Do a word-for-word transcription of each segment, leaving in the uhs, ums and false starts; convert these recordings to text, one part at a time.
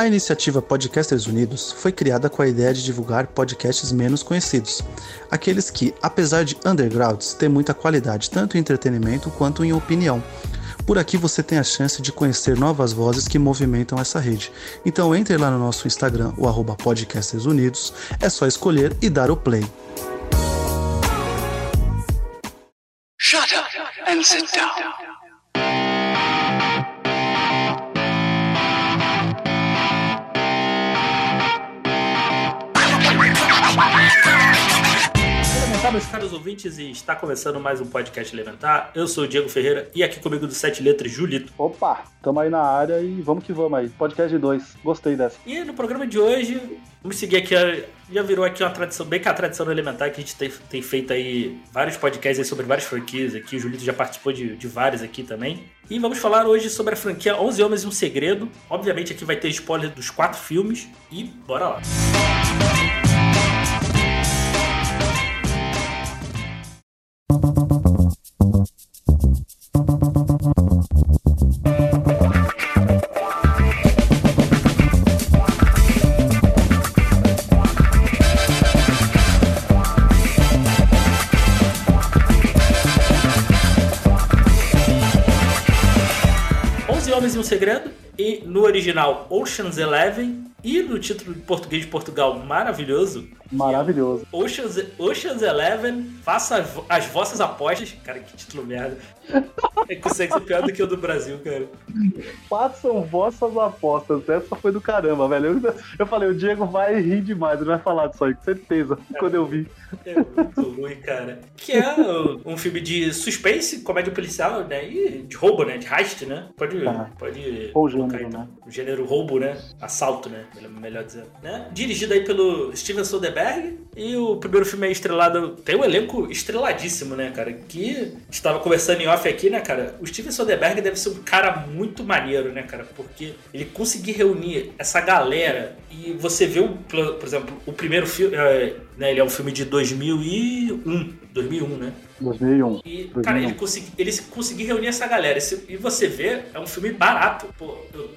A iniciativa Podcasters Unidos foi criada com a ideia de divulgar podcasts menos conhecidos, aqueles que, apesar de undergrounds, têm muita qualidade tanto em entretenimento quanto em opinião. Por aqui você tem a chance de conhecer novas vozes que movimentam essa rede. Então entre lá no nosso Instagram, o arroba Podcasters Unidos, é só escolher e dar o play. Shut up and sit down. Olá, meus caros ouvintes, e está começando mais um podcast Elementar. Eu sou o Diego Ferreira e aqui comigo do Sete Letras, Julito. Opa, tamo aí na área e vamos que vamos aí. Podcast de dois, gostei dessa. E no programa de hoje, vamos seguir aqui, já virou aqui uma tradição, bem que a tradição do Elementar, que a gente tem, tem feito aí vários podcasts aí sobre várias franquias aqui. O Julito já participou de, de vários aqui também. E vamos falar hoje sobre a franquia onze Homens e um Segredo. Obviamente aqui vai ter spoiler dos quatro filmes e bora lá. onze Homens e um Segredo, e no original Ocean's Eleven, e no título em português de Portugal maravilhoso. Maravilhoso. É Ocean's, Ocean's Eleven, faça as, as vossas apostas. Cara, que título merda. É que consegue ser pior do que o do Brasil, cara. Façam vossas apostas. Essa foi do caramba, velho. Eu, eu falei, o Diego vai rir demais, ele vai falar disso aí, com certeza, é, quando eu vi. É muito ruim, cara. Que é um filme de suspense, comédia policial, né? E de roubo, né? De heist, né? Pode... Ah, pode o gênero, né? O gênero roubo, né? Assalto, né? Melhor dizendo. Né? Dirigido aí pelo Steven Soderbergh. E o primeiro filme é estrelado... Tem um elenco estreladíssimo, né, cara? Que estava conversando em off aqui, né, cara? O Steven Soderbergh deve ser um cara muito maneiro, né, cara? Porque ele conseguir reunir essa galera e você vê, o, por exemplo, o primeiro filme... É, né, ele é um filme de dois mil e um. dois mil e um, né? dois mil e um. E, dois mil e um. cara, ele, consegui, ele conseguiu reunir essa galera. E você vê, é um filme barato. Pô,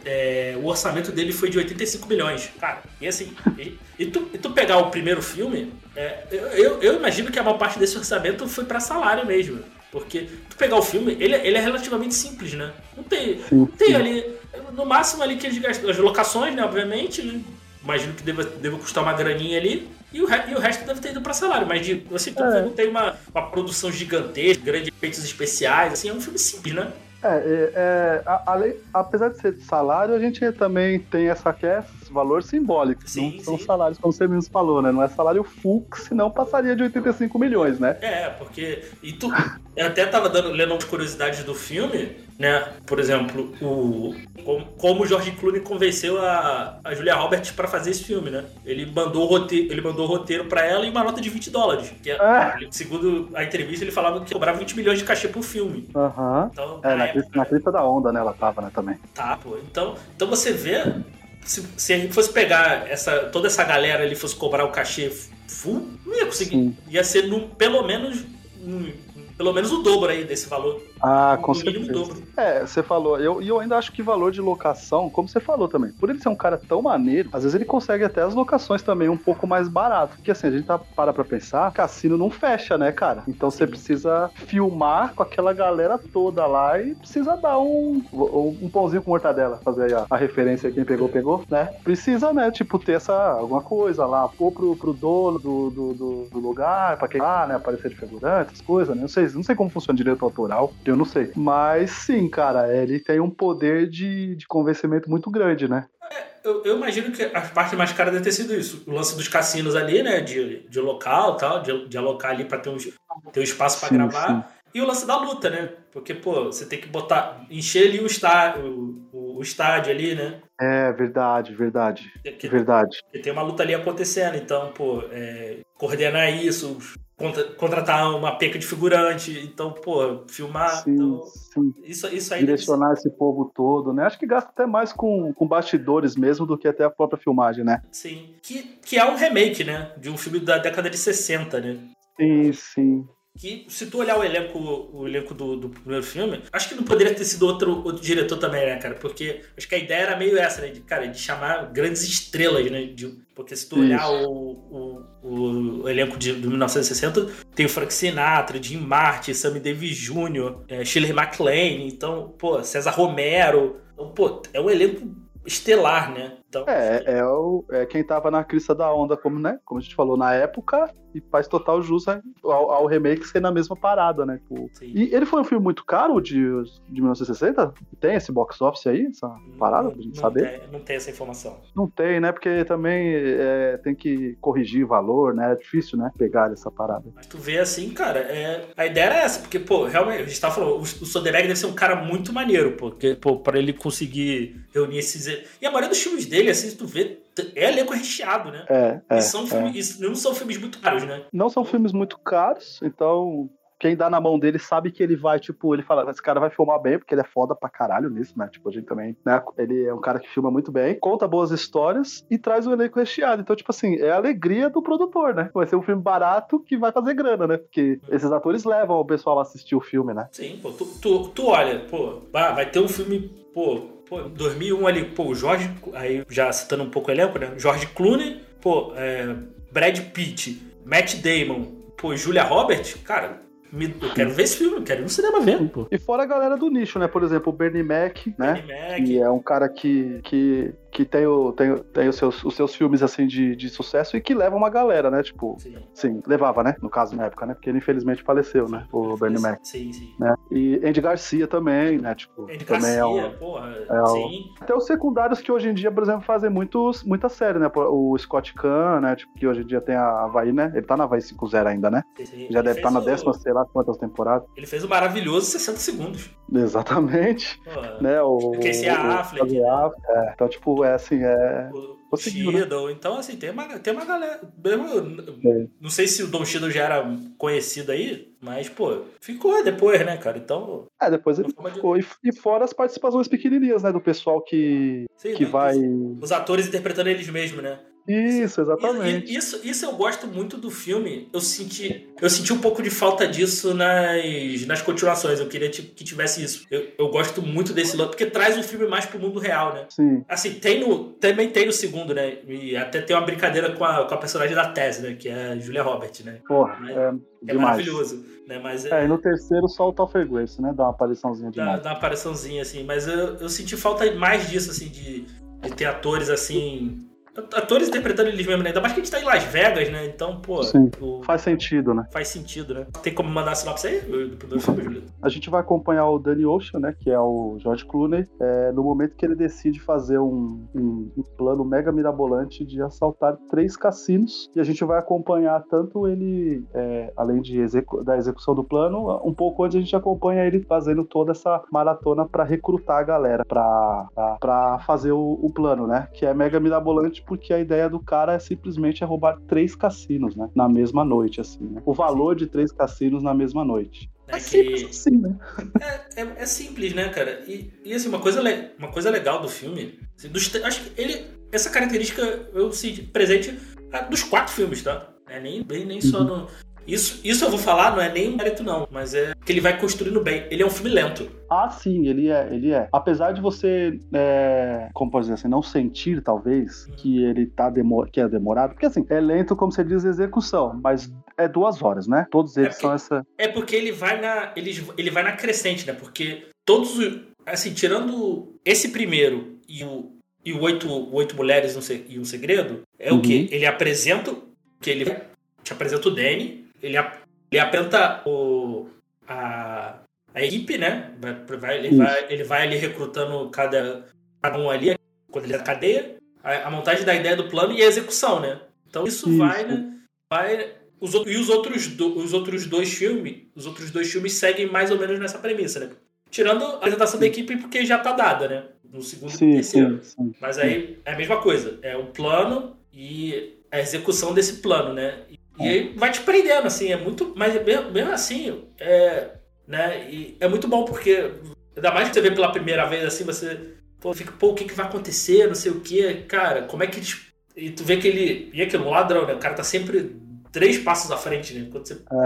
é, o orçamento dele foi de oitenta e cinco milhões. Cara, e assim... e, e, tu, e tu pegar o primeiro filme, é, eu, eu imagino que a maior parte desse orçamento foi pra salário mesmo. Porque tu pegar o filme, ele, ele é relativamente simples, né? Não tem, sim, não tem sim. ali... No máximo ali que eles gastam... As locações, né, obviamente, né? Imagino que deva, deva custar uma graninha ali. E o, e o resto deve ter ido pra salário. Mas de, assim, tu é. não tem uma, uma produção gigantesca, grandes efeitos especiais. Assim, é um filme simples, né? É, é, é a, a, apesar de ser de salário, a gente também tem essa que é valor simbólico. Sim, não são sim. salários, como você mesmo falou, né? Não é salário full, senão passaria de oitenta e cinco milhões, né? É, porque... E tu, eu até tava dando, lendo umas curiosidades do filme, né? Por exemplo, o, como, como o George Clooney convenceu a, a Julia Roberts pra fazer esse filme, né? Ele mandou o roteiro, ele mandou o roteiro pra ela e uma nota de vinte dólares. Que é, é. ele, segundo a entrevista, ele falava que cobrava vinte milhões de cachê pro filme. Aham. Uhum. Então, é, na, época, na crista da onda, né? Ela tava, né, também. Tá, pô. Então, então você vê... Se, se a gente fosse pegar essa, toda essa galera ali, fosse cobrar o cachê full, não ia conseguir. Sim. Ia ser no, pelo menos no, pelo menos o dobro aí desse valor. Ah, com no certeza. mínimo dobro. É, você falou. E eu, eu ainda acho que valor de locação, como você falou também, por ele ser um cara tão maneiro, às vezes ele consegue até as locações também um pouco mais barato. Porque assim, a gente tá, para pra pensar, cassino não fecha, né, cara? Então Sim. Você precisa filmar com aquela galera toda lá e precisa dar um, um pãozinho com mortadela, fazer aí a, a referência, quem pegou, pegou, né? Precisa, né, tipo, ter essa, alguma coisa lá, pôr pro, pro dono do, do, do, do lugar, pra quem lá, né, aparecer de figurante, essas coisas, né? Não sei, não sei como funciona direito autoral, eu não sei. Mas sim, cara, ele tem um poder de, de convencimento muito grande, né? É, eu, eu imagino que a parte mais cara deve ter sido isso. O lance dos cassinos ali, né? De, de local e tal, de, de alocar ali pra ter um, ter um espaço pra sim, gravar. Sim. E o lance da luta, né? Porque, pô, você tem que botar, encher ali o estádio, o, o estádio ali, né? É, verdade, verdade. Que, verdade. Porque tem uma luta ali acontecendo, então, pô, é, coordenar isso, contra, contratar uma peca de figurante, então, pô, filmar. Sim, então, sim. Isso, isso aí direcionar esse povo todo, né? Acho que gasta até mais com, com bastidores mesmo do que até a própria filmagem, né? Sim. Que, que é um remake, né? De um filme da década de sessenta, né? Sim, sim. que se tu olhar o elenco, o elenco do, do primeiro filme, acho que não poderia ter sido outro, outro diretor também, né, cara? Porque acho que a ideia era meio essa, né? De, cara, de chamar grandes estrelas, né? De, porque se tu olhar o, o, o, o elenco de, de mil novecentos e sessenta, tem o Frank Sinatra, Jim Martin, Sammy Davis Júnior, é, Shirley MacLaine, então, pô, César Romero. Então, pô, é um elenco estelar, né? Então, é, é, o, é quem tava na crista da onda, como, né? Como a gente falou, na época, e faz total jus ao, ao remake ser na mesma parada, né? Tipo, e ele foi um filme muito caro de, de mil novecentos e sessenta? Tem esse box office aí, essa parada, pra gente não saber? Tem, não tem essa informação. Não tem, né? Porque também é, tem que corrigir o valor, né? É difícil, né? Pegar essa parada. Mas tu vê assim, cara, é... a ideia era essa, porque, pô, realmente, a gente tava falando, o, o Soderbergh deve ser um cara muito maneiro, porque, pô, pra ele conseguir reunir esses... E a maioria dos filmes dele, assim, se tu vê, é elenco recheado, né? É, é. E são filmes, é. Não são filmes muito caros, né? Não são filmes muito caros, então... Quem dá na mão dele sabe que ele vai, tipo, ele fala, esse cara vai filmar bem, porque ele é foda pra caralho nisso, né? Tipo, a gente também, né? Ele é um cara que filma muito bem, conta boas histórias e traz um elenco recheado. Então, tipo assim, é a alegria do produtor, né? Vai ser um filme barato que vai fazer grana, né? Porque esses atores levam o pessoal a assistir o filme, né? Sim, pô, tu, tu, tu olha, pô, vai ter um filme, pô, pô, em dois mil e um ali, pô, o Jorge, aí já citando um pouco o elenco, né? George Clooney, pô, é, Brad Pitt, Matt Damon, pô, Julia Roberts, cara... Eu quero ver esse filme, eu quero ir no cinema ver, pô. E fora a galera do nicho, né? Por exemplo, o Bernie Mac, né? Bernie Mac. Que é um cara que, que, que tem, o, tem, tem os, seus, os seus filmes, assim, de, de sucesso e que leva uma galera, né? Tipo, sim. sim, levava, né? No caso, na época, né? Porque ele infelizmente faleceu, né? O Bernie Mac. Sim, sim. Né? E Andy Garcia também, né? Tipo, Andy também Garcia, é um, porra, é um, sim. Até os secundários que hoje em dia, por exemplo, fazem muitos, muita série, né? O Scott Caan, né? Tipo, que hoje em dia tem a Havaí, né? Ele tá na Havaí cinco zero ainda, né? Sim, sim. Já ele deve estar tá na décima, o... sei lá, quantas temporadas. Ele fez o maravilhoso sessenta segundos. Exatamente. Pô, né? O Casey Affleck. Né? É, então, tipo, é assim, é... O Shiddle, né? Então, assim, tem uma, tem uma galera... Mesmo, não sei se o Don Shiddle já era conhecido aí, mas, pô, ficou depois, né, cara? Então... É, depois ele ficou. De... E fora as participações pequenininhas, né, do pessoal que, Sim, que vai... Os, os atores interpretando eles mesmos, né? Isso, exatamente. Isso, isso eu gosto muito do filme. Eu senti, eu senti um pouco de falta disso nas, nas continuações. Eu queria que tivesse isso. Eu, eu gosto muito desse lado, porque traz o filme mais pro mundo real, né? Sim. Assim, tem no, também tem no segundo, né? E até tem uma brincadeira com a, com a personagem da Tess, né? Que é a Julia Roberts, né? Porra, Mas, é, é maravilhoso. Né? Mas é, é, e no terceiro só o Topher Grace, né? Dá uma apariçãozinha de dá, dá uma apariçãozinha, assim. Mas eu, eu senti falta mais disso, assim, de, de ter atores, assim... Atores interpretando eles mesmos, né? Ainda mais que a gente tá em Las Vegas, né? Então, pô... Sim, o... faz sentido, né? Faz sentido, né? Tem como mandar a sinopse aí? Do primeiro filme, Julieta? A gente vai acompanhar o Danny Ocean, né? Que é o George Clooney, é, no momento que ele decide fazer um, um, um plano mega mirabolante de assaltar três cassinos. E a gente vai acompanhar tanto ele, é, além de execu- da execução do plano, um pouco antes a gente acompanha ele fazendo toda essa maratona pra recrutar a galera pra, pra, pra fazer o, o plano, né? Que é mega mirabolante porque a ideia do cara é simplesmente é roubar três cassinos, né? Na mesma noite, assim, né? O valor de três cassinos na mesma noite. É, é simples que... assim, né? É, é, é simples, né, cara? E, e assim, uma coisa, le... uma coisa legal do filme, assim, dos... acho que ele, essa característica eu sinto presente dos quatro filmes, tá? É nem, bem, nem só no... Isso, isso eu vou falar, não é nem um mérito não, mas é que ele vai construindo bem. Ele é um filme lento. Ah, sim, ele é, ele é. Apesar de você, é, como pode dizer assim, não sentir, talvez, que ele tá demor- que é demorado, porque assim, é lento, como você diz, execução, mas é duas horas, né? Todos eles é porque, são essa... É porque ele vai na, ele, ele vai na crescente, né? Porque todos, assim, tirando esse primeiro e o, e o Oito, Oito Mulheres e um Segredo, é uhum. o que? Ele apresenta, que ele te apresenta o Danny, ele, ele apresenta o, a, a equipe, né? Vai, ele, vai, ele vai ali recrutando cada, cada um ali, quando ele é da cadeia, a, a montagem da ideia do plano e a execução, né? Então isso, isso. vai, né? Vai, os, e os outros, do, os outros dois filmes, os outros dois filmes seguem mais ou menos nessa premissa, né? Tirando a apresentação da equipe porque já tá dada, né? No segundo sim, e terceiro. Sim, sim, Mas aí é a mesma coisa. É o plano e a execução desse plano, né? E aí vai te prendendo, assim, é muito... Mas mesmo, mesmo assim, é... Né? E é muito bom porque... Ainda mais que você vê pela primeira vez, assim, você... Pô, fica, pô, o que que vai acontecer? Não sei o quê. Cara, como é que eles... E tu vê que ele... E aquilo, um ladrão, né? O cara tá sempre três passos à frente, né? Quando você... É. Pô,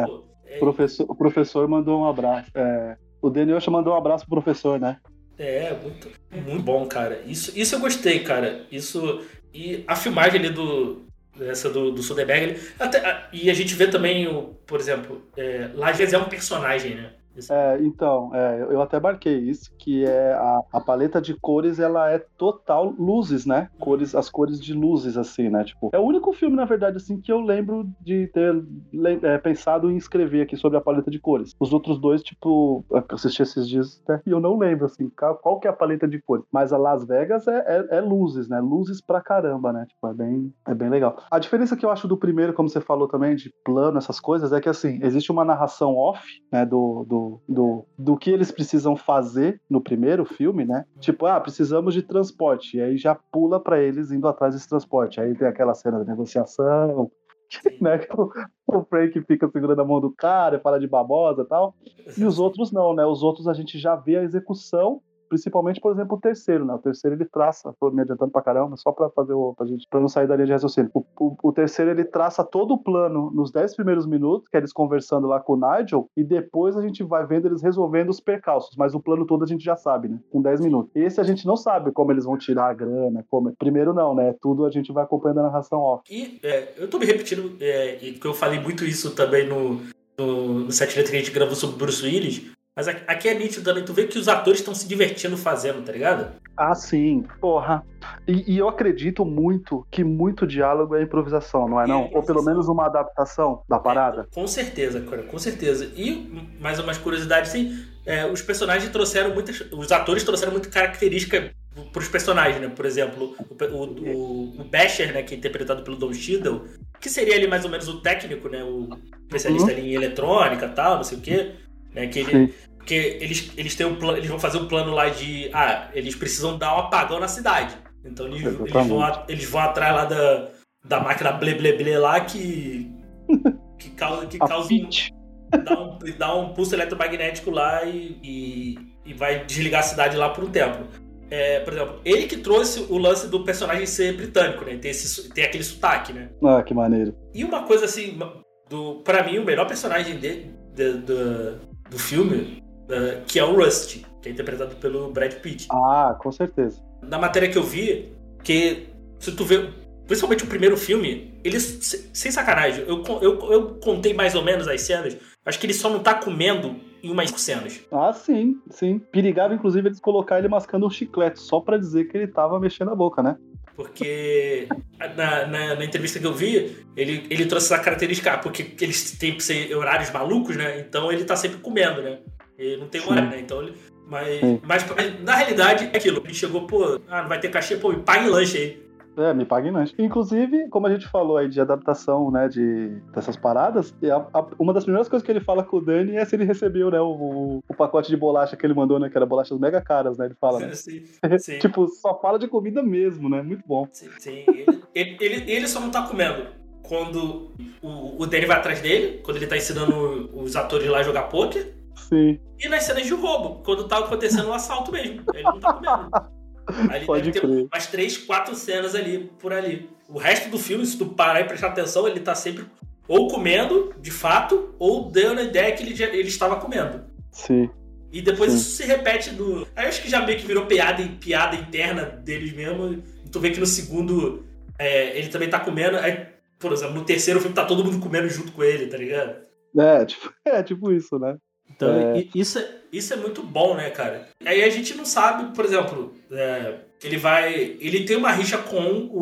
É, Professor, o professor mandou um abraço. É, o Danny Ocean mandou um abraço pro professor, né? é muito, muito bom, cara. Isso, isso eu gostei, cara. Isso. E a filmagem ali do. Essa do, do Soderbergh. Até, a- e a gente vê também, o, por exemplo, é, lá às vezes é um personagem, né? Isso. É, então, é, eu até marquei isso, que é a, a paleta de cores, ela é total luzes, né? Cores, as cores de luzes, assim, né? Tipo, é o único filme, na verdade, assim, que eu lembro de ter le- é, pensado em escrever aqui sobre a paleta de cores. Os outros dois, tipo, eu assisti esses dias até, e eu não lembro, assim, qual, qual que é a paleta de cores. Mas a Las Vegas é, é, é luzes, né? Luzes pra caramba, né? Tipo, é bem, é bem legal. A diferença que eu acho do primeiro, como você falou também, de plano, essas coisas, é que, assim, existe uma narração off, né, do, do, do, do que eles precisam fazer no primeiro filme, né? Tipo, ah, precisamos de transporte. E aí já pula pra eles indo atrás desse transporte. Aí tem aquela cena da negociação, né? Que o, o Frank fica segurando a mão do cara e fala de babosa e tal. E os outros não, né? Os outros a gente já vê a execução. Principalmente, por exemplo, o terceiro, né? O terceiro ele traça, tô me adiantando pra caramba, só pra fazer o. Pra, gente, pra não sair da linha de raciocínio. O, o, o terceiro ele traça todo o plano nos dez primeiros minutos, que é eles conversando lá com o Nigel, e depois a gente vai vendo eles resolvendo os percalços, mas o plano todo a gente já sabe, né? Com dez minutos. Esse a gente não sabe como eles vão tirar a grana, como. Primeiro não, né? Tudo a gente vai acompanhando a narração off. E é, eu tô me repetindo, é, e que eu falei muito isso também no, no, no Sete Letras que a gente gravou sobre Bruce Willis, mas aqui aqui é nítido também, tu vê que os atores estão se divertindo fazendo, tá ligado? Ah, sim, porra. E, e eu acredito muito que muito diálogo é improvisação, não é E não? é Ou pelo improvisação. menos uma adaptação da parada. É, com certeza, cara, com certeza. E mais umas curiosidades, sim, é, os personagens trouxeram muitas. Os atores trouxeram muita característica pros personagens, né? Por exemplo, o, o, o, o Basher, né, que é interpretado pelo Don Cheadle, que seria ali mais ou menos o técnico, né? O especialista ali em eletrônica e tal, não sei o quê. Né, que ele, Sim. porque eles, eles têm um plano, eles vão fazer um plano lá de. Ah, eles precisam dar um apagão na cidade. Então eles, eles, Exatamente. vão, a- eles vão atrás lá da, da máquina blé blé blé lá que. Que causa, que A causa um, Peach. dá, um, dá um pulso eletromagnético lá e, e, e vai desligar a cidade lá por um tempo. É, por exemplo, ele que trouxe o lance do personagem ser britânico, né? Tem, esse, tem aquele sotaque, né? Ah, que maneiro. E uma coisa assim, do, pra mim, o melhor personagem de, de, do, do filme, uh, que é o Rusty, que é interpretado pelo Brad Pitt. Ah, com certeza. Na matéria que eu vi, que se tu vê, principalmente o primeiro filme, ele, sem sacanagem, eu, eu, eu contei mais ou menos as cenas, acho que ele só não tá comendo em umas cenas. Ah, sim, sim. Perigava, inclusive, eles colocar ele mascando um chiclete, só pra dizer que ele tava mexendo a boca, né? Porque na, na, na entrevista que eu vi, ele, ele trouxe essa característica, ah, porque eles têm que ser horários malucos, né? Então ele tá sempre comendo, né? Ele não tem Sim. horário, né? Então ele. Mas, Sim. mas, mas na realidade é aquilo. Ele chegou, pô, ah, não vai ter cachê, pô, me pague lanche aí. É, me paguem lanche. Inclusive, como a gente falou aí de adaptação, né, de, dessas paradas, e a- a- uma das primeiras coisas que ele fala com o Danny é se ele recebeu, né, o, o pacote de bolacha que ele mandou, né, que era bolachas mega caras, né, ele fala, né? Sim, sim. Tipo, só fala de comida mesmo, né? Muito bom. Sim, sim. Ele, ele, ele, ele só não tá comendo quando o, o Danny vai atrás dele, quando ele tá ensinando os atores lá a jogar poker, Sim. e nas cenas de roubo, quando tá acontecendo um assalto mesmo. Ele não tá comendo. Aí ele Pode deve ter crer. umas três, quatro cenas ali, por ali. O resto do filme, se tu parar e prestar atenção, ele tá sempre ou comendo, de fato, ou dando a ideia que ele, já- ele estava comendo. Sim. E depois Sim. isso se repete no... Aí eu acho que já meio que virou piada, piada interna deles mesmo. E tu vê que no segundo é, ele também tá comendo. Aí, por exemplo, no terceiro filme tá todo mundo comendo junto com ele, tá ligado? É, tipo, é, tipo isso, né? Então É. i- isso, é, isso é muito bom, né, cara? Aí a gente não sabe, por exemplo, é, ele vai... Ele tem uma rixa com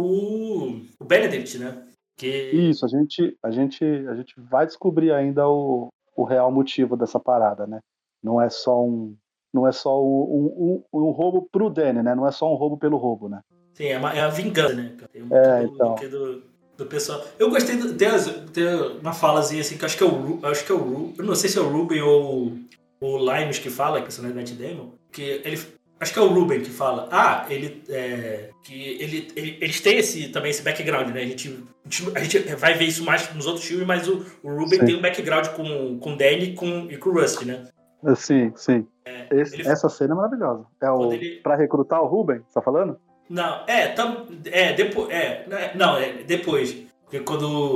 o, o Benedict, né? Que... Isso, a gente, a gente, a gente vai descobrir ainda o, o real motivo dessa parada, né? Não é só um, não é só um, um, um roubo pro Danny, né? Não é só um roubo pelo roubo, né? Sim, é, uma, é a vingança, né? cara? Tem muito É, do, então. do, que do, do pessoal. Eu gostei, do, tem, as- tem uma falazinha assim, que eu acho que é o Ru- acho que é o Ru- eu não sei se é o Ruben ou o Linus que fala, que é o personagem do Matt Damon, que ele, acho que é o Ruben que fala, ah, ele, é, que ele, ele- eles têm esse, também esse background, né? A gente, a gente, a gente vai ver isso mais nos outros filmes, mas o, o Ruben Sim. tem um background com, com o Danny com, e com o Rusty, né? Sim, sim. Esse- ele- Essa cena é maravilhosa. É o Quando ele- pra recrutar o Ruben, você tá falando? Não, é, tam, é, depois, é, né, não, é depois. Porque quando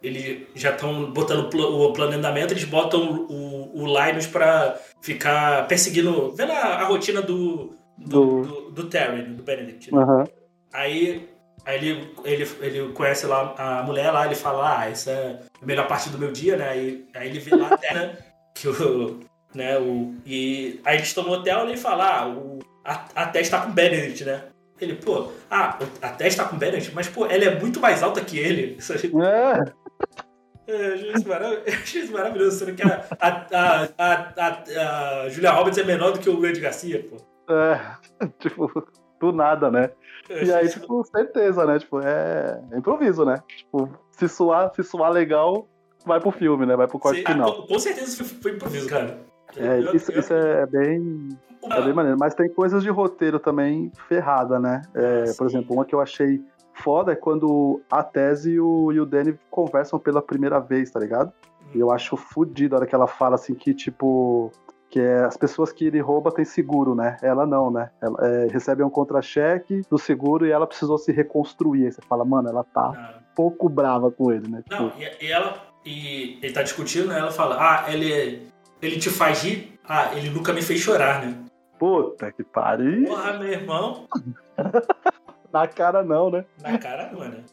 eles já estão botando o plano em andamento, eles botam o, o Linus pra ficar perseguindo, vendo a, a rotina do, do, do... do, do Terry, do Benedict. Né? Uhum. Aí, aí ele, ele, ele conhece lá a mulher lá, ele fala, ah, essa é a melhor parte do meu dia, né? Aí, aí ele vê lá até, né, que o, né, o... E aí eles estão no hotel e ele fala, ah, o, a, a Tess tá com o Benedict, né? Ele, pô, ah, a Tess tá com o Benedict, mas, pô, ela é muito mais alta que ele. Isso aí... É. Eu achei isso maravilhoso, eu achei isso maravilhoso, sendo que a, a, a, a, a, a Julia Roberts é menor do que o Andy Garcia, pô. É, tipo, do nada, né? Eu E aí, isso... tipo, certeza, né? Tipo, é, é improviso, né? Tipo, se suar, se suar legal, vai pro filme, né? Vai pro corte Sim, final. ah, com, com certeza foi, foi improviso, cara. É, eu, isso, eu, isso é bem... uma... É bem maneiro. Mas tem coisas de roteiro também ferrada, né? É, Ah, por exemplo, uma que eu achei foda é quando a Tess e o, e o Danny conversam pela primeira vez, tá ligado? E eu acho fodido a hora que ela fala assim que, tipo... Que é as pessoas que ele rouba têm seguro, né? Ela não, né? Ela é, recebe um contra-cheque do seguro e ela precisou se reconstruir. Aí você fala, mano, ela tá Não. um pouco brava com ele, né? Tipo, Não, e, e ela... E ele tá discutindo, né? Ela fala, ah, ele, ele te faz rir? Ah, ele nunca me fez chorar, né? puta que pariu. Porra, meu irmão. Na cara não, né? Na cara não, né?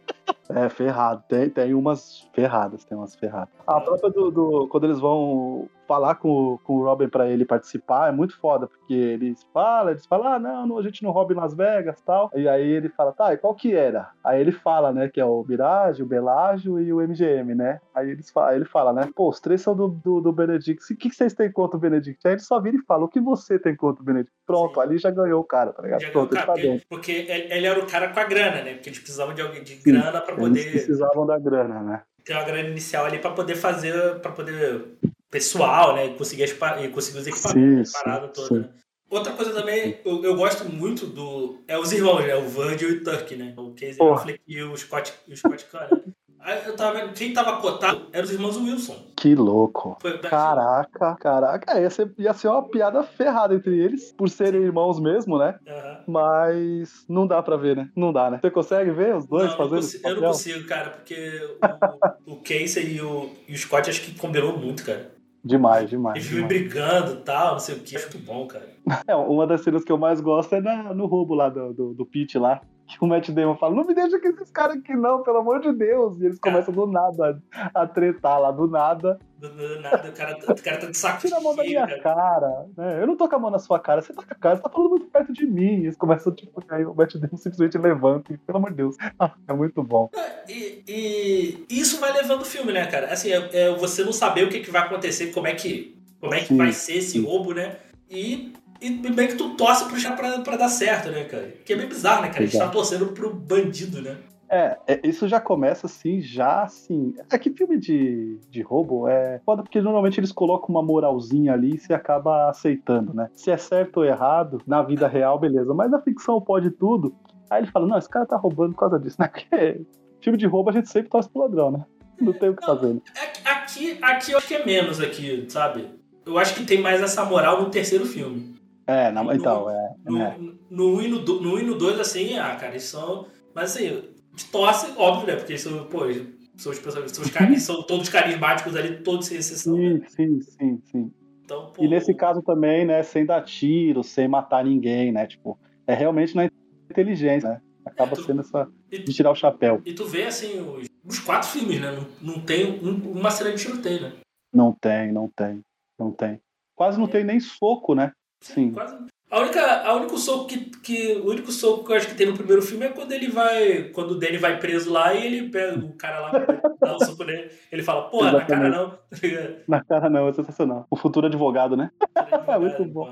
É, ferrado. Tem, tem umas ferradas, tem umas ferradas. A própria do, do... Quando eles vão falar com, com o Robin pra ele participar, é muito foda, porque eles falam, eles falam, ah, não, não, a gente não rouba em Las Vegas e tal. E aí ele fala, tá, e qual que era? Aí ele fala, né, que é o Mirage, o Belágio e o M G M, né? Aí, eles falam, aí ele fala, né, pô, os três são do, do, do Benedict. O que, que vocês têm contra o Benedict? Aí ele só vira e fala, o que você tem contra o Benedict? Pronto, Sim. ali já ganhou o cara, tá ligado? Já Pronto, ganhou, ele tá porque, dentro. porque ele ele era o cara com a grana, né? Porque eles precisavam de alguém de grana pra Eles poder precisavam da grana, né? ter uma grana inicial ali pra poder fazer, pra poder pessoal, né? E conseguir, as, pa- e conseguir os equipamentos, Sim, a parada sim, toda, sim. né? Outra coisa também, eu, eu gosto muito do... É os irmãos, né? O Virgil e o Turk, né? O Casey Porra. Affleck e o Scott, e o Scott Kahn, né? Aí eu tava vendo, quem tava cotado eram os irmãos Wilson. Que louco. Foi, Caraca, caraca. É, ia, ser, ia ser uma piada ferrada entre eles, por serem irmãos mesmo, né? Aham. Mas não dá pra ver, né? Não dá, né? Você consegue ver os dois Não, não fazendo consigo- esse eu não papel? consigo, cara, porque o, o Casey e o, e o Scott acho que combinou muito, cara. Demais, demais. Eles vivem demais. brigando e tal, não sei o que. Acho muito bom, cara. É, uma das cenas que eu mais gosto é na- no roubo lá do, do, do Pete lá. Que o Matt Damon fala, não me deixa com esses caras aqui não, pelo amor de Deus. E eles começam do nada a, a tretar lá, do nada. Do, do nada, o cara, o cara tá de saco Tira a mão da cheio, minha cara. cara. né? Eu não tô com a mão na sua cara, você tá com a cara, você tá falando muito perto de mim. E eles começam, tipo, aí o Matt Damon simplesmente levanta. E, pelo amor de Deus, é muito bom. E, e isso vai levando o filme, né, cara? Assim, é, é você não saber o que, que vai acontecer, como é que, como é que Sim, vai ser esse sim. roubo, né? E, e bem que tu torce pro já pra, pra dar certo, né, cara? Que é bem bizarro, né, cara? A gente tá Exato. torcendo pro bandido, né? É, é, isso já começa assim, já assim. É que filme de, de roubo é foda porque normalmente eles colocam uma moralzinha ali e você acaba aceitando, né? Se é certo ou errado, na vida real, beleza. Mas na ficção pode tudo. Aí ele fala, não, esse cara tá roubando por causa disso, né? Porque filme de roubo a gente sempre torce pro ladrão, né? Não tem o que Não, fazer. Né? é- Aqui, aqui eu acho que é menos aqui, sabe? Eu acho que tem mais essa moral no terceiro filme. É, não, No- então, é. No, é. no um e no do- no um e no dois, assim, ah, cara, eles são... Mas assim, de torce, óbvio, né? Porque eles são, pô, eles são os personagens, são, os cari- são todos carismáticos ali, todos sem exceção, né? Sim, sim, sim, sim. Então, pô, E nesse caso também, né, sem dar tiro, sem matar ninguém, né? Tipo, é realmente na inteligência, né? Acaba É, tu- sendo essa. e, de tirar o chapéu. e tu vê, assim, os, os quatro filmes, né? Não, não tem um- uma cena de tiroteio, né? Não tem, não tem, não tem. Quase não tem nem soco, né? Sim. Quase... A única, a único soco que, que, o único soco que eu acho que tem no primeiro filme é quando ele vai, quando o Danny vai preso lá e ele pega o cara lá, dá um soco nele, ele fala, porra, na cara não. Na cara não, é sensacional. O futuro advogado, né? É muito bom.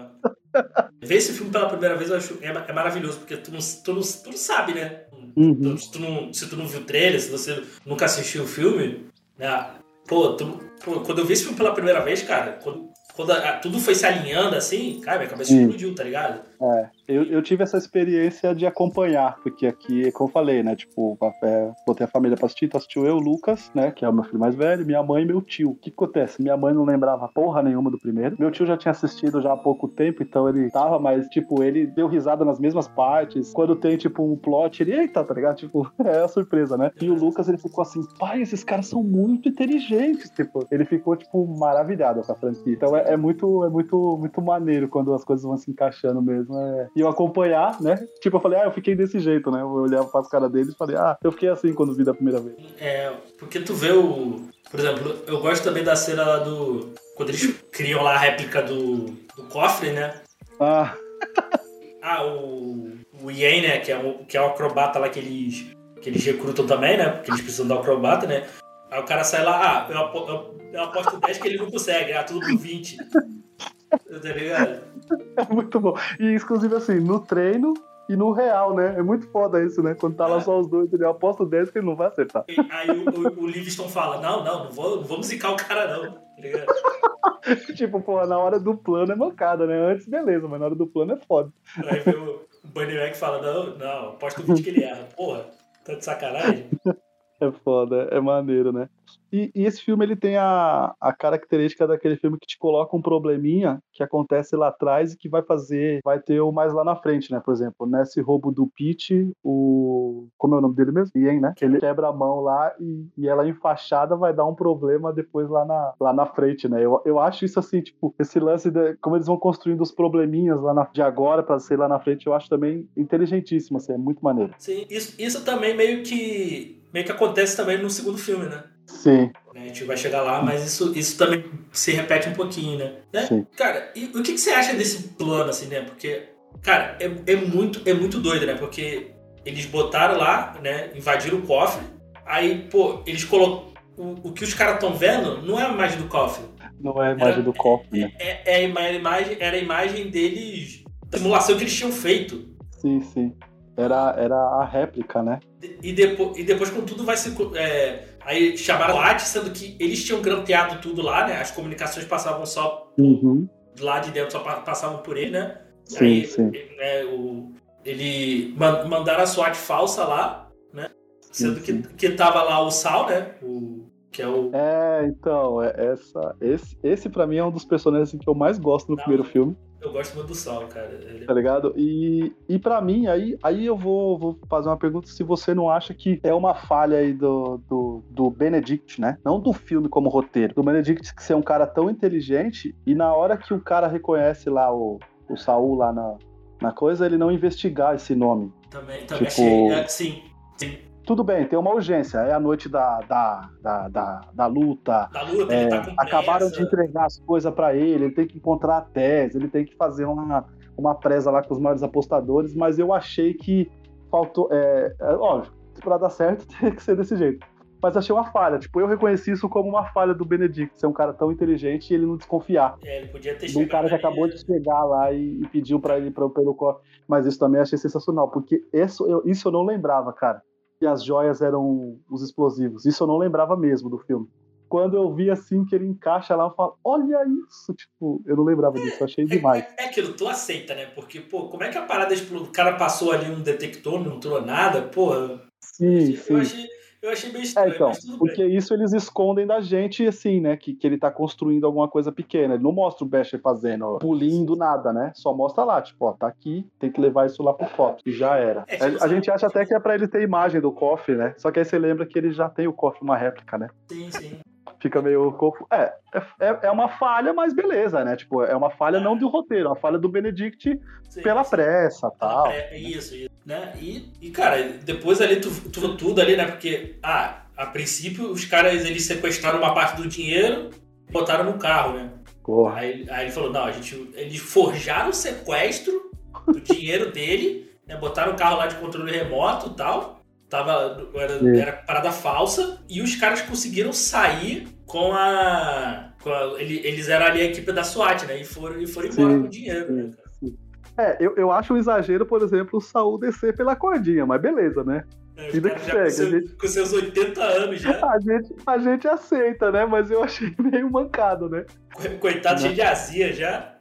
Ver esse filme pela primeira vez eu acho é, é maravilhoso, porque tu não, tu não, tu não sabe, né? Uhum. Tu- se, tu não, se tu não viu o trailer, se você nunca assistiu o filme, né? Pô, tu- pô, quando eu vi esse filme pela primeira vez, cara, quando, quando a- a- tudo foi se alinhando assim, cara, minha cabeça Sim. explodiu, tá ligado? É, eu, eu tive essa experiência de acompanhar, porque aqui, como eu falei, né, tipo, é, botei a família pra assistir, então assistiu eu, o Lucas, né, que é o meu filho mais velho, minha mãe e meu tio. O que acontece? Minha mãe não lembrava porra nenhuma do primeiro, meu tio já tinha assistido já há pouco tempo, então ele tava, mas, tipo, ele deu risada nas mesmas partes, quando tem, tipo, um plot, ele, eita, tá ligado? Tipo, é a surpresa, né? E o Lucas, ele ficou assim, pai, esses caras são muito inteligentes, tipo, ele ficou, tipo, maravilhado com a franquia. Então é, é muito, é muito, muito maneiro quando as coisas vão se encaixando mesmo. É... E eu acompanhar, né? Tipo, eu falei, ah, eu fiquei desse jeito, né? Eu olhava pras caras deles e falei, ah, eu fiquei assim quando vi da primeira vez. É, porque tu vê o... Por exemplo, eu gosto também da cena lá do... Quando eles criam lá a réplica do, do cofre, né? Ah... Ah, o... O Yen, né? Que é, um, que é o acrobata lá que eles, que eles recrutam também, né? Porque eles precisam do acrobata, né? Aí o cara sai lá, ah, eu, apo, eu, eu aposto dez que ele não consegue. Ah, tudo por vinte. Tá ligado? É muito bom. E, inclusive, assim, no treino e no real, né? É muito foda isso, né? Quando tá lá só os dois, ele aposta dez que ele não vai acertar. Aí o, o, o Livingston fala, não, não, não vou, não vou musicar o cara, não. Tá ligado? Tipo, pô, na hora do plano é mancada, né? Antes, beleza, mas na hora do plano é foda. Aí vem o Bunny Mac fala, não, não, aposto o vinte que ele erra. Porra, tá de sacanagem? É foda, é maneiro, né? E, e esse filme, ele tem a, a característica daquele filme que te coloca um probleminha que acontece lá atrás e que vai fazer, vai ter o mais lá na frente, né? Por exemplo, nesse roubo do Pete, o... Como é o nome dele mesmo? Ian, né? Ele quebra a mão lá e, e ela enfaixada vai dar um problema depois lá na, lá na frente, né? Eu, eu acho isso assim, tipo, esse lance de como eles vão construindo os probleminhas lá na, de agora pra ser lá na frente, eu acho também inteligentíssimo, assim, é muito maneiro. Sim, isso, isso também meio que, meio que acontece também no segundo filme, né? Sim. A gente vai chegar lá, mas isso, isso também se repete um pouquinho, né? né? Sim. Cara, e o que, que você acha desse plano, assim, né? Porque, cara, é, é, muito, é muito doido, né? Porque eles botaram lá, né? Invadiram o cofre. Aí, pô, eles colocam... O, o que os caras estão vendo não é a imagem do cofre. Não é a imagem era, do cofre, né? É, é, é a imagem, era a imagem deles... Da simulação que eles tinham feito. Sim, sim. Era, era a réplica, né? E, depois, e depois, quando tudo vai se... É, aí chamaram o A T, sendo que eles tinham grampeado tudo lá, né? As comunicações passavam só... Uhum. Lá de dentro só passavam por ele, né? Sim, aí, sim. Né, o, ele mandaram a SWAT falsa lá, né? Sendo sim, sim. Que, que tava lá o Sal, né? O, que é o... É, então, é, essa, esse, esse pra mim é um dos personagens que eu mais gosto no Não, primeiro filme. Eu gosto muito do Sal, cara. Ele... Tá ligado? E, e pra mim, aí, aí eu vou, vou fazer uma pergunta se você não acha que é uma falha aí do, do, do Benedict, né? Não do filme como roteiro. Do Benedict ser um cara tão inteligente e na hora que o cara reconhece lá o, o Saul lá na, na coisa, ele não investigar esse nome. Também, também tipo... achei... É, sim, sim. Tudo bem, tem uma urgência, é a noite da, da, da, da, da luta, da luta é, ele tá com acabaram de entregar as coisas pra ele, ele tem que encontrar a tese, ele tem que fazer uma, uma presa lá com os maiores apostadores, mas eu achei que faltou, é, é, óbvio, pra dar certo tem que ser desse jeito, mas achei uma falha, tipo, eu reconheci isso como uma falha do Benedict, ser um cara tão inteligente e ele não desconfiar. É, ele podia ter chegado. Um cara que acabou de chegar lá e, e pediu pra ele pra, pelo cofre, mas isso também achei sensacional, porque isso eu, isso eu não lembrava, cara. E as joias eram os explosivos. Isso eu não lembrava mesmo do filme. Quando eu vi assim que ele encaixa lá, eu falo, olha isso! Tipo, eu não lembrava disso, eu achei demais. É, é, é aquilo, tu aceita, né? Porque, pô, como é que a parada explodiu? O cara passou ali um detector, não entrou nada, porra. Sim, eu sim. achei, eu achei bem estranho, é, então, mas tudo porque bem. Isso eles escondem da gente, assim, né? Que, que ele tá construindo alguma coisa pequena. Ele não mostra o Basher fazendo, pulindo nada, né? Só mostra lá, tipo, ó, tá aqui, tem que levar isso lá pro cofre. E já era. É, tipo, a, a gente acha até que é pra ele ter imagem do cofre, né? Só que aí você lembra que ele já tem o cofre, uma réplica, né? Sim, sim. Fica meio confuso. É, é, é uma falha, mas beleza, né? Tipo, é uma falha não do roteiro, é uma falha do Benedict sim, pela sim. pressa e tal. Pré, isso, isso. Né? E, e, cara, depois ali tu, tu viu tudo ali, né? Porque, ah, a princípio os caras eles sequestraram uma parte do dinheiro e botaram no carro, né? Porra. Aí, aí ele falou, não, a gente, eles forjaram o sequestro do dinheiro dele, né? Botaram o carro lá de controle remoto e tal. Tava, era, era parada falsa e os caras conseguiram sair com a, com a ele, eles eram ali a equipe da SWAT, né? E foram, e foram embora sim, com o dinheiro, sim, né, cara? Sim. É, eu, eu acho um exagero, por exemplo, o Saul descer pela cordinha, mas beleza, né? É, Vida que segue, com, seu, gente, com seus oitenta anos já. A gente, a gente aceita, né? Mas eu achei meio mancado, né? Coitado, cheio de azia já.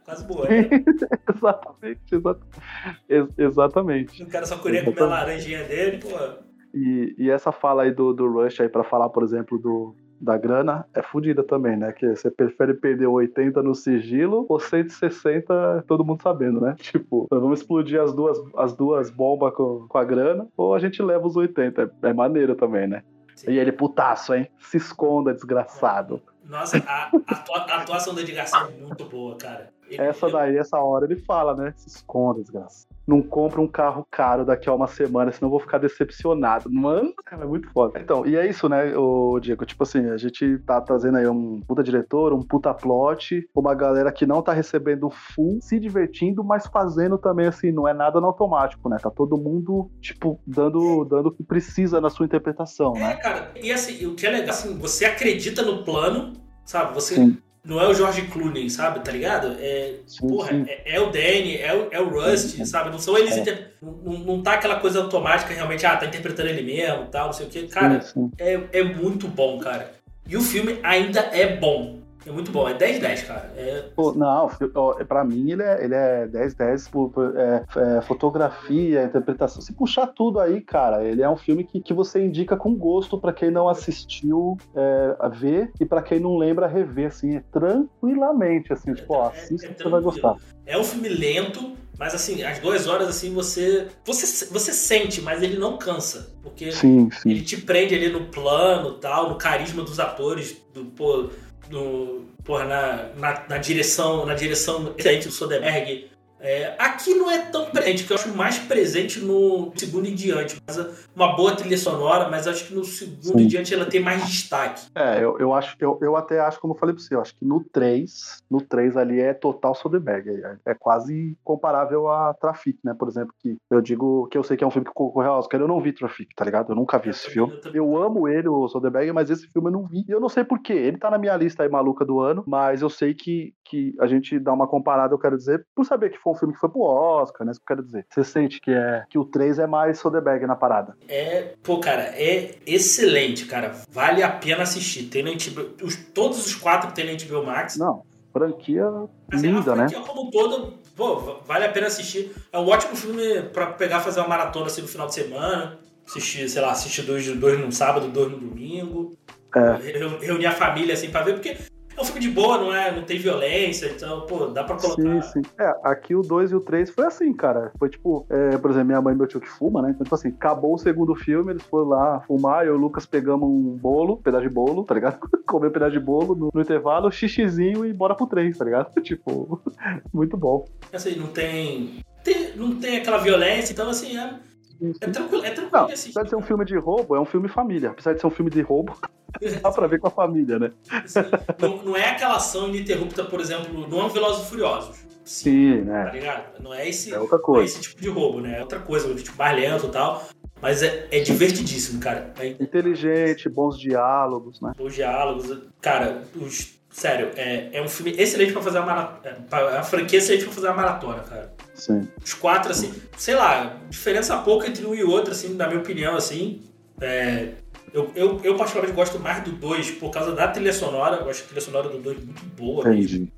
quase boa, né? Exatamente, exa- ex- exatamente. O cara só queria comer a laranjinha dele, pô. E, e essa fala aí do, do Rush aí pra falar, por exemplo, do, da grana, é fodida também, né? Que você prefere perder oitenta no sigilo ou cento e sessenta todo mundo sabendo, né? Tipo, nós vamos explodir as duas, as duas bombas com, com a grana ou a gente leva os oitenta. É, é maneiro também, né? Sim. E ele, putaço, hein? Se esconda, desgraçado. Nossa, a, atua- a atuação do Edgar é muito boa, cara. Ele- Essa daí, essa hora ele fala, né? Se esconda, desgraça. Não compra um carro caro daqui a uma semana, senão eu vou ficar decepcionado. Mano, é muito foda. Então, e é isso, né, ô Diego? Tipo assim, a gente tá trazendo aí um puta diretor, um puta plot, uma galera que não tá recebendo full, se divertindo, mas fazendo também, assim, não é nada no automático, né? Tá todo mundo, tipo, dando, dando o que precisa na sua interpretação, É, né? cara, e assim, o que é legal, assim, você acredita no plano, sabe? Você Sim. não é o George Clooney, sabe? Tá ligado? É, Sim, porra, sim. é, é o Danny, é o, é o Rust, Sim, sim. sabe? Não são eles, É. inter... não, não tá aquela coisa automática, realmente, ah, tá interpretando ele mesmo e tal, não sei o quê. Cara, Sim, sim. é, é muito bom, cara. E o filme ainda é bom. É muito bom, é dez de dez, cara. É... Pô, não, fi- ó, pra mim ele é, ele é dez dez por, por é, é, fotografia, interpretação. Se puxar tudo aí, cara, ele é um filme que, que você indica com gosto pra quem não assistiu é, a ver e pra quem não lembra rever, assim, é tranquilamente, assim, tipo, ó, assista é que você vai tranquilo. gostar. É um filme lento, mas assim, as duas horas assim você, você você sente, mas ele não cansa, porque Sim, sim. ele te prende ali no plano, tal, no carisma dos atores, do pô, do porra, na, na, na direção, na direção excelente do Soderbergh. É, aqui não é tão presente, que eu acho mais presente no segundo em diante. Mas uma boa trilha sonora, mas acho que no segundo Sim. em diante ela tem mais destaque. É, eu, eu acho, eu, eu até acho, como eu falei pra você, eu acho que no três, no três ali é total Soderbergh, é, é quase comparável a Traffic, né, por exemplo, que eu digo que eu sei que é um filme que concorreu ao Oscar, eu não vi Traffic, tá ligado? Eu nunca vi Eu esse também, filme. eu também. Eu amo ele, o Soderbergh, mas esse filme eu não vi, e eu não sei porquê, ele tá na minha lista aí maluca do ano, mas eu sei que, que a gente dá uma comparada, eu quero dizer, por saber que foi um filme que foi pro Oscar, né, isso que eu quero dizer. Você sente que, é, que o três é mais Soderbergh na parada. É, pô, cara, é excelente, cara. Vale a pena assistir. Tem na H B O, os, todos os quatro tem na H B O Max. Não, franquia Assim, linda, a né? franquia como um todo, pô, vale a pena assistir. É um ótimo filme pra pegar, fazer uma maratona assim no final de semana. Assistir, sei lá, assistir dois, dois no sábado, dois no domingo. É. Reu- Reunir a família assim pra ver, porque é um filme de boa, não é? Não tem violência, então, pô, dá pra colocar. Sim, sim. É, aqui o dois e o três foi assim, cara. Foi tipo, é, por exemplo, minha mãe e meu tio que fuma, né? Então, tipo assim, acabou o segundo filme, eles foram lá fumar, eu e o Lucas pegamos um bolo, um pedaço de bolo, tá ligado? Comeu um pedaço de bolo no, no intervalo, xixizinho e bora pro três, tá ligado? Tipo, muito bom. Assim, não tem, tem- não tem aquela violência, então assim, é, é tranquilo, é tranquilo Não, de assistir. apesar de ser um filme de roubo, é um filme família. Apesar de ser um filme de roubo, dá pra ver com a família, né? Assim, não, não é aquela ação ininterrupta, por exemplo, não é um Velozes e Furiosos. Sim, Tá né? ligado? Não é esse, É outra não é coisa. esse tipo de roubo, né? É outra coisa, tipo, mais lento e tal. Mas é, é divertidíssimo, cara. É, Inteligente, bons diálogos, né? os diálogos, cara, os. Sério, é, é um filme excelente pra fazer uma maratona. É uma franquia excelente pra fazer uma maratona, cara. Sim. Os quatro, assim, sei lá, diferença pouca entre um e outro, assim, na minha opinião, assim. É, eu, eu, eu particularmente gosto mais do dois por causa da trilha sonora. Eu acho a trilha sonora do dois muito boa mesmo. Entendi.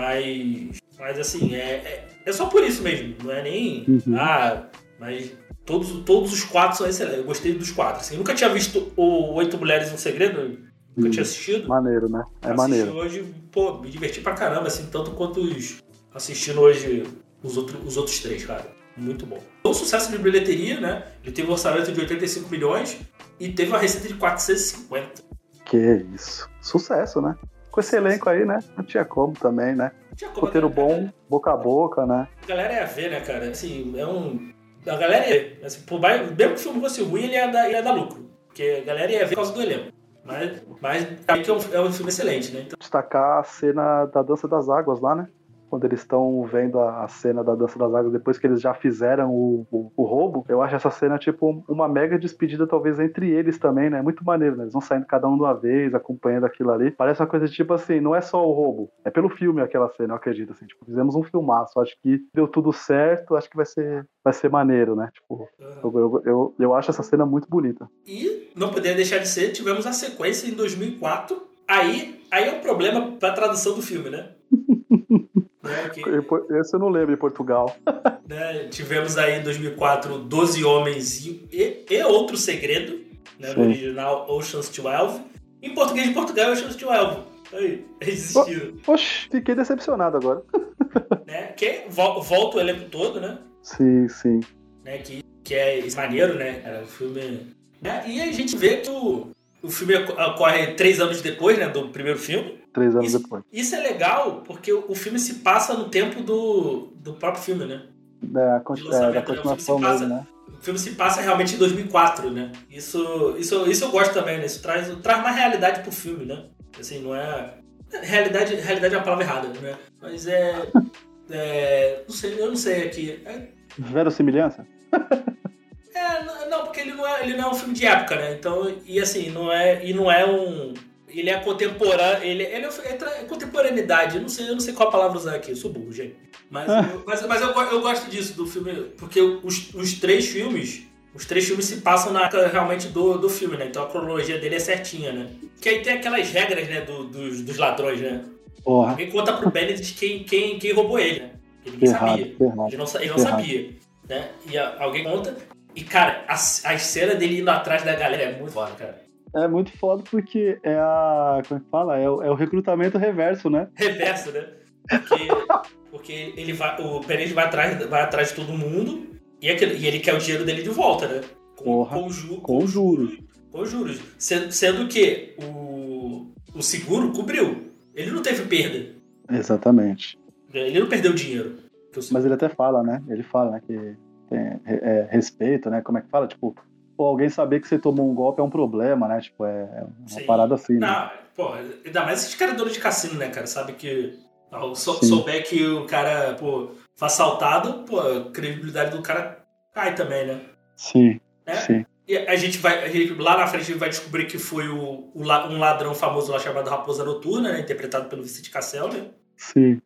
Mas, mas assim, é, é, é só por isso mesmo. Não é nem. Uhum. Ah, mas todos, todos os quatro são excelentes. Eu gostei dos quatro. Assim. Eu nunca tinha visto o Oito Mulheres e um Segredo. Nunca Uhum. tinha assistido. Maneiro, né? É Assisti maneiro. hoje, pô, me diverti pra caramba, assim, tanto quanto os, assistindo hoje os, outro, os outros três, cara. Muito bom. Foi um sucesso de bilheteria, né? Ele teve um orçamento de oitenta e cinco milhões e teve uma receita de quatrocentos e cinquenta. Que isso. Sucesso, né? Com esse elenco aí, né? Não tinha como também, né? Tinha como, Roteiro né? bom, boca a boca, né? A galera ia ver, né, cara? Assim, é um. A galera ia ver. Assim, por mais, mesmo que o filme fosse ruim, ele ia dar, ia dar lucro. Porque a galera ia ver por causa do elenco. Mas, mas aí que é um, é um filme excelente, né? Então, Destacar a cena da Dança das Águas lá, né? Quando eles estão vendo a cena da Dança das Águas, depois que eles já fizeram o, o, o roubo, eu acho essa cena, tipo, uma mega despedida, talvez, entre eles também, né? Muito maneiro, né? Eles vão saindo cada um de uma vez, acompanhando aquilo ali. Parece uma coisa, tipo assim, não é só o roubo, é pelo filme aquela cena, eu acredito, assim. Tipo, fizemos um filmaço, acho que deu tudo certo, acho que vai ser, vai ser maneiro, né? Tipo, eu, eu, eu, eu acho essa cena muito bonita. e não poderia deixar de ser, tivemos a sequência em dois mil e quatro. Aí, aí é um problema pra tradução do filme, né? Né, que, esse eu não lembro, em Portugal. Né, tivemos aí em dois mil e quatro doze Homens e, e, e Outro Segredo, né, no original Ocean's doze. Em português de Portugal é Ocean's doze. Aí, eles desistiram. Poxa, fiquei decepcionado agora. Né, que vo, volta o elenco todo, né? Sim, sim. Né, que, que é maneiro, né? Cara, o filme... Né, e a gente vê que o, o filme ocorre três anos depois, né? Do primeiro filme. Três anos isso, depois. Isso é legal, porque o, o filme se passa no tempo do, do próprio filme, né? É, a, continu- é, da continuação né? mesmo, né? O filme se passa realmente em dois mil e quatro, né? Isso, isso, isso eu gosto também, né? Isso traz, traz mais realidade pro filme, né? Assim, não é... Realidade, realidade é a palavra errada, né? Mas é... é não sei, eu não sei aqui. É, verossimilhança? É, não, porque ele não é, ele não é um filme de época, né? Então, e assim, não é, e não é um... Ele é contemporâneo, ele, ele é, é contemporaneidade, eu não sei, eu não sei qual palavra usar aqui, eu sou burro, gente. Mas, eu, mas, mas eu, eu gosto disso, do filme, porque os, os três filmes, os três filmes se passam na época realmente do, do filme, né? Então a cronologia dele é certinha, né? Que aí tem aquelas regras, né, do, dos, dos ladrões, né? Porra. Alguém conta pro Benedict quem, quem, quem roubou ele, né? Ele nem Errado, sabia. errado, ele não, ele não sabia, né? E a, alguém conta. E, cara, a, a cena dele indo atrás da galera é muito foda, cara. É muito foda porque é a... Como é que fala? É o, é o recrutamento reverso, né? Reverso, né? Porque, porque ele vai, o Benedict vai atrás, vai atrás de todo mundo e, aquele, e ele quer o dinheiro dele de volta, né? Com, Porra, com, ju, com, com juros. Com juros. Sendo, sendo que o, o seguro cobriu. Ele não teve perda. Exatamente. Ele não perdeu dinheiro. Mas ele até fala, né? Ele fala, né, que tem é, respeito, né? Como é que fala? Tipo, pô, alguém saber que você tomou um golpe é um problema, né? Tipo, é, é uma Sim. parada assim, né? Não, pô, ainda mais esses caras donos de cassino, né, cara? Sabe que ao sou, souber que o cara, pô, foi assaltado, pô, a credibilidade do cara cai também, né? Sim, né? sim. E a gente vai, a gente, lá na frente a gente vai descobrir que foi o, o, um ladrão famoso lá chamado Raposa Noturna, né? Interpretado pelo Vicente Cassel, né? Sim.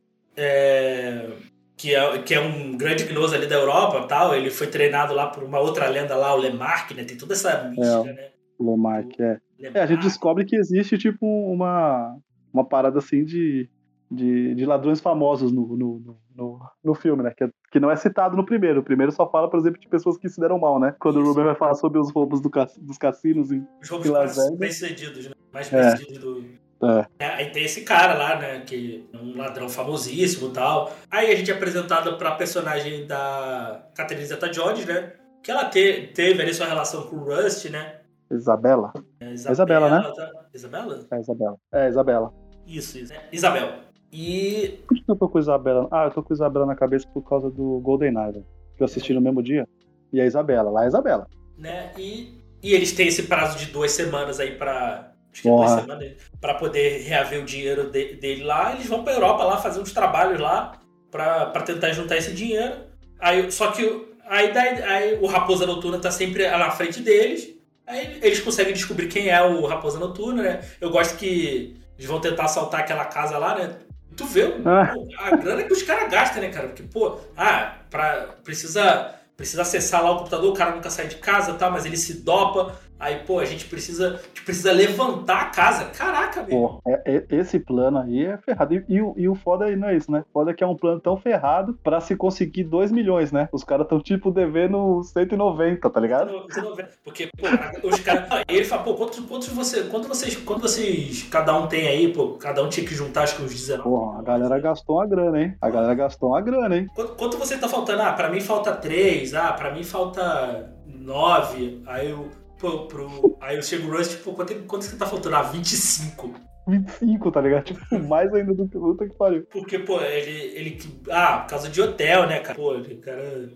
É... Que é, que é um grande gnoso ali da Europa, tal. Ele foi treinado lá por uma outra lenda lá, o Lemarck, né? Tem toda essa mística, é, né? O Lemarck, é. Lemarck. É, a gente descobre que existe, tipo, uma, uma parada assim de, de, de ladrões famosos no, no, no, no filme, né? Que, que não é citado no primeiro. O primeiro só fala, por exemplo, de pessoas que se deram mal, né? Quando Isso. o Ruben vai falar sobre os roubos do, dos cassinos em Os roubos mais bem-sucedidos, né? Mais bem-sucedidos é. do... É. É, aí tem esse cara lá, né, que é um ladrão famosíssimo e tal. Aí a gente é apresentado pra personagem da Catherine Zeta-Jones, né, que ela te, teve ali sua relação com o Rust, né. Isabela. É, Isabela, Isabela, né? Tá... Isabela? É, Isabela. É, Isabela. Isso, isso. É. Isabel. E... Por que eu tô com Isabela? Ah, eu tô com Isabela na cabeça por causa do GoldenEye, né? Que eu assisti é. no mesmo dia. E a Isabela, lá é a Isabela. Né, e, e eles têm esse prazo de duas semanas aí pra... Acho que duas semanas, para poder reaver o dinheiro de, dele lá. Eles vão pra Europa lá fazer uns trabalhos lá pra, pra tentar juntar esse dinheiro. Aí, só que aí, daí, aí o Raposa Noturna tá sempre na frente deles. Aí eles conseguem descobrir quem é o Raposa Noturna, né? Eu gosto que eles vão tentar assaltar aquela casa lá, né? Tu vê ah. pô, a grana que os caras gastam, né, cara? Porque, pô, ah, pra, precisa, precisa acessar lá o computador, o cara nunca sai de casa e tal, mas ele se dopa. Aí, pô, a gente precisa, a gente precisa levantar a casa. Caraca, meu. Pô, é, é, esse plano aí é ferrado. E, e, e o foda aí não é isso, né? O foda é que é um plano tão ferrado pra se conseguir dois milhões, né? Os caras tão, tipo, devendo cento e noventa, tá ligado? cento e noventa. Porque, pô, os caras... Ele fala, pô, quantos, quantos, você, quantos, vocês, quantos vocês, cada um tem aí, pô? Cada um tinha que juntar, acho que uns dezenove. Pô, a galera gastou uma grana, hein? A galera gastou uma grana, hein? Quanto, quanto você tá faltando? Ah, pra mim falta três. Ah, pra mim falta nove. Aí eu... Pro, pro... Aí eu chego no Rust, tipo, quanto, quanto você tá faltando? Ah, vinte e cinco. vinte e cinco, tá ligado? Tipo, mais ainda do que luta que pariu. Porque, pô, ele, ele... Ah, por causa de hotel, né, cara? Pô, ele, cara...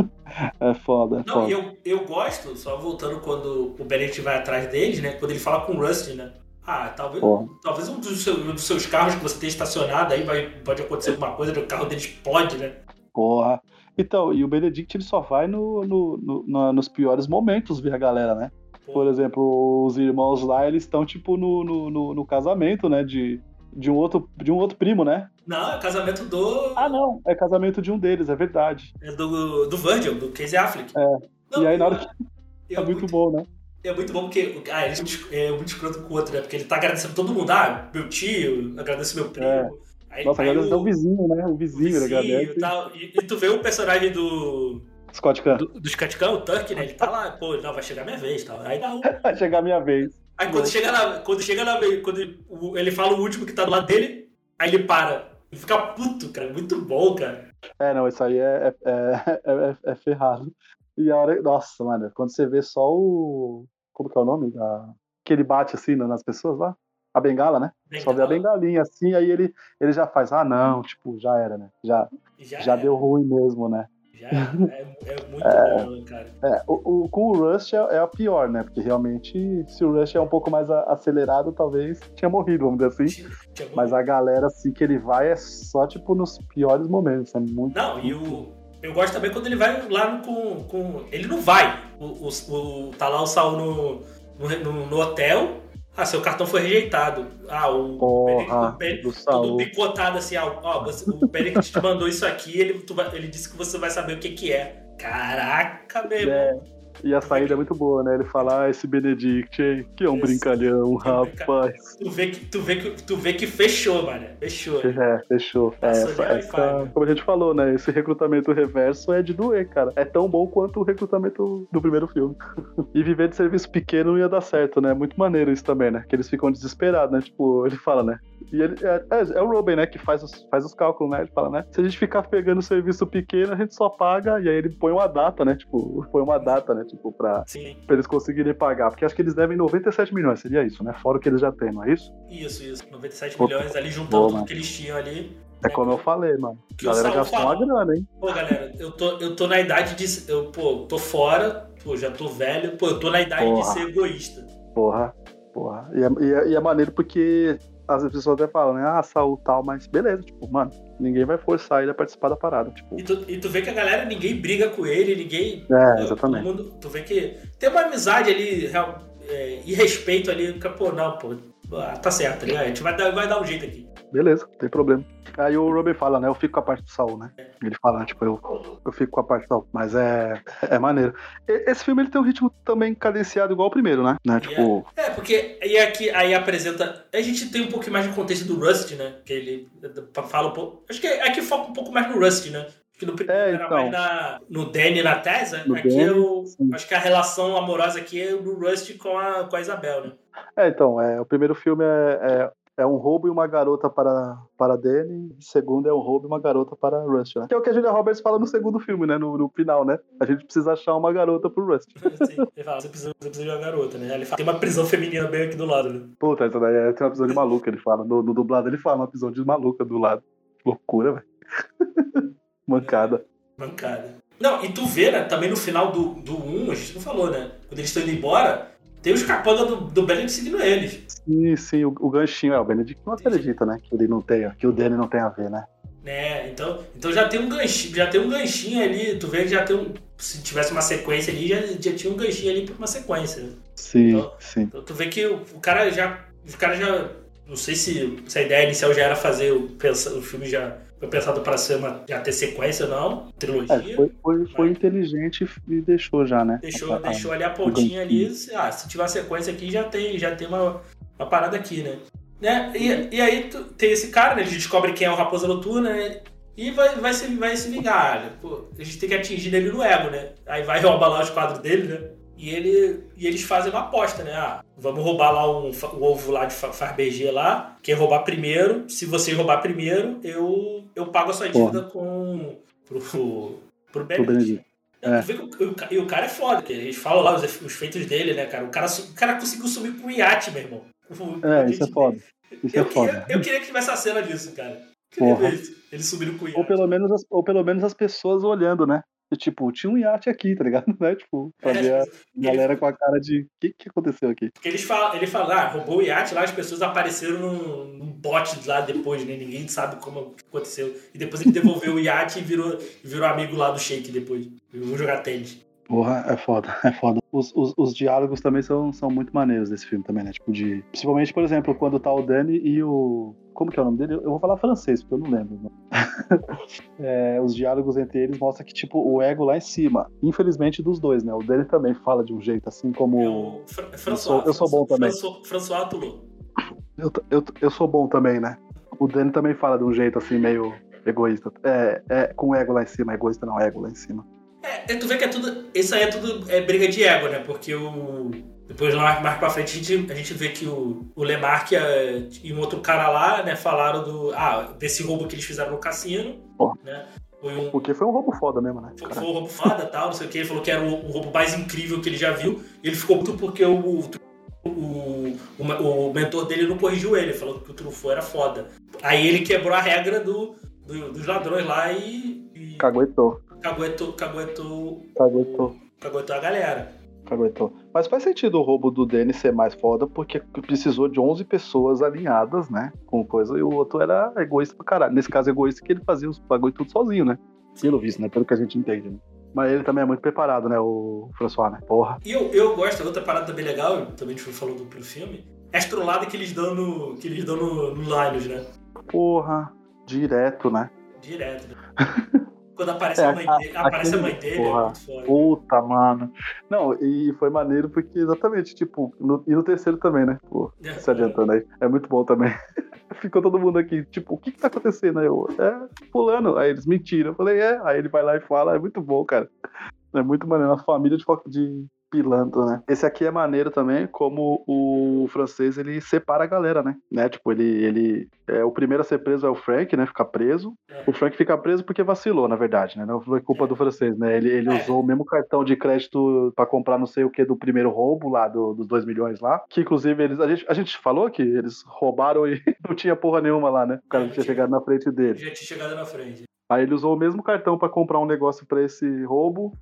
É foda, é Não, foda. Eu, eu gosto, só voltando quando o Benedict vai atrás deles, né? Quando ele fala com o Rust, né? Ah, talvez, talvez um dos, seus, um dos seus carros que você tem estacionado aí vai, pode acontecer alguma coisa, o carro dele explode, né? Porra. Então, e o Benedict ele só vai no, no, no, no, nos piores momentos ver a galera, né? Por exemplo, os irmãos lá, eles estão tipo no, no, no, no casamento, né? De, de, um outro, de um outro primo, né? Não, é casamento do... Ah, não. É casamento de um deles, é verdade. É do, do Virgil, do Casey Affleck. É. Não, e aí na hora que... É, é muito, muito bom, né? É muito bom porque... Ah, ele é muito escroto com o outro, né? Porque ele tá agradecendo todo mundo. Ah, meu tio, agradeço meu primo. É. Aí, Nossa, aí agora o, é o vizinho, né? O vizinho, vizinho ele agradece. e tal. E, e tu vê o personagem do. Scott Kahn. Do, do Scott Kahn, o Turk, né? Ele tá lá, pô, não, vai chegar a minha vez, tal. Aí dá um. Vai chegar a minha vez. Aí quando chega na. Quando chega na vez, quando o- ele fala o último que tá do lado dele, aí ele para. Ele fica puto, cara. Muito bom, cara. É, não, isso aí é, é, é, é- é ferrado. E a hora. Nossa, mano, quando você vê só o. Como que é o nome? Da... Que ele bate assim nas pessoas lá? A bengala, né? Só vê a Bengala. bengalinha assim, aí ele, ele já faz, ah, não, tipo, já era, né? Já, Já, já é, deu ruim mesmo, né? Já é, é muito bom, né, cara. É, o, o, com o Rush é, é a pior, né? Porque realmente, se o Rush é um pouco mais a- acelerado, talvez tinha morrido, vamos dizer assim. Tinha- tinha muito- Mas a galera, assim, que ele vai é só, tipo, nos piores momentos. É muito. Não, e o. Eu gosto também quando ele vai lá no- com. com ele não vai. O, o, o- tá lá o Saul no, no, no- no hotel. Ah, seu cartão foi rejeitado. Ah, o. Porra, o Benedict- do todo Saul. picotado assim, ó, ó, você- o Benedict te mandou isso aqui, ele, tu vai- ele disse que você vai saber o que que é. Caraca, meu irmão. É, e a saída é muito boa, né? Ele fala, ah, esse Benedict, hein? Que é um Esse- brincalhão, que é um brinca- rapaz. Tu vê que, tu vê que, tu vê que fechou, mano. Fechou. É, fechou. É, Passou essa, de essa- Wi-Fi, né? como a gente falou, né? Esse recrutamento reverso é de doer, cara. É tão bom quanto o recrutamento do primeiro filme. E viver de serviço pequeno não ia dar certo, né? Muito maneiro isso também, né? Que eles ficam desesperados, né? Tipo, ele fala, né? E ele, é, é- é o Robin, né? Que faz os, faz os cálculos, né? Ele fala, né? Se a gente ficar pegando serviço pequeno, a gente só paga. E aí ele põe uma data, né? Tipo, põe uma data, né? Tipo, pra, Sim, pra eles conseguirem pagar. Porque acho que eles devem noventa e sete milhões, seria isso, né? Fora o que eles já têm, não é isso? isso, isso. noventa e sete Pô, milhões ali juntando boa, tudo mano. que eles tinham ali. É como eu falei, mano. Que A o galera Saul gastou fala. uma grana, hein? Pô, galera, eu tô, eu tô na idade de. Eu, pô, tô fora, pô, já tô velho, pô, eu tô na idade Porra. de ser egoísta. Porra, porra. E é, e é- e é maneiro porque as pessoas até falam, né? Ah, saúde tal, mas beleza, tipo, mano, ninguém vai forçar ele a participar da parada. Tipo, E tu, e tu vê que a galera, ninguém briga com ele, ninguém. É, pô, exatamente. Todo mundo, tu vê que tem uma amizade ali, real- é, e respeito ali, que, pô, não, pô, ah, tá certo, tá ligado? A gente vai dar, vai dar um jeito aqui. beleza, não tem problema. Aí o Robin fala, né? Eu fico com a parte do Saul, né? Ele fala, né, tipo, eu, eu fico com a parte do Saul. Mas é, é maneiro. E- Esse filme ele tem um ritmo também cadenciado igual o primeiro, né? né? Tipo, É, é, porque aí aqui aí apresenta. A gente tem um pouquinho mais de contexto do Rust, né? Que ele fala um pouco. Acho que aqui foca um pouco mais no Rust, né? Acho que no primeiro É, era então. mais na, no Danny e na Tessa. No Aqui Danny, eu sim. acho que a relação amorosa aqui é do Rust com a, com a Isabel, né? É, então, é, o primeiro filme é, é, é um roubo e uma garota para, para Danny, o segundo é um roubo e uma garota para Rust, né? Que é o que a Julia Roberts fala no segundo filme, né? No, no final, né? A gente precisa achar uma garota pro Rust. Assim, ele fala, você precisa, você precisa de uma garota, né? Ele fala, tem uma prisão feminina bem aqui do lado, né? Puta, essa daí é- tem uma prisão de maluca, ele fala. No, no dublado ele fala uma prisão de maluca do lado. Loucura, velho. Mancada. Mancada. Não, e tu vê, né, também no final do, do um, a gente não falou, né? Quando eles estão indo embora, tem os capangas do, do Benedict seguindo eles. Sim, sim, o, o ganchinho, é, o Benedict não acredita, né? Que ele não tem, que o Danny não tem a ver, né? Né, então, então já tem um ganchinho, já tem um ganchinho ali, tu vê que já tem um. Se tivesse uma sequência ali, já, já tinha um ganchinho ali pra uma sequência. Né? Sim, Então- sim. Então tu vê que o, o cara já. O cara já. Não sei se, se a ideia inicial já era fazer o, pensa- o filme já. Foi pensado pra ser uma, já ter sequência ou não, trilogia. É, foi, foi, foi inteligente e deixou já, né? Deixou, A- a- deixou ali a pontinha o ali. se- Ah, se tiver uma sequência aqui, já tem, já tem uma, uma parada aqui, né? né? E, e aí tu, tem esse cara, né? A gente descobre quem é o Raposa Noturna, né? E vai, vai, se, vai se vingar. Né? Pô, a gente tem que atingir ele no ego, né? Aí vai roubar lá os quadros dele, né? E, ele, e eles fazem uma aposta, né? Ah, vamos roubar lá um, fa- o ovo lá de fa- Farbergé lá. Quem roubar primeiro, se você roubar primeiro, eu, eu pago a sua dívida com pro, pro Benedict. Benedict. É. É. Tu vê que o, o, e o cara é foda, que a gente fala lá os, efe- os feitos dele, né, cara? O cara, su- o cara conseguiu sumir com um iate, meu irmão. O- É, o isso é dele. foda. Isso Eu é foda. queria, eu queria que tivesse a cena disso, cara. Queria Porra. ver isso. Ele subindo com o iate. Ou pelo, menos as, ou pelo menos as pessoas olhando, né? E, tipo, tinha um iate aqui, tá ligado? Né? Tipo, fazer a É, galera com a cara de o que, que aconteceu aqui? Porque eles falam, ele fala, ah, roubou o iate lá, as pessoas apareceram num, num bote lá depois, né? Ninguém sabe como aconteceu. E depois ele devolveu o iate e virou, virou amigo lá do Sheik depois. Vou jogar tênis. Porra, é foda, é foda. Os, os, os diálogos também são, são muito maneiros desse filme também, né? Tipo, de. Principalmente, por exemplo, quando tá o Danny e o. Como que é o nome dele? Eu vou falar francês, porque eu não lembro. Né? É, os diálogos entre eles mostram que, tipo, o ego lá em cima. Infelizmente, dos dois, né? O Danny também fala de um jeito assim como. É o Fra- François, eu sou- eu sou bom também. François, François Toulon. Eu, eu, eu sou bom também, né? O Danny também fala de um jeito assim, meio egoísta. É, é com ego lá em cima, egoísta não, ego lá em cima. É, tu vê que é tudo. Isso aí é tudo é briga de ego, né? Porque o. Depois lá mais pra frente a gente, a gente vê que o, o Lemarque e um outro cara lá, né, falaram do. Ah, desse roubo que eles fizeram no cassino. Oh. Né? Foi um, Porque foi um roubo foda mesmo, né? Foi, foi um roubo foda e tal, não sei o que. Ele falou que era o, o roubo mais incrível que ele já viu. E ele ficou puto porque o, o, o, o mentor dele não corrigiu ele. Falou que o Truffaut era foda. Aí ele quebrou a regra do, do, dos ladrões lá e. e caguetou. Caguetou. Caguetou. Caguetou. Caguetou a galera. Caguetou. Mas faz sentido o roubo do Danny ser mais foda, porque precisou de onze pessoas alinhadas, né? Com coisa, e o outro era egoísta pra caralho. Nesse caso, egoísta que ele fazia os bagulho tudo sozinho, né? Pelo visto, né? Pelo que a gente entende, né? Mas ele também é muito preparado, né? O François, né? Porra. E eu, eu gosto, outra parada também legal, também a gente falou do pelo filme, é a estrolada que eles dão no, que eles dão no, no Linus, né? Porra. Direto, né? Direto, né? Quando aparece, é, a, mãe dele, a, aparece aquele, a mãe dele, porra, é muito foda. Puta, mano. Não, e foi maneiro porque exatamente, tipo, no, e no terceiro também, né? Pô, é, se adiantando aí. É muito bom também. Ficou todo mundo aqui, tipo, o que que tá acontecendo? Aí eu, é, fulano. Aí eles mentiram. Eu falei, é. Aí ele vai lá e fala, é muito bom, cara. É muito maneiro. Uma família de, de pilantra, né? Esse aqui é maneiro também, como o francês, ele separa a galera, né? né? Tipo, ele, ele é, o primeiro a ser preso é o Frank, né? Fica preso. É. O Frank fica preso porque vacilou, na verdade, né? Não foi culpa é. do francês, né? Ele, ele é. usou o mesmo cartão de crédito pra comprar não sei o que do primeiro roubo lá, do, dos dois milhões lá. Que, inclusive, eles, a, gente, a gente falou que eles roubaram e não tinha porra nenhuma lá, né? O cara é, tinha chegado na frente dele. Já tinha chegado na frente. Aí ele usou o mesmo cartão pra comprar um negócio pra esse roubo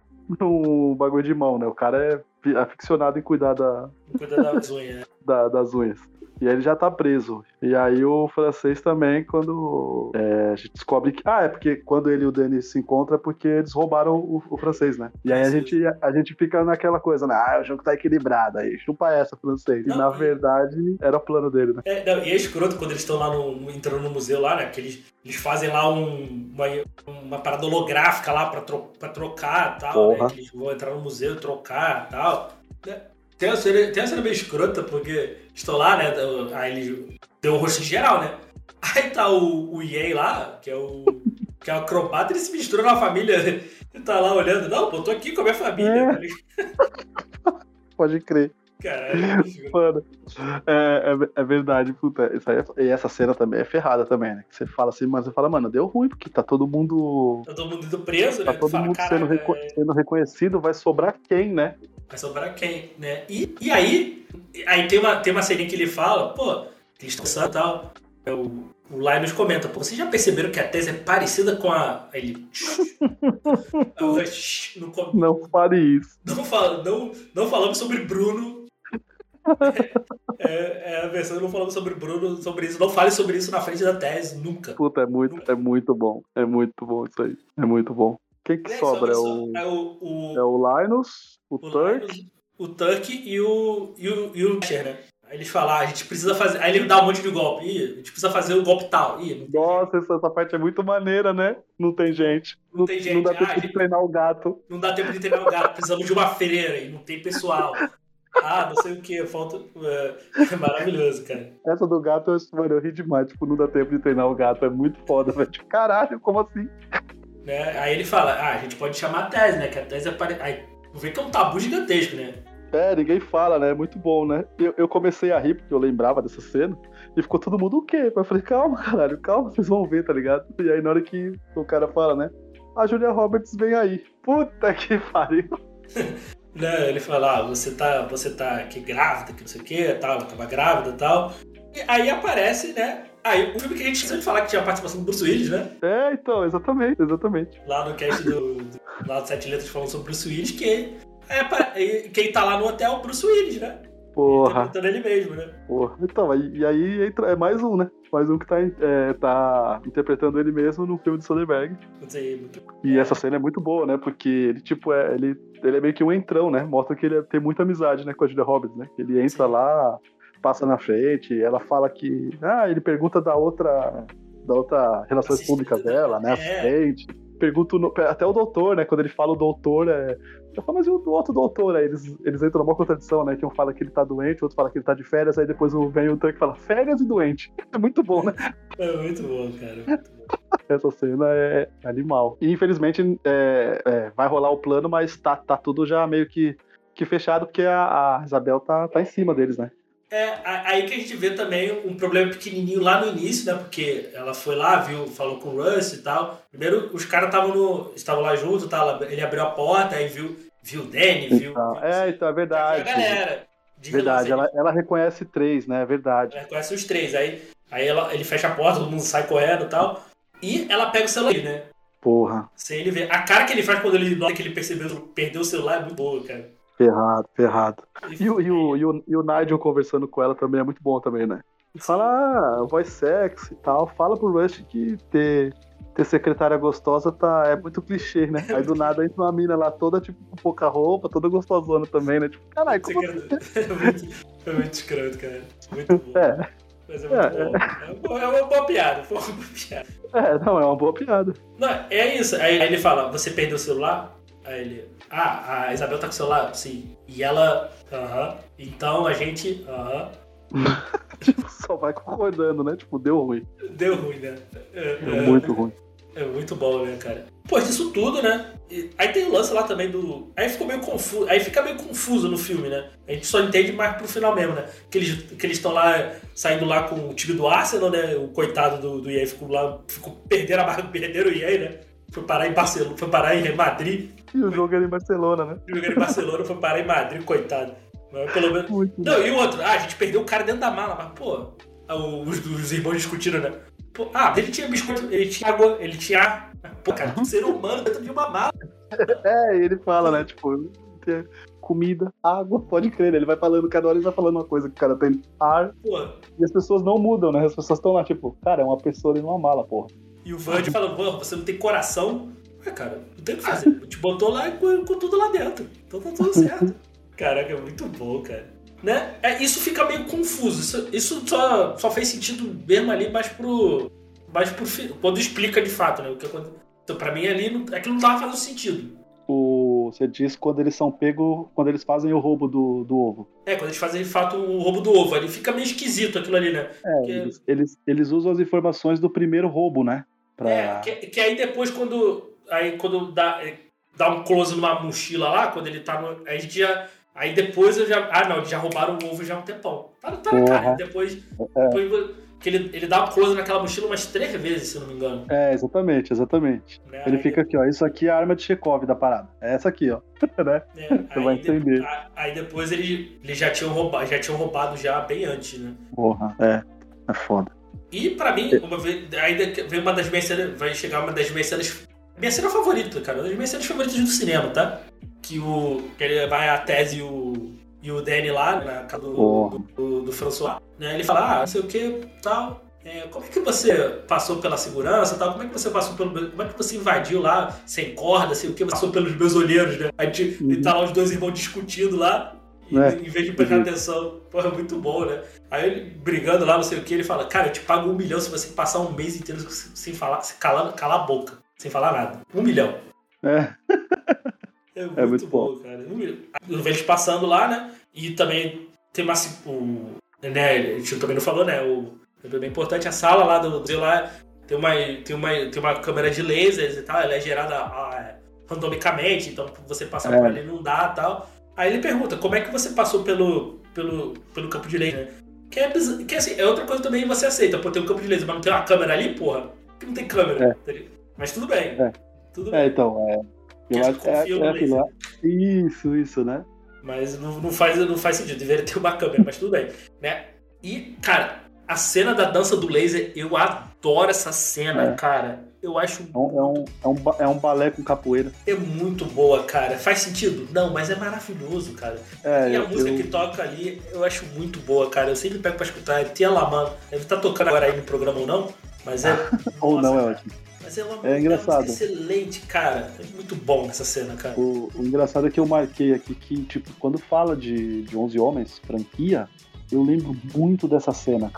no bagulho de mão, né? O cara é aficionado em cuidar da... Cuidar das unhas, né? da, das unhas. E aí ele já tá preso. E aí o francês também, quando é, a gente descobre que... Ah, é porque quando ele e o Danny se encontram é porque eles roubaram o, o francês, né? E aí a gente, a gente fica naquela coisa, né? Ah, o jogo tá equilibrado. Aí chupa essa, francês. E não, na e... verdade era o plano dele, né? É, não, e é escroto quando eles estão lá no, entrando no museu lá, né? Porque eles, eles fazem lá um, uma, uma parada holográfica lá pra, tro, pra trocar e tal, Porra. né? Eles vão entrar no museu, trocar e tal. Tem uma, cena, tem uma cena meio escrota, porque estou lá, né? Aí ele deu o rosto geral, né? Aí tá o, o Yen lá, que é o, que é o acrobata, ele se mistura na família. Ele tá lá olhando, não, pô, tô aqui com a minha família. É. Pode crer. Caralho, mano, é, é, é verdade, puta. Isso aí é, e essa cena também é ferrada também, né? Você fala assim, mas você fala, mano, deu ruim, porque tá todo mundo. Tá todo mundo indo preso, tá né? Tá todo fala, mundo sendo, reco- é... sendo reconhecido, vai sobrar quem, né? Vai sobrar quem, né? E, e aí, aí tem uma, tem uma cena que ele fala, pô, eles estão e tal. O, o Linus comenta, pô, vocês já perceberam que a tese é parecida com a. Aí ele. não, não fale isso. Não, fala, não, não falamos sobre Bruno. É, é a versão, não falamos sobre Bruno, sobre isso. Não fale sobre isso na frente da tese, nunca. Puta, é muito, nunca. é muito bom. É muito bom isso aí. É muito bom. Quem que é, sobra? É o, é o, o, é o Linus, o, o Turk. Linus, o Turk e o, e o, e o Asher, né? Aí eles falam, ah, a gente precisa fazer. Aí ele dá um monte de golpe. Ih, a gente precisa fazer o golpe tal. Ih, Nossa, essa, essa parte é muito maneira, né? Não tem gente. Não, não tem gente. Não dá ah, tempo de treinar o gato. Não dá tempo de treinar o gato. Precisamos de uma freira e não tem pessoal. Ah, não sei o que, falta. É maravilhoso, cara. Essa do gato, mano, eu ri demais. Tipo, não dá tempo de treinar o gato. É muito foda, velho. Tipo, caralho, como assim? Né? Aí ele fala, ah, a gente pode chamar a tese, né? Que a tese é pare... Aí, vê que é um tabu gigantesco, né? É, ninguém fala, né? É muito bom, né? Eu, eu comecei a rir porque eu lembrava dessa cena e ficou todo mundo o quê? Eu falei, calma, caralho, calma, vocês vão ver, tá ligado? E aí na hora que o cara fala, né? A Julia Roberts vem aí. Puta que pariu. Né? Ele fala, ah, você tá, você tá aqui grávida, que não sei o que, tal, ela tava grávida e tal. E aí aparece, né? Aí o filme que a gente esqueceu de falar que tinha a participação do Bruce Willis, né? É, então, exatamente, exatamente. Lá no cast do, do lá do Sete Letras falando sobre o Bruce Willis, que é, quem tá lá no hotel é o Bruce Willis, né? Porra. Interpretando ele mesmo, né? Porra. Então, e aí entra, é mais um, né? Mais um que tá, é, tá interpretando ele mesmo no filme de Soderbergh. Muito... E essa cena é muito boa, né? Porque ele, tipo, é, ele, ele é meio que um entrão, né? Mostra que ele tem muita amizade, né, com a Julia Roberts, né? Ele entra Sim. lá, passa na frente, ela fala que... Ah, ele pergunta da outra, da outra relações Assistente, públicas dela, né? É. Assistente. pergunta o no- até o doutor, né? Quando ele fala o doutor, é. Já fala, mas e o outro doutor? Aí eles, eles entram numa contradição, né? Que um fala que ele tá doente, o outro fala que ele tá de férias, aí depois vem o tanque e fala férias e doente. É muito bom, né? É muito bom, cara. Muito bom. Essa cena é animal. E infelizmente é, é, vai rolar o plano, mas tá, tá tudo já meio que, que fechado, porque a, a Isabel tá, tá em cima deles, né? É, a- aí que a gente vê também um problema pequenininho lá no início, né? Porque ela foi lá, viu, falou com o Russ e tal. Primeiro, os caras estavam no, estavam lá junto, tá? Ela- ele abriu a porta, aí viu, viu o Danny, viu, Então, viu é, então é a verdade. galera. De Verdade, relance, ela, ela reconhece três, né? É verdade. ela conhece os três. Aí, aí ela, ele fecha a porta, todo mundo sai correndo e tal. E ela pega o celular, né? Porra, Sem ele ver. A cara que ele faz quando ele nota que ele percebeu, perdeu o celular é muito boa, cara. ferrado, ferrado. E, o- e, o, e, o, e o Nigel conversando com ela também é muito bom também, né? Fala, ah, voz sexy e tal. Fala pro Rush que ter, ter secretária gostosa tá, é muito clichê, né? Aí do nada entra uma mina lá toda, tipo, com pouca roupa, toda gostosona também, né? Tipo, caralho, como assim? É muito, é muito escroto, cara. Muito bom. É, Mas é muito É, bom. É uma, é uma boa piada. Foi uma boa piada. é, não, é uma boa piada. Não, é isso. Aí, aí ele fala, você perdeu o celular? Aí ele, ah, a Isabel tá com o celular? Sim. E ela, aham. Então a gente, aham. Tipo, só vai concordando, né? Tipo, deu ruim. Deu ruim, né? É, Deu é, muito ruim. é muito bom, né, cara? Pô, disso tudo, né? E aí tem o lance lá também do... Aí ficou meio confuso. Aí fica meio confuso no filme, né? A gente só entende mais pro final mesmo, né? Que eles que eles estão lá, saindo lá com o time do Arsenal, né? O coitado do, do E A ficou lá, ficou perdendo a barra, perderam o E A, né? Foi parar em Barcelona, foi parar em Madrid. E o jogo era em Barcelona, né? Jogando em Barcelona, foi parar em Madrid, coitado. Mas pelo menos... Muito Não, e o outro? Ah, a gente perdeu o cara dentro da mala, mas, pô... Os, os irmãos discutiram, né? Pô, ah, ele tinha biscoito, ele tinha água, ele tinha ar. Pô, cara, um ser humano dentro de uma mala. É, e ele fala, né? Tipo, ter comida, água, pode crer. Ele vai falando, cada hora ele vai falando uma coisa que o cara tem ar. Pô, E as pessoas não mudam, né? As pessoas estão lá, tipo, cara, é uma pessoa dentro de uma mala, porra. e o Vande falando, pô, você não tem coração? Ué, cara, não tem o que fazer. Te botou lá com, com tudo lá dentro. Então tá tudo certo. Caraca, é muito bom, cara. Né? É, isso fica meio confuso. Isso, isso só, só fez sentido mesmo ali mais pro. Mais pro fi- quando explica de fato, né? O que aconteceu. Então, pra mim ali, não, aquilo não tava fazendo sentido. O, você diz quando eles são pegos, quando eles fazem o roubo do, do ovo. É, quando eles fazem de fato o roubo do ovo, ali fica meio esquisito aquilo ali, né? É, Que- eles, eles, eles usam as informações do primeiro roubo, né? Pra... É, que, que aí depois quando. Aí quando dá, dá um close numa mochila lá, quando ele tá no. Aí a gente já. Aí depois eu já. Ah, não, eles já roubaram o ovo já há um tempão. Tá, tá na cara. Porra. Depois. depois que ele, ele dá um close naquela mochila umas três vezes, se eu não me engano. É, exatamente, exatamente. Né? Ele Aí- fica aqui, ó. Isso aqui é a arma de Chekhov da parada. É essa aqui, ó. né? É, Você vai aí, de- entender. a- aí depois ele, ele já tinham roubado, já tinham roubado já bem antes, né? Porra, é. É foda. E pra mim, uma vez, ainda vem uma das minhas cenas, vai chegar uma das minhas cenas, minha cena favorita, cara, uma das minhas cenas favoritas do cinema, tá? Que o que ele vai a Tese e o e o Danny lá na casa do, Oh. do, do, do François, né? Ele fala, ah, não sei o que, tal. É, como é que você passou pela segurança, tal? Como é que você passou pelo, como é que você invadiu lá sem corda, sei o que, passou pelos meus olheiros, né? Aí te- e tá lá os dois irmãos discutindo lá. E, É. em vez de prestar atenção, porra, muito bom, né? Aí ele brigando lá, não sei o que, ele fala, cara, eu te pago um milhão se você passar um mês inteiro sem falar, sem calar, calar a boca, sem falar nada. Um milhão. É. É muito, É muito bom, cara. Um milhão. Eu vejo eles passando lá, né? E também tem uma. O, né, a gente também não falou, né? O, é bem importante, a sala lá do museu lá tem uma, tem, uma, tem uma câmera de lasers e tal, ela é gerada ah, randomicamente, então você passar É. por ali não dá e tal. Aí ele pergunta, como é que você passou pelo, pelo, pelo campo de laser? Que é, biz- que assim, é outra coisa também você aceita, pô, tem um campo de laser, mas não tem uma câmera ali, porra? Por que não tem câmera? Tá ligado? Mas tudo bem. É. Tudo bem. É, então, é. Eu Acho acho que que é, confio no é aquilo lá. Isso, isso, né? Mas não, não, faz, não faz sentido, deveria ter uma câmera, mas tudo bem, né? E, cara, a cena da dança do laser, eu adoro essa cena, É. cara. Eu acho É um, é, um, é, um, ba- é um balé com capoeira. é muito boa, cara. Faz sentido? Não, mas é maravilhoso, cara. É, E a eu- música eu- que toca ali, eu acho muito boa, cara. Eu sempre pego pra escutar. Tia Laman, deve estar tocando agora aí no programa ou não, mas é... Ou Nossa, não, é cara. ótimo. Mas é uma, É engraçado. uma música excelente, cara. É muito bom essa cena, cara. O, o engraçado é que eu marquei aqui que, tipo, quando fala de, de onze Homens, franquia, eu lembro muito dessa cena, cara.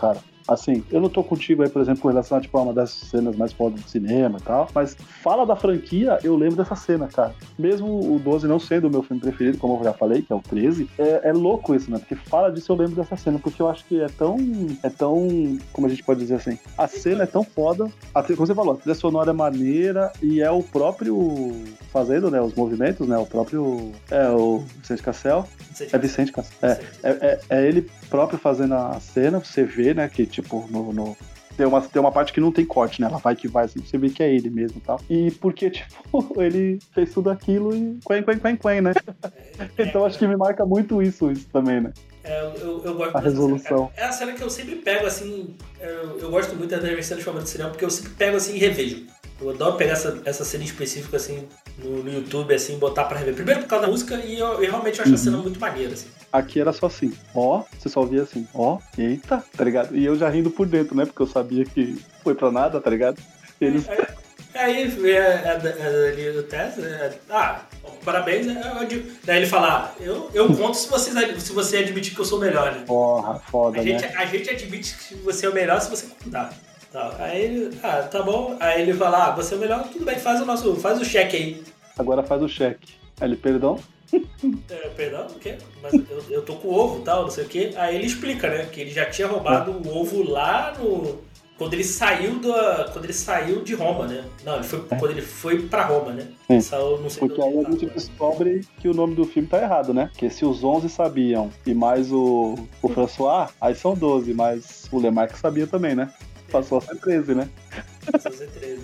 Assim, eu não tô contigo aí, por exemplo, com relação a, tipo, a uma das cenas mais fodas do cinema e tal, mas fala da franquia, eu lembro dessa cena, cara. Mesmo o doze não sendo o meu filme preferido, como eu já falei, que é o treze, é, é louco isso, né? Porque fala disso, eu lembro dessa cena, porque eu acho que é tão, é tão, como a gente pode dizer assim, a cena é tão foda, a, como você falou, a trilha sonora é maneira e é o próprio fazendo, né, os movimentos, né, o próprio, é o Vicente Cassel, é Vicente Cassel, é, é, é, é ele próprio fazendo a cena, você vê, né, que tipo, no, no tem, uma, tem uma parte que não tem corte, né, ela vai que vai, assim, você vê que é ele mesmo e tal, e porque, tipo, ele fez tudo aquilo e quen, quen, quen, quen, né, então acho que me marca muito isso, isso também, né. É, eu, eu gosto a resolução. Cena. É a cena que eu sempre pego, assim, eu, eu gosto muito das minhas cenas favoritas do cinema, porque eu sempre pego, assim, e revejo. Eu adoro pegar essa, essa cena específica, assim, no, no YouTube, assim, botar pra rever. Primeiro por causa da música, e eu, eu realmente acho uhum. a cena muito maneira, assim. Aqui era só assim, ó, você só via assim, ó, eita, tá ligado? E eu já rindo por dentro, né, porque eu sabia que foi pra nada, tá ligado? Eles... Aí, aí vê ali o Tess, é, ah, parabéns, é, daí ele fala, ah, eu, eu conto se, vocês, se você admitir que eu sou o melhor, né? Porra, foda, a gente, né? A gente admite que você é o melhor se você contar. Tá. Aí ele, ah, tá bom. Aí ele fala, ah, você é o melhor, tudo bem, faz o nosso, faz o cheque aí. Agora faz o cheque. Aí ele, perdão? É, perdão, o quê? Mas eu, eu tô com o ovo e tal, não sei o quê. Aí ele explica, né, que ele já tinha roubado o ovo lá no... Quando ele saiu da... Quando ele saiu de Roma, né? Não, ele foi, é. quando ele foi pra Roma, né? Saiu, não sei Porque aí a gente descobre que o nome do filme tá errado, né? Porque se os onze sabiam e mais o, o François, aí são doze, mas o Lemarque sabia também, né? Passou a ser treze, né? Passou a ser treze.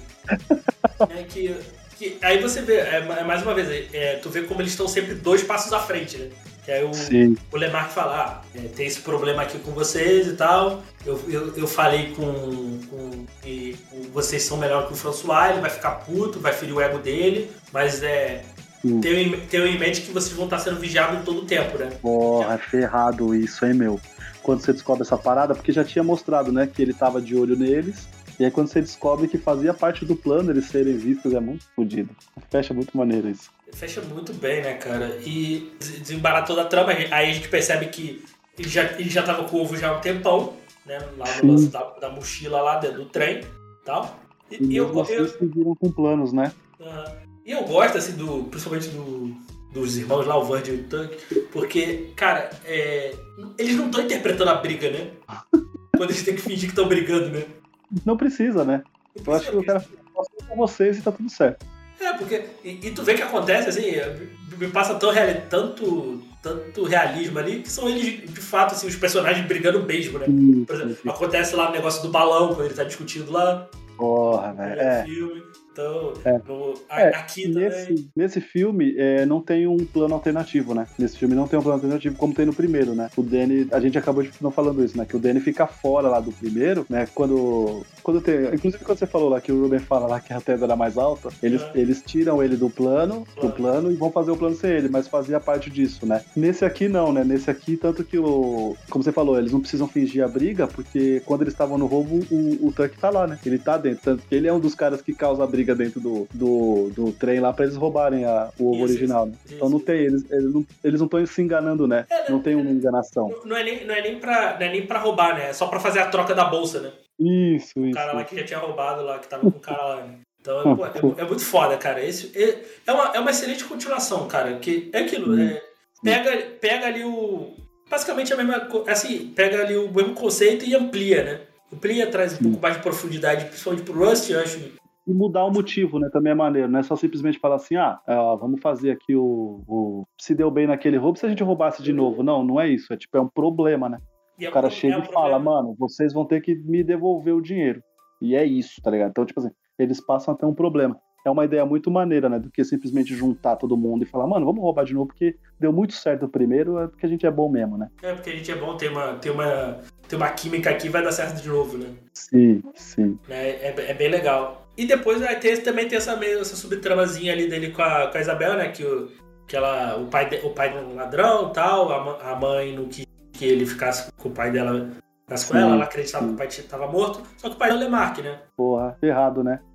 É que, que, aí você vê, é, mais uma vez, é, tu vê como eles estão sempre dois passos à frente, né? Que aí o, o Lemarque fala, ah, é, tem esse problema aqui com vocês e tal, eu, eu, eu falei com, com que vocês são melhor que o François, ele vai ficar puto, vai ferir o ego dele, mas é... Tenham, tenham em mente que vocês vão estar sendo vigiados todo o tempo, né? Porra, é ferrado isso, hein, meu? Quando você descobre essa parada, porque já tinha mostrado, né, que ele tava de olho neles, e aí quando você descobre que fazia parte do plano eles serem vistos, é muito fodido. Fecha muito maneiro isso. Fecha muito bem, né, cara? E desembarar toda a trama, aí a gente percebe que ele já, ele já tava com o ovo já há um tempão, né, lá no lance da, da mochila lá dentro do trem e tal. E, e eu, vocês eu, seguiram com planos, né? Uh, e eu gosto, assim, do, principalmente do... dos irmãos lá, o Verde e o Tank, porque, cara, é, eles não estão interpretando a briga, né? Quando eles têm que fingir que estão brigando, né? Não precisa, né? Não eu acho que o cara passa com vocês e tá tudo certo. É, porque... E, e tu vê que acontece, assim, me passa tão real, tanto, tanto realismo ali, que são eles, de fato, assim, os personagens brigando mesmo, né? Sim, Por exemplo, sim. acontece lá o negócio do balão, quando ele tá discutindo lá. Porra, velho. É. Filme. Então, é. no, a, é, aqui nesse, também... Nesse filme, é, não tem um plano alternativo, né? Nesse filme não tem um plano alternativo como tem no primeiro, né? O Danny, a gente acabou de não falando isso, né? Que o Danny fica fora lá do primeiro, né? Quando, quando tem... Inclusive, quando você falou lá que o Ruben fala lá que a tenda era mais alta, eles, é. eles tiram ele do plano, do plano e vão fazer o plano sem ele, mas fazia parte disso, né? Nesse aqui, não, né? Nesse aqui, tanto que o... Como você falou, eles não precisam fingir a briga, porque quando eles estavam no roubo, o, o Tuck tá lá, né? Ele tá dentro. Tanto que ele é um dos caras que causa a briga dentro do... do Do, do trem lá pra eles roubarem a, o ovo isso, original. Né? Isso, então não tem, eles, eles não eles não estão se enganando, né? É, não tem uma enganação. Não, não, é nem, não, é nem pra, não é nem pra roubar, né? É só pra fazer a troca da bolsa, né? Isso, o isso. O cara lá que já tinha roubado lá, que tava com o cara lá, né? Então é, pô, é, é muito foda, cara. Esse, é, é, uma, é uma excelente continuação, cara. Que é aquilo, né? Pega, pega ali o... Basicamente a mesma coisa. Assim, pega ali o mesmo conceito e amplia, né? Amplia, traz um pouco mais de profundidade, principalmente pro Rust, eu acho... E mudar o motivo, né? Também é maneiro. Não é só simplesmente falar assim, ah, ó, vamos fazer aqui o, o... Se deu bem naquele roubo, se a gente roubasse de novo. Não, não é isso. É tipo, é um problema, né? E o cara é um, chega é um e fala, mano, vocês vão ter que me devolver o dinheiro. E é isso, tá ligado? Então, tipo assim, eles passam a ter um problema. É uma ideia muito maneira, né? Do que simplesmente juntar todo mundo e falar, mano, vamos roubar de novo, porque deu muito certo o primeiro, é porque a gente é bom mesmo, né? É, porque a gente é bom, tem uma, tem uma, tem uma química aqui, vai dar certo de novo, né? Sim, sim. É, é, é bem legal. E depois vai ter, também tem essa, essa subtramazinha ali dele com a, com a Isabel, né? Que, o, que ela, o pai de, o pai é um ladrão e tal, a, a mãe não quis que ele ficasse com o pai dela nas com ela, ela acreditava sim. que o pai estava morto, só que o pai é o Lemarque, né? Porra, errado, né?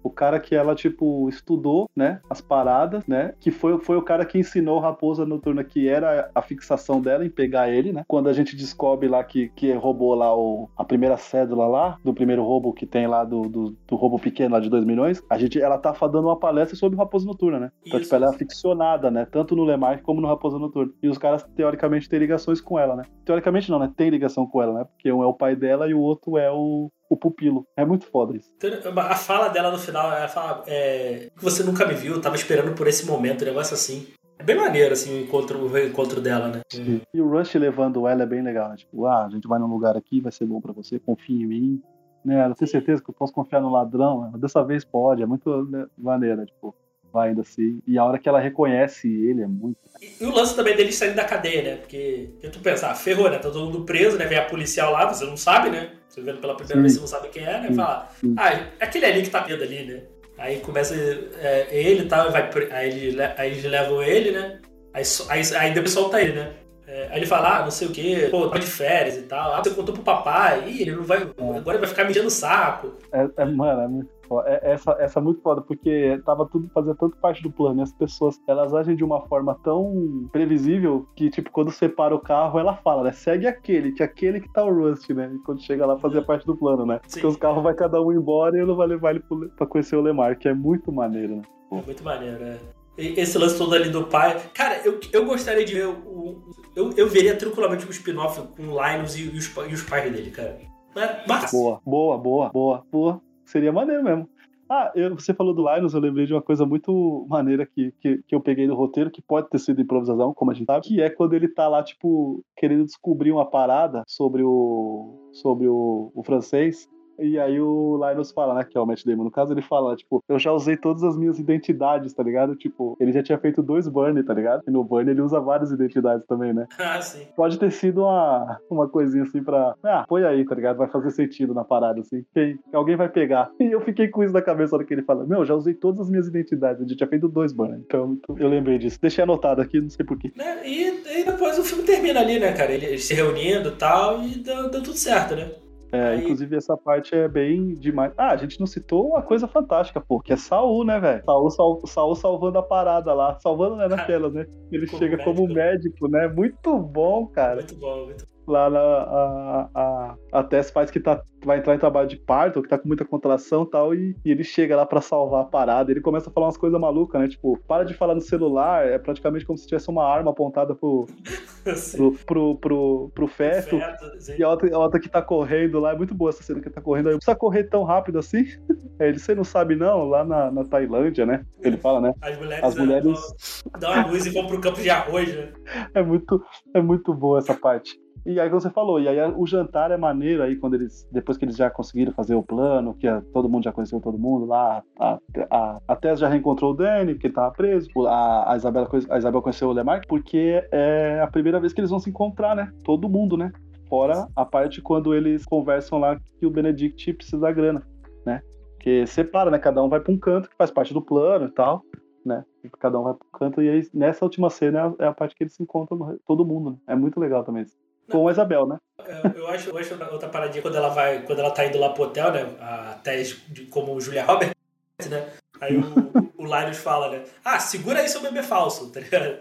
O cara que ela, tipo, estudou, né, as paradas, né, que foi, foi o cara que ensinou Raposa Noturna, que era a fixação dela em pegar ele, né, quando a gente descobre lá que, que roubou lá o, a primeira cédula lá, do primeiro roubo que tem lá, do, do, do roubo pequeno lá de dois milhões, a gente, ela tá dando uma palestra sobre Raposa Noturna, né, então, tipo, ela é aficionada, né, tanto no Lemarque como no Raposa Noturna, e os caras, teoricamente, têm ligações com ela, né, teoricamente não, né, tem ligação com ela, né, porque um é o pai dela e o outro é o o pupilo. É muito foda isso. A fala dela no final, ela fala é, que você nunca me viu, eu tava esperando por esse momento, um negócio assim. É bem maneiro, assim, o encontro, o encontro dela, né? Sim. E o Rush levando ela é bem legal, né? Tipo, ah, a gente vai num lugar aqui, vai ser bom pra você, confia em mim. Né? Ela tem certeza que eu posso confiar no ladrão? Dessa vez pode, é muito né, maneiro, tipo, vai ainda assim. E a hora que ela reconhece ele é muito... E, e o lance também dele sair da cadeia, né? Porque, porque tu pensa, ah, ferrou, né? Tá todo mundo preso, né? Vem a policial lá, você não sabe, né? Você vendo pela primeira sim. vez, você não sabe quem é, né? Fala, ah, é aquele ali que tá preso ali, né? Aí começa é, ele e tal, vai, aí, ele, aí eles levam ele, né? Aí, aí, aí depois solta ele, né? É, aí ele fala, ah, não sei o que, pô, tá de férias e tal. Ah, você contou pro papai, ih, ele não vai. É. Agora ele vai ficar me enchendo o saco. É, é, mano, é muito foda. É, essa, essa é muito foda, porque tava tudo fazendo tanto parte do plano. E as pessoas, elas agem de uma forma tão previsível que, tipo, quando separa o carro, ela fala, né? Segue aquele, que é aquele que tá o Rust, né? E quando chega lá, fazia parte do plano, né? Sim. Porque os carros vai cada um embora e ele vai levar ele pra conhecer o Lemar, que é muito maneiro, né? Pô. É muito maneiro, né? Esse lance todo ali do pai. Cara, eu, eu gostaria de ver o. Eu, eu veria tranquilamente um spin-off com o Linus e, e, os, e os pais dele, cara. Mas... Boa, boa, boa, boa, boa. Seria maneiro mesmo. Ah, eu, você falou do Linus, eu lembrei de uma coisa muito maneira que, que, que eu peguei do roteiro, que pode ter sido improvisação, como a gente sabe, que é quando ele tá lá, tipo, querendo descobrir uma parada sobre o, sobre o, o francês. E aí o Linus fala, né, que é o Matt Damon, no caso, ele fala, tipo, eu já usei todas as minhas identidades, tá ligado? Tipo, ele já tinha feito dois Burn, tá ligado? E no Burn ele usa várias identidades também, né? Ah, sim. Pode ter sido uma, uma coisinha assim pra... Ah, põe aí, tá ligado? Vai fazer sentido na parada, assim. Quem, alguém vai pegar. E eu fiquei com isso na cabeça na hora que ele fala, meu, já usei todas as minhas identidades, eu já tinha feito dois Burn. Então, eu lembrei disso. Deixei anotado aqui, não sei porquê. Né? E, e depois o filme termina ali, né, cara? Eles se reunindo e tal, e deu, deu tudo certo, né? É, aí... inclusive essa parte é bem demais. Ah, a gente não citou uma coisa fantástica, pô, que é Saul, né, velho? Saul, Saul, Saul salvando a parada lá. Salvando, né, naquela, né? Ele como chega médico. como médico, né? Muito bom, cara. Muito bom, muito bom. Lá na, a, a, a Tess faz que tá, vai entrar em trabalho de parto, que tá com muita contração e tal, e, e ele chega lá pra salvar a parada. Ele começa a falar umas coisas malucas, né? Tipo, para de falar no celular, é praticamente como se tivesse uma arma apontada pro, pro, pro, pro, pro feto. feto e a outra, a outra que tá correndo lá, é muito boa essa cena que tá correndo. Aí, não precisa correr tão rápido assim. Aí ele, você não sabe não, lá na, na Tailândia, né? Ele fala, né? As mulheres, As mulheres... dão uma luz e vão pro campo de arroz, né? É muito, é muito boa essa parte. E aí você falou, e aí o jantar é maneiro aí quando eles, depois que eles já conseguiram fazer o plano, que a, todo mundo já conheceu todo mundo lá, a, a, a Tess já reencontrou o Danny, porque ele tava preso, a, a, Isabela, a Isabel conheceu o Lemar, porque é a primeira vez que eles vão se encontrar, né? Todo mundo, né? Fora a parte quando eles conversam lá que o Benedict precisa da grana, né? Porque separa, né? Cada um vai pra um canto que faz parte do plano e tal, né? Cada um vai pra um canto, e aí nessa última cena é a parte que eles se encontram todo mundo, né? É muito legal também isso. Com a Isabel, né? Eu acho, eu acho outra paradinha quando ela vai, quando ela tá indo lá pro hotel, né? A Tess como Julia Roberts, né? Aí o, o Linus fala, né? Ah, segura aí seu bebê falso, tá ligado?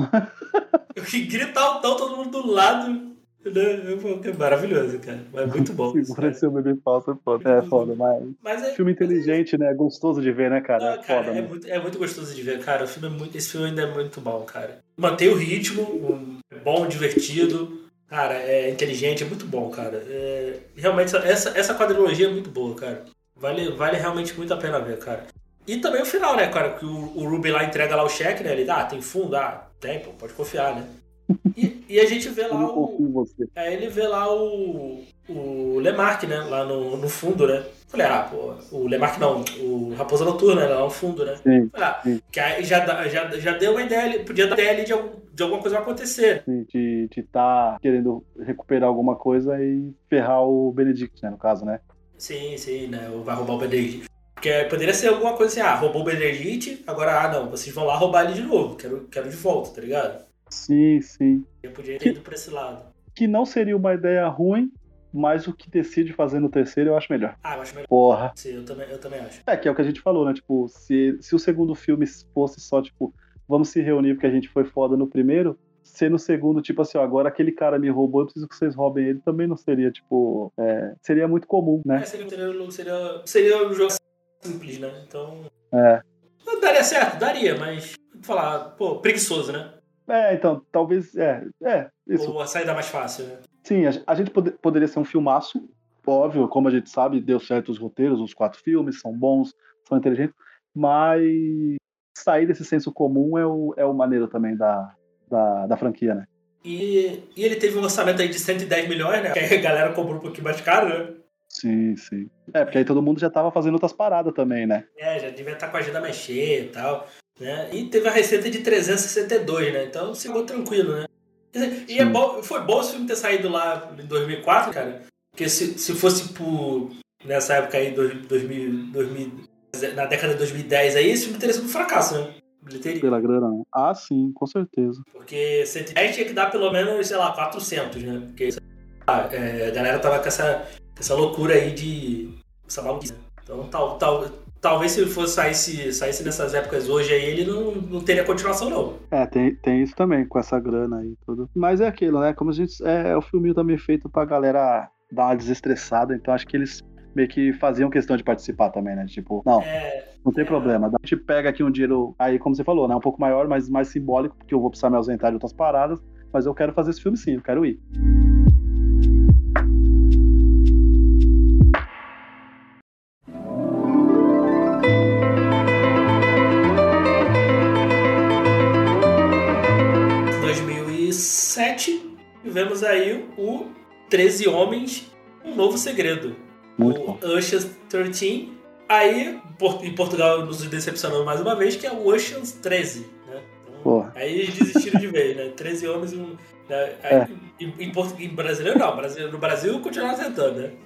Eu que grita altão, todo mundo do lado, né? É maravilhoso, cara. É muito bom. Segura aí seu bebê falso, é foda. É foda, mas. mas é, filme inteligente, mas é... né? Gostoso de ver, né, cara? Não, é cara, foda, é, né? muito, é muito gostoso de ver, cara. O filme é muito, esse filme ainda é muito bom, cara. Mantém o ritmo, um, é bom, divertido. Cara, é inteligente, é muito bom, cara. É, realmente, essa, essa quadrilogia é muito boa, cara. Vale, vale realmente muito a pena ver, cara. E também o final, né, cara? Que o, o Ruby lá entrega lá o cheque, né? Ele, ah, tem fundo? Ah, tem, pô, pode confiar, né? E, e a gente vê lá o... É, ele vê lá o... O Lemarque, né? Lá no, no fundo, né? Falei, ah, pô... O Lemarque não, o Raposa Noturna, né? Lá no fundo, né? Sim, Falei, ah, sim. Que aí já, já, já deu uma ideia... Podia dar ideia ali de, de alguma coisa vai acontecer. Sim, de estar tá querendo recuperar alguma coisa e ferrar o Benedict, né? No caso, né? Sim, sim, né? Ou vai roubar o Benedict. Porque poderia ser alguma coisa assim, ah, roubou o Benedict, agora, ah, não, vocês vão lá roubar ele de novo. Quero, quero de volta, tá ligado? Sim, sim. Eu podia ter ido pra esse lado. Que não seria uma ideia ruim, mas o que decide fazer no terceiro eu acho melhor. Ah, eu acho melhor. Porra. Sim, eu também, eu também acho. É, que é o que a gente falou, né? Tipo, se, se o segundo filme fosse só, tipo, vamos se reunir porque a gente foi foda no primeiro, ser no segundo, tipo assim, ó, agora aquele cara me roubou, eu preciso que vocês roubem ele, também não seria, tipo, é, seria muito comum, né? É, seria, seria, seria, seria um jogo simples, né? Então. É. Daria certo, daria, mas. Vou falar, pô, preguiçoso, né? É, então, talvez, é, é, isso. Ou a saída mais fácil, né? Sim, a, a gente pode, poderia ser um filmaço, óbvio, como a gente sabe, deu certo os roteiros, os quatro filmes, são bons, são inteligentes, mas sair desse senso comum é o, é o maneiro também da, da, da franquia, né? E, e ele teve um orçamento aí de cento e dez milhões, né? Que a galera cobrou um pouquinho mais caro, né? Sim, sim. É, porque aí todo mundo já tava fazendo outras paradas também, né? É, já devia estar com a agenda mais cheia e tal, né? E teve a receita de trezentos e sessenta e dois, né? Então chegou tranquilo, né? E é bom, foi bom esse filme ter saído lá em dois mil e quatro, cara. Porque se, se fosse por, nessa época aí, dois mil, dois mil, na década de dois mil e dez aí, esse filme teria sido um fracasso, né? Bilheteria. Pela grana, né? Ah, sim, com certeza. Porque cento e dez tinha que dar pelo menos, sei lá, quatrocentos, né? Porque ah, é, a galera tava com essa, essa loucura aí de... essa maluquice. Então, tal, tal, talvez se ele fosse saísse, saísse nessas épocas hoje aí, ele não, não teria continuação, não. É, tem, tem isso também, com essa grana aí e tudo. Mas é aquilo, né? Como a gente... É, é o filminho também feito pra galera dar uma desestressada, então acho que eles meio que faziam questão de participar também, né? Tipo, não, É, não tem é, problema. A gente pega aqui um dinheiro, aí como você falou, né? Um pouco maior, mas mais simbólico, porque eu vou precisar me ausentar de outras paradas, mas eu quero fazer esse filme sim, eu quero ir. dois mil e sete, tivemos aí o treze Homens, Um Novo Segredo. Muito o bom. Ocean's treze. Aí, em Portugal, nos decepcionando mais uma vez, que é o Ocean's treze, né? Então, Porra. aí eles desistiram de vez, né? treze homens e um... Né? Aí, É. em, em, portu... em brasileiro, não. Brasileiro, no Brasil, continuaram tentando, né?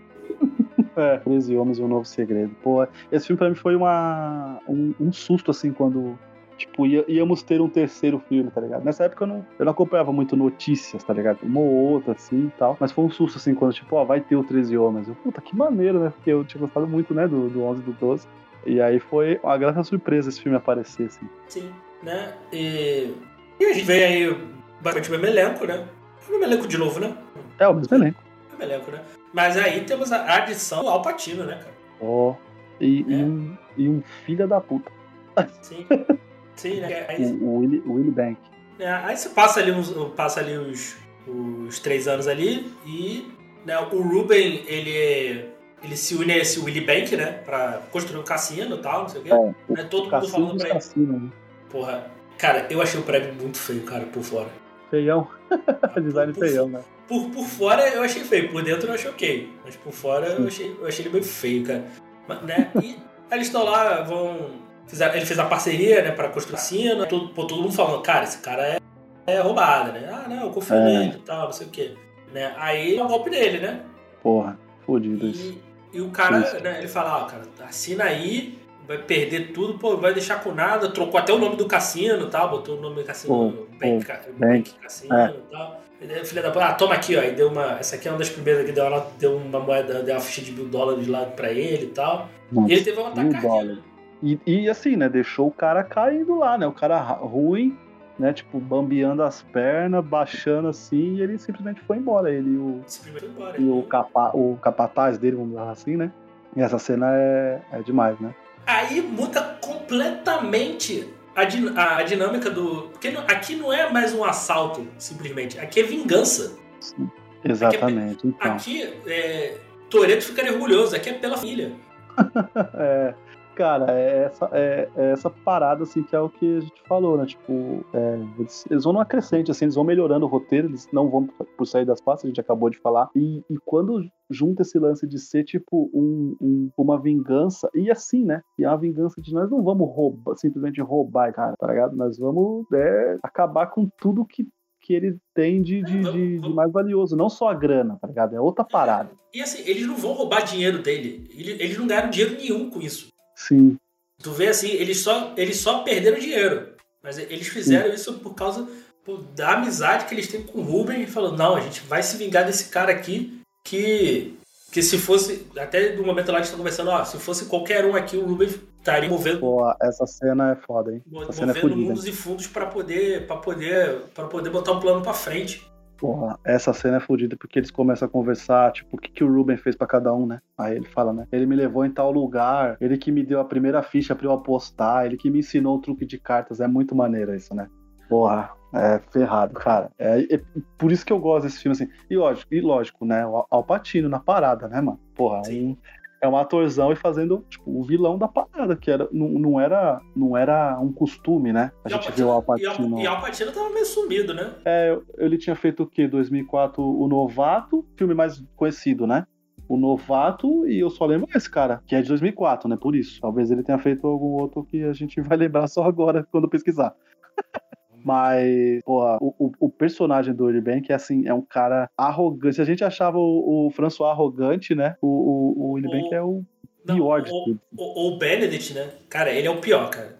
É, treze Homens e um Novo Segredo. Pô, esse filme pra mim foi uma, um, um susto, assim, quando, tipo, ia, íamos ter um terceiro filme, tá ligado? Nessa época eu não, eu não acompanhava muito notícias, tá ligado? Uma ou outra, assim, e tal. Mas foi um susto, assim, quando, tipo, ó, vai ter o treze Homens. Eu, puta, que maneiro, né? Porque eu tinha gostado muito, né, do, do onze e do doze. E aí foi uma grande surpresa esse filme aparecer, assim. Sim, né? E, e a gente vê aí bastante o mesmo elenco, né? O mesmo elenco de novo, né? É o mesmo elenco. O mesmo elenco, né? Mas aí temos a adição do Al Pacino, né, cara? Ó, e, É. e, um, e um filho da puta. Sim. Sim, né? Aí, O, o Willy, o Willy Bank. É, aí você passa ali, uns, passa ali os, os três anos ali e, né, o Ruben, ele, ele se une a esse Willy Bank, né? Pra construir um cassino e tal, não sei o quê. É, Né, todo mundo Cassino falando dos pra ele. cassinos, né? Porra, cara, eu achei o prédio muito feio, cara, por fora. Feião. Design por, por, feião, né? Por, por fora eu achei feio, por dentro eu achei ok. Mas por fora eu achei, eu achei ele bem feio, cara. Mas, né? E aí eles estão lá, vão... Fizeram, ele fez a parceria, né, pra construir a cena, todo, pô, todo mundo falando, cara, esse cara é, é roubado, né? Ah, não, eu confio É. nele e tal, não sei o quê. Né? Aí é um golpe dele, né? Porra, fodido isso. E, e o cara, Isso. né, ele fala, ó, cara, assina aí, vai perder tudo, pô, vai deixar com nada, trocou até o nome do cassino e tal, botou o nome do cassino, Pô, Bank, pô, Bank, Bank, Cassino é. e tal. Ele, filha da puta, ah, toma aqui, ó, e deu uma, essa aqui é uma das primeiras que deu uma, deu uma moeda, deu uma ficha de mil dólares lá pra ele e tal. Nossa, E ele teve um ataque mil cardíaco. dólares. E, e assim, né, deixou o cara caindo lá, né, o cara ra- ruim, né, tipo, bambeando as pernas, baixando assim, e ele simplesmente foi embora, ele e o, Simplesmente foi embora. e o, capa, o capataz dele, vamos falar assim, né, e essa cena é, é demais, né. Aí muda completamente a, din- a- a dinâmica do... Porque não- aqui não é mais um assalto, simplesmente. Aqui é vingança. Exatamente, então. Aqui, é, Toretto ficaria orgulhoso. Aqui é pela família. É, cara, é essa, é, é essa parada, assim, que é o que a gente falou, né? Tipo, é, eles, eles vão numa crescente, assim, eles vão melhorando o roteiro, eles não vão por sair das pastas, a gente acabou de falar. E, e quando junta esse lance de ser, tipo, um, um- uma vingança, e assim, né? E é uma vingança de nós não vamos roubar, simplesmente roubar, cara, tá ligado? Nós vamos é, acabar com tudo que, que ele tem de, de, de, de mais valioso, não só a grana, tá ligado? É outra parada. E assim, eles não vão roubar dinheiro dele. Ele- Eles não ganharam dinheiro nenhum com isso. Sim. Tu vê assim, eles só, eles só perderam dinheiro. Mas eles fizeram isso por causa pô, da amizade que eles têm com o Ruben. E falou, não, a gente vai se vingar desse cara aqui que, que se fosse, até do momento lá que a gente tá conversando, ó, se fosse qualquer um aqui, o Ruben estaria movendo, Pô, essa cena é foda, hein? Essa cena é movendo fodida. mundos e fundos pra poder, pra poder, pra poder botar um plano pra frente. Porra, essa cena é fodida porque eles começam a conversar, tipo, o que, que o Ruben fez pra cada um, né? Aí ele fala, né? Ele me levou em tal lugar, ele que me deu a primeira ficha pra eu apostar, ele que me ensinou o truque de cartas. É muito maneiro isso, né? Porra, é ferrado, cara. É, é por isso que eu gosto desse filme, assim. E lógico, e lógico, né? O Al Pacino na parada, né, mano? Porra, um, é um atorzão e fazendo, tipo, o vilão da parada, que era, não, não, era, não era um costume, né? A gente viu o Al Pacino. E o Al Pacino tava meio sumido, né? É, ele tinha feito o quê? dois mil e quatro, O Novato, filme mais conhecido, né? O Novato, e eu só lembro esse cara, que é de dois mil e quatro, né? Por isso. Talvez ele tenha feito algum outro que a gente vai lembrar só agora, quando pesquisar. Mas, porra, o, o, o personagem do Willie é assim, é um cara arrogante. Se a gente achava o, o François arrogante, né? O, o, o Willie Bank é o pior de tudo. O, o Benedict, né? Cara, ele é o pior, cara.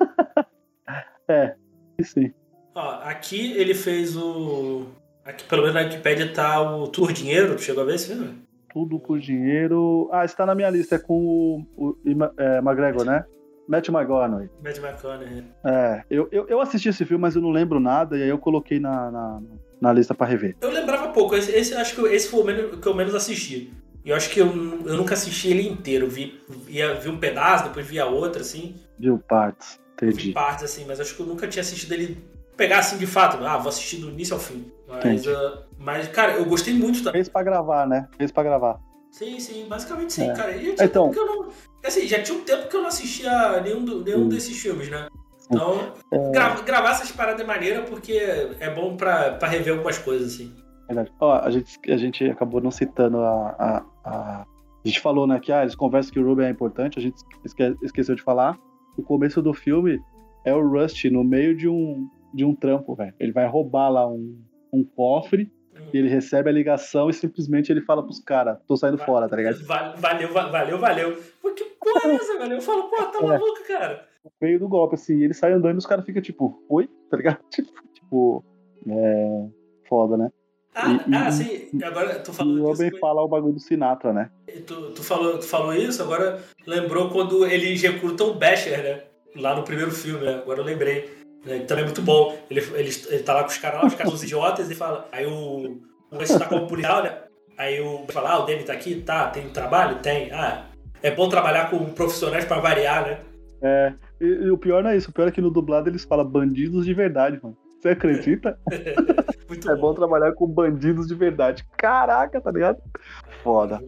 É, sim. Ó, aqui ele fez o... Aqui, pelo menos na Wikipedia, tá o Tour Dinheiro. Tu chegou a ver esse filme? Tudo por dinheiro. Ah, está na minha lista. É com o, o é, McGregor, né? Matthew McConaughey. Matthew McConaughey. É, eu, eu, eu assisti esse filme, mas eu não lembro nada, e aí eu coloquei na, na, na lista pra rever. Eu lembrava pouco, esse, esse acho que esse foi o menos, que eu menos assisti. E eu acho que eu, eu nunca assisti ele inteiro. Vi, ia, vi um pedaço, depois vi a outra, assim. Viu partes, entendi. Vi partes, assim, mas acho que eu nunca tinha assistido ele pegar assim de fato. Ah, vou assistir do início ao fim. Mas, uh, mas cara, eu gostei muito também. Fez pra gravar, né? Fez pra gravar. Sim, sim, basicamente sim, é. cara. E já tinha então, tempo que eu não. Assim, já tinha um tempo que eu não assistia nenhum, do, nenhum desses filmes, né? Então, é... gra, gravar essas paradas é maneira porque é bom pra, pra rever algumas coisas, assim. Verdade. Ó, a gente, a gente acabou não citando a, a, a. A gente falou, né, que ah, eles conversam que o Ruben é importante, a gente esque, esqueceu de falar. O começo do filme é o Rusty no meio de um, de um trampo, velho. Ele vai roubar lá um, um cofre. E ele recebe a ligação e simplesmente ele fala pros caras, tô saindo valeu, fora, tá ligado? Valeu, valeu, valeu. Pô, que porra é essa, velho? Eu falo, pô, tá maluco, é. cara. No meio do golpe, assim, ele sai andando e os caras ficam tipo, oi? Tá ligado? Tipo, tipo é... foda, né? Ah, e, ah e, sim, agora tu falou disso. E o Robin fala o bagulho do Sinatra, né? Tu, tu, falou, tu falou isso, agora lembrou quando eles recrutam o Basher, né? Lá no primeiro filme, né? Agora eu lembrei. Né? Também é muito bom. Ele, ele, ele tá lá com os caras lá, os caras são os idiotas, e fala. Aí o. O Lance tá como policial, né? Aí o fala, ah, o Danny tá aqui? Tá, tem trabalho? Tem. Ah, é bom trabalhar com profissionais pra variar, né? É, e, e o pior não é isso. O pior é que no dublado eles falam bandidos de verdade, mano. Você acredita? Muito é bom. bom trabalhar com bandidos de verdade. Caraca, tá ligado? Foda.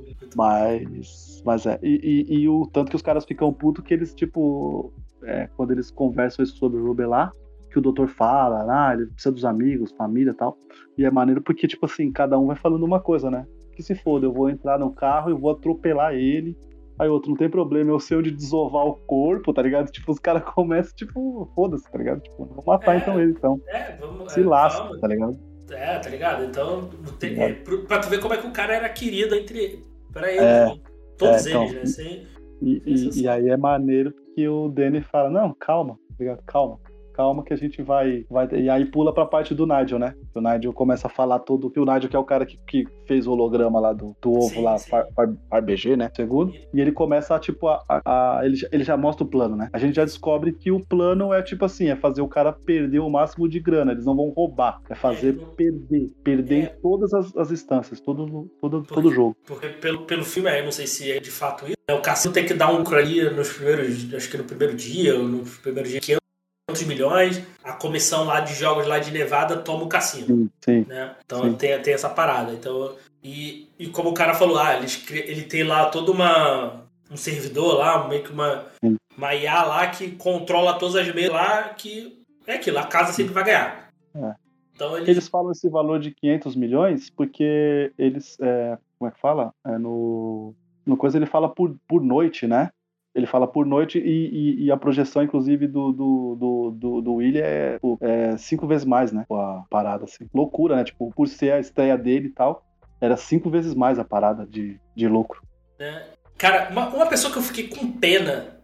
Mas. Mas é. E, e, e o tanto que os caras ficam putos que eles, tipo. É, quando eles conversam sobre o Ruben lá, que o doutor fala, ah, ele precisa dos amigos, família e tal. E é maneiro porque, tipo assim, cada um vai falando uma coisa, né? Que se foda, eu vou entrar no carro e vou atropelar ele. Aí outro, não tem problema, eu sei onde desovar o corpo, tá ligado? Tipo, os caras começam, tipo, foda-se, tá ligado? Tipo, vou matar é, então ele, então. É, vamos... Se é, lasca, vamos. tá ligado? É, tá ligado? Então, tem, é, pra tu ver como é que o cara era querido entre... Pra ele, é, né? Todos é, eles, então, né? Sem... E, e, e aí é maneiro porque o Danny fala, não, calma, tá ligado? Calma. Calma que a gente vai, vai... E aí pula pra parte do Nigel, né? O Nigel começa a falar tudo. Que o Nigel que é o cara que, que fez o holograma lá do, do ovo sim, lá, R B G, né? Segundo. E ele começa a, tipo, a, a, a, ele, ele já mostra o plano, né? A gente já descobre que o plano é, tipo assim, é fazer o cara perder o máximo de grana. Eles não vão roubar. É fazer é, perder. Perder é. em todas as, as instâncias. Todo, todo, porque, todo jogo. Porque pelo, pelo filme aí, não sei se é de fato isso. O Cassino tem que dar um lucro ali nos primeiros... Acho que no primeiro dia, ou no primeiro dia que milhões, a comissão lá de jogos lá de Nevada toma o cassino. Sim, sim, né? Então sim. Tem, tem essa parada. Então, e, e como o cara falou, ah, ele, ele tem lá todo uma, um servidor lá, meio que uma, uma I A lá que controla todas as meias lá, que é aquilo, a casa sempre vai ganhar. É. Então, eles... eles falam esse valor de quinhentos milhões porque eles, é, como é que fala? É no, no coisa ele fala por, por noite, né? Ele fala por noite e, e, e a projeção, inclusive, do, do, do, do, do William é, é cinco vezes mais, né? A parada, assim. Loucura, né? Tipo, por ser a estreia dele e tal, era cinco vezes mais a parada de, de lucro. É. Cara, uma, uma pessoa que eu fiquei com pena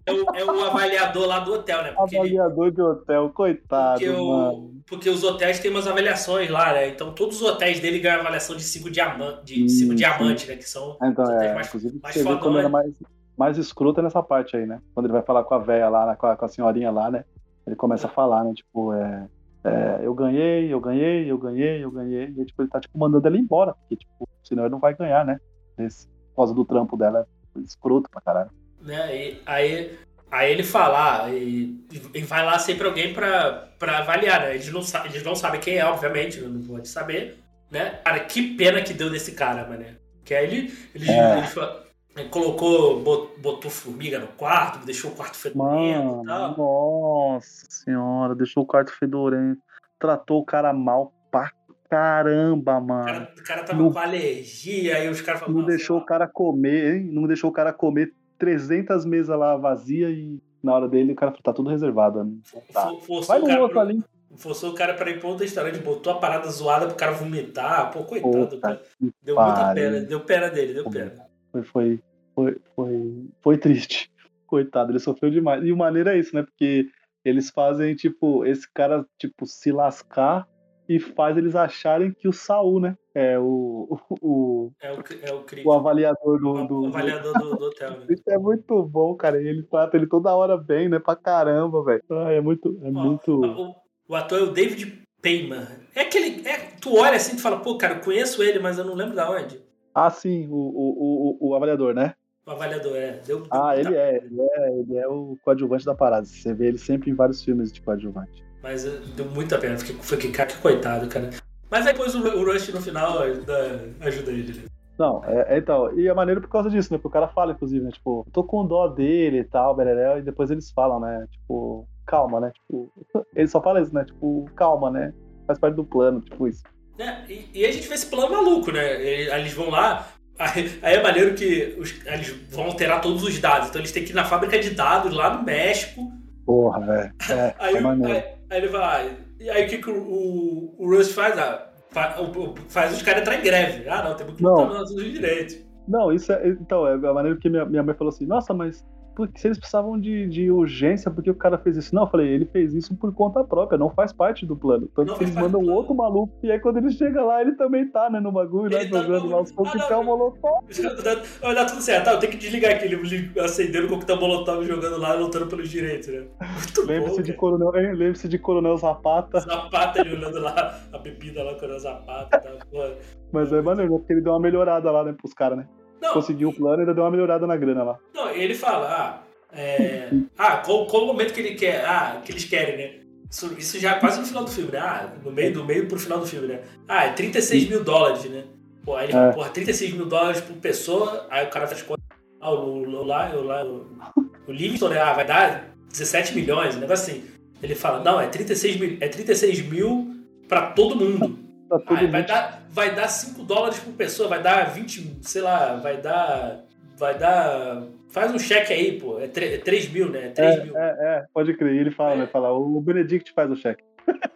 É o, é o avaliador lá do hotel, né? Porque ele- Avaliador de hotel, coitado, Porque, mano. o, porque os hotéis têm umas avaliações lá, né? Então todos os hotéis dele ganham avaliação de cinco diamantes, de cinco Sim, diamantes, né? Que são Ah, Então, os hotéis é, mais, inclusive, mais você vê quando era fodões. mais, mais escroto é nessa parte aí, né? Quando ele vai falar com a véia lá, né, com, a, com a senhorinha lá, né? Ele começa a falar, né? Tipo, é, é, eu ganhei, eu ganhei, eu ganhei, eu ganhei. E aí, tipo, ele tá, tipo, mandando ela embora, porque, tipo, senão ele não vai ganhar, né? Esse, por causa do trampo dela, é escroto pra caralho. Né? E aí, aí ele fala, ah, e, e vai lá sempre alguém pra, pra avaliar, né? Eles não, sa- eles não sabem quem é, obviamente, não pode saber, né? Cara, que pena que deu desse cara, mano. Que aí ele, ele, É. ele, fa- ele colocou, bot- botou formiga no quarto, deixou o quarto fedorento e tal. Mano, nossa senhora, deixou o quarto fedorento. Tratou o cara mal pra caramba, O mano. cara, o cara tava Não- com alergia, aí os caras falaram, Não "Nossa, deixou ó, o cara comer, hein? Não deixou o cara comer trezentas mesas lá vazias e na hora dele o cara falou, tá tudo reservado. Não tá. for- forçou Vai o no cara outro pro- ali. Forçou o cara pra ir pra outro restaurante, botou a parada zoada pro cara vomitar. Pô, coitado, Puta cara. que Deu muita pariu. pena, deu pena dele, deu pena. Foi, foi, foi, foi, foi triste. Coitado, ele sofreu demais. E o maneiro é isso, né? Porque eles fazem, tipo, esse cara, tipo, se lascar e faz eles acharem que o Saul, né? É o, o, É o, é o Crick, o avaliador do, o do, do... avaliador do, do hotel, né? Isso é muito bom, cara. E ele trata ele toda hora bem, né? Pra caramba, velho. Ah, é muito, é Ó, muito... o, o ator é o David Payman. É aquele. É, tu olha assim e fala, pô, cara, eu conheço ele, mas eu não lembro da onde. Ah, sim, o, o, o, o avaliador, né? O avaliador é. Deu, deu Ah, muita ele é, pena. ele é, ele é o coadjuvante da parada. Você vê ele sempre em vários filmes de coadjuvante. Mas eh, deu muita pena. Fiquei, fiquei, cara, que coitado, cara. Mas aí depois o, o Rush no final dá- ajuda ele, né? Não, é, é, então, e é maneiro por causa disso, né? Porque o cara fala, inclusive, né? Tipo, tô com dó dele e tal, bereré, e depois eles falam, né? Tipo, calma, né? Tipo, ele só fala isso, né? Tipo, calma, né? Faz parte do plano, tipo isso. É, e, e a gente vê esse plano maluco, né? E- aí eles vão lá, aí, aí é maneiro que os- eles vão alterar todos os dados. Então eles têm que ir na fábrica de dados lá no México. Porra, velho. É, Aí, é maneiro. aí, aí ele vai lá. E aí o que, que o, o, o Rush faz? Ah, fa- o- o- faz os caras entrar em greve. Ah, não, temos que lutar Não. nos nossos direitos. Não, isso é. Então, é a maneira que minha, minha mãe falou assim, nossa, mas por que- se eles precisavam de, de urgência, por que o cara fez isso? Não, eu falei, ele fez isso por conta própria, não faz parte do plano. Tanto Não que faz eles parte mandam do plano. outro maluco, e aí quando ele chega lá, ele também tá, né, no bagulho, lá Ele tá no jogando lá bagulho. os Ah, coquetel não, molotov. Vai dar tudo certo. Ah, eu tenho que desligar aqui. Ele acendendo o coquetel molotov jogando lá, lutando pelos direitos, né? Muito Lembre-se bom, de cara. Coronel, hein? Lembre-se de Coronel Zapata. Zapata ele olhando lá, a bebida lá com o Zapata e tal. Porra. Mas é maneiro, né? Porque ele deu uma melhorada lá, né, pros caras, né? Não, Conseguiu o plano e ainda deu uma melhorada na grana lá. não, ele fala, ah, é, ah qual, qual o momento que ele quer, ah, que eles querem, né? Isso, isso já é quase no final do filme, né? Ah, no meio do meio pro final do filme, né? Ah, é trinta e seis mil dólares, né? Pô, aí ele fala, É. porra, trinta e seis mil dólares por pessoa, aí o cara faz conta, ah, o, o, lá, o, lá, o, o Livingston, né? Ah, vai dar dezessete milhões, um negócio assim. Ele fala, não, é trinta e seis mil, é trinta e seis mil pra todo mundo. Tá todo Ah, vai, mundo- dar, vai dar cinco dólares por pessoa, vai dar vinte, sei lá, vai dar. Vai dar. Faz um cheque aí, pô. É, tre- é três mil, né? É três mil. É, é, é, pode crer. E ele fala, É. né? Fala, o Benedict faz o cheque.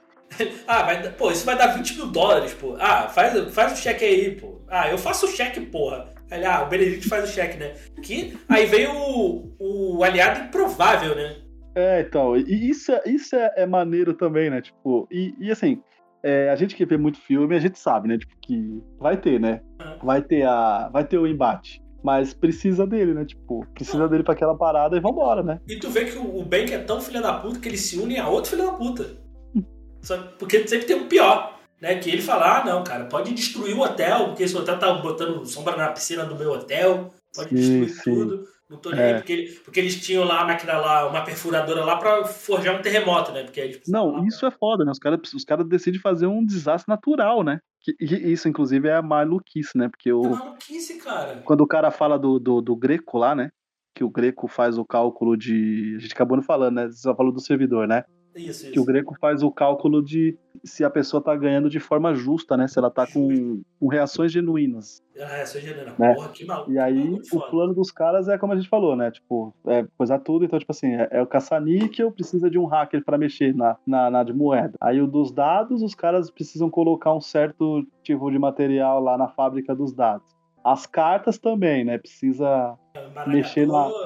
Ah, vai, dar- pô, isso vai dar vinte mil dólares, pô. Ah, faz, faz o cheque aí, pô. Ah, eu faço o cheque, porra. Aí, ah, o Benedict faz o cheque, né? Que, aí veio o, o aliado improvável, né? É, então, e isso, é, isso é, é maneiro também, né? Tipo, e, e assim, é, a gente que vê muito filme, a gente sabe, né? Tipo, que vai ter, né? Vai ter, a, vai ter o embate. Mas precisa dele, né? Tipo, precisa dele pra aquela parada e vambora, né? E tu vê que o o Bank é tão filho da puta que ele se une a outro filho da puta. Só- porque sempre tem um pior, né? Que ele fala, ah, não, cara, pode destruir o hotel, porque esse hotel tá botando sombra na piscina do meu hotel, pode Sim, destruir sim. tudo. Não tô nem É. aí, porque, ele- porque eles tinham lá a máquina lá, uma perfuradora lá pra forjar um terremoto, né? Porque eles precisavam Não, lá isso é foda, né? Os caras os cara decidem fazer um desastre natural, né? Que, e isso, inclusive, é a maluquice, né? Porque pra... o, maluquice, cara. quando o cara fala do, do, do Greco lá, né? Que o Greco faz o cálculo de. A gente acabou não falando, né? Você só falou do servidor, né? Isso, isso. Que o Greco faz o cálculo de se a pessoa tá ganhando de forma justa, né? Se ela tá com, com reações genuínas. Ah, é, sou genuína. Né? Porra, que maluco. E que aí, bagulho o foda. plano dos caras é como a gente falou, né? Tipo, é coisa tudo. Então, tipo assim, é, é o caça-níquel, precisa de um hacker pra mexer na, na, na de moeda. Aí, o dos dados, os caras precisam colocar um certo tipo de material lá na fábrica dos dados. As cartas também, né? Precisa mexer na- Baralhador,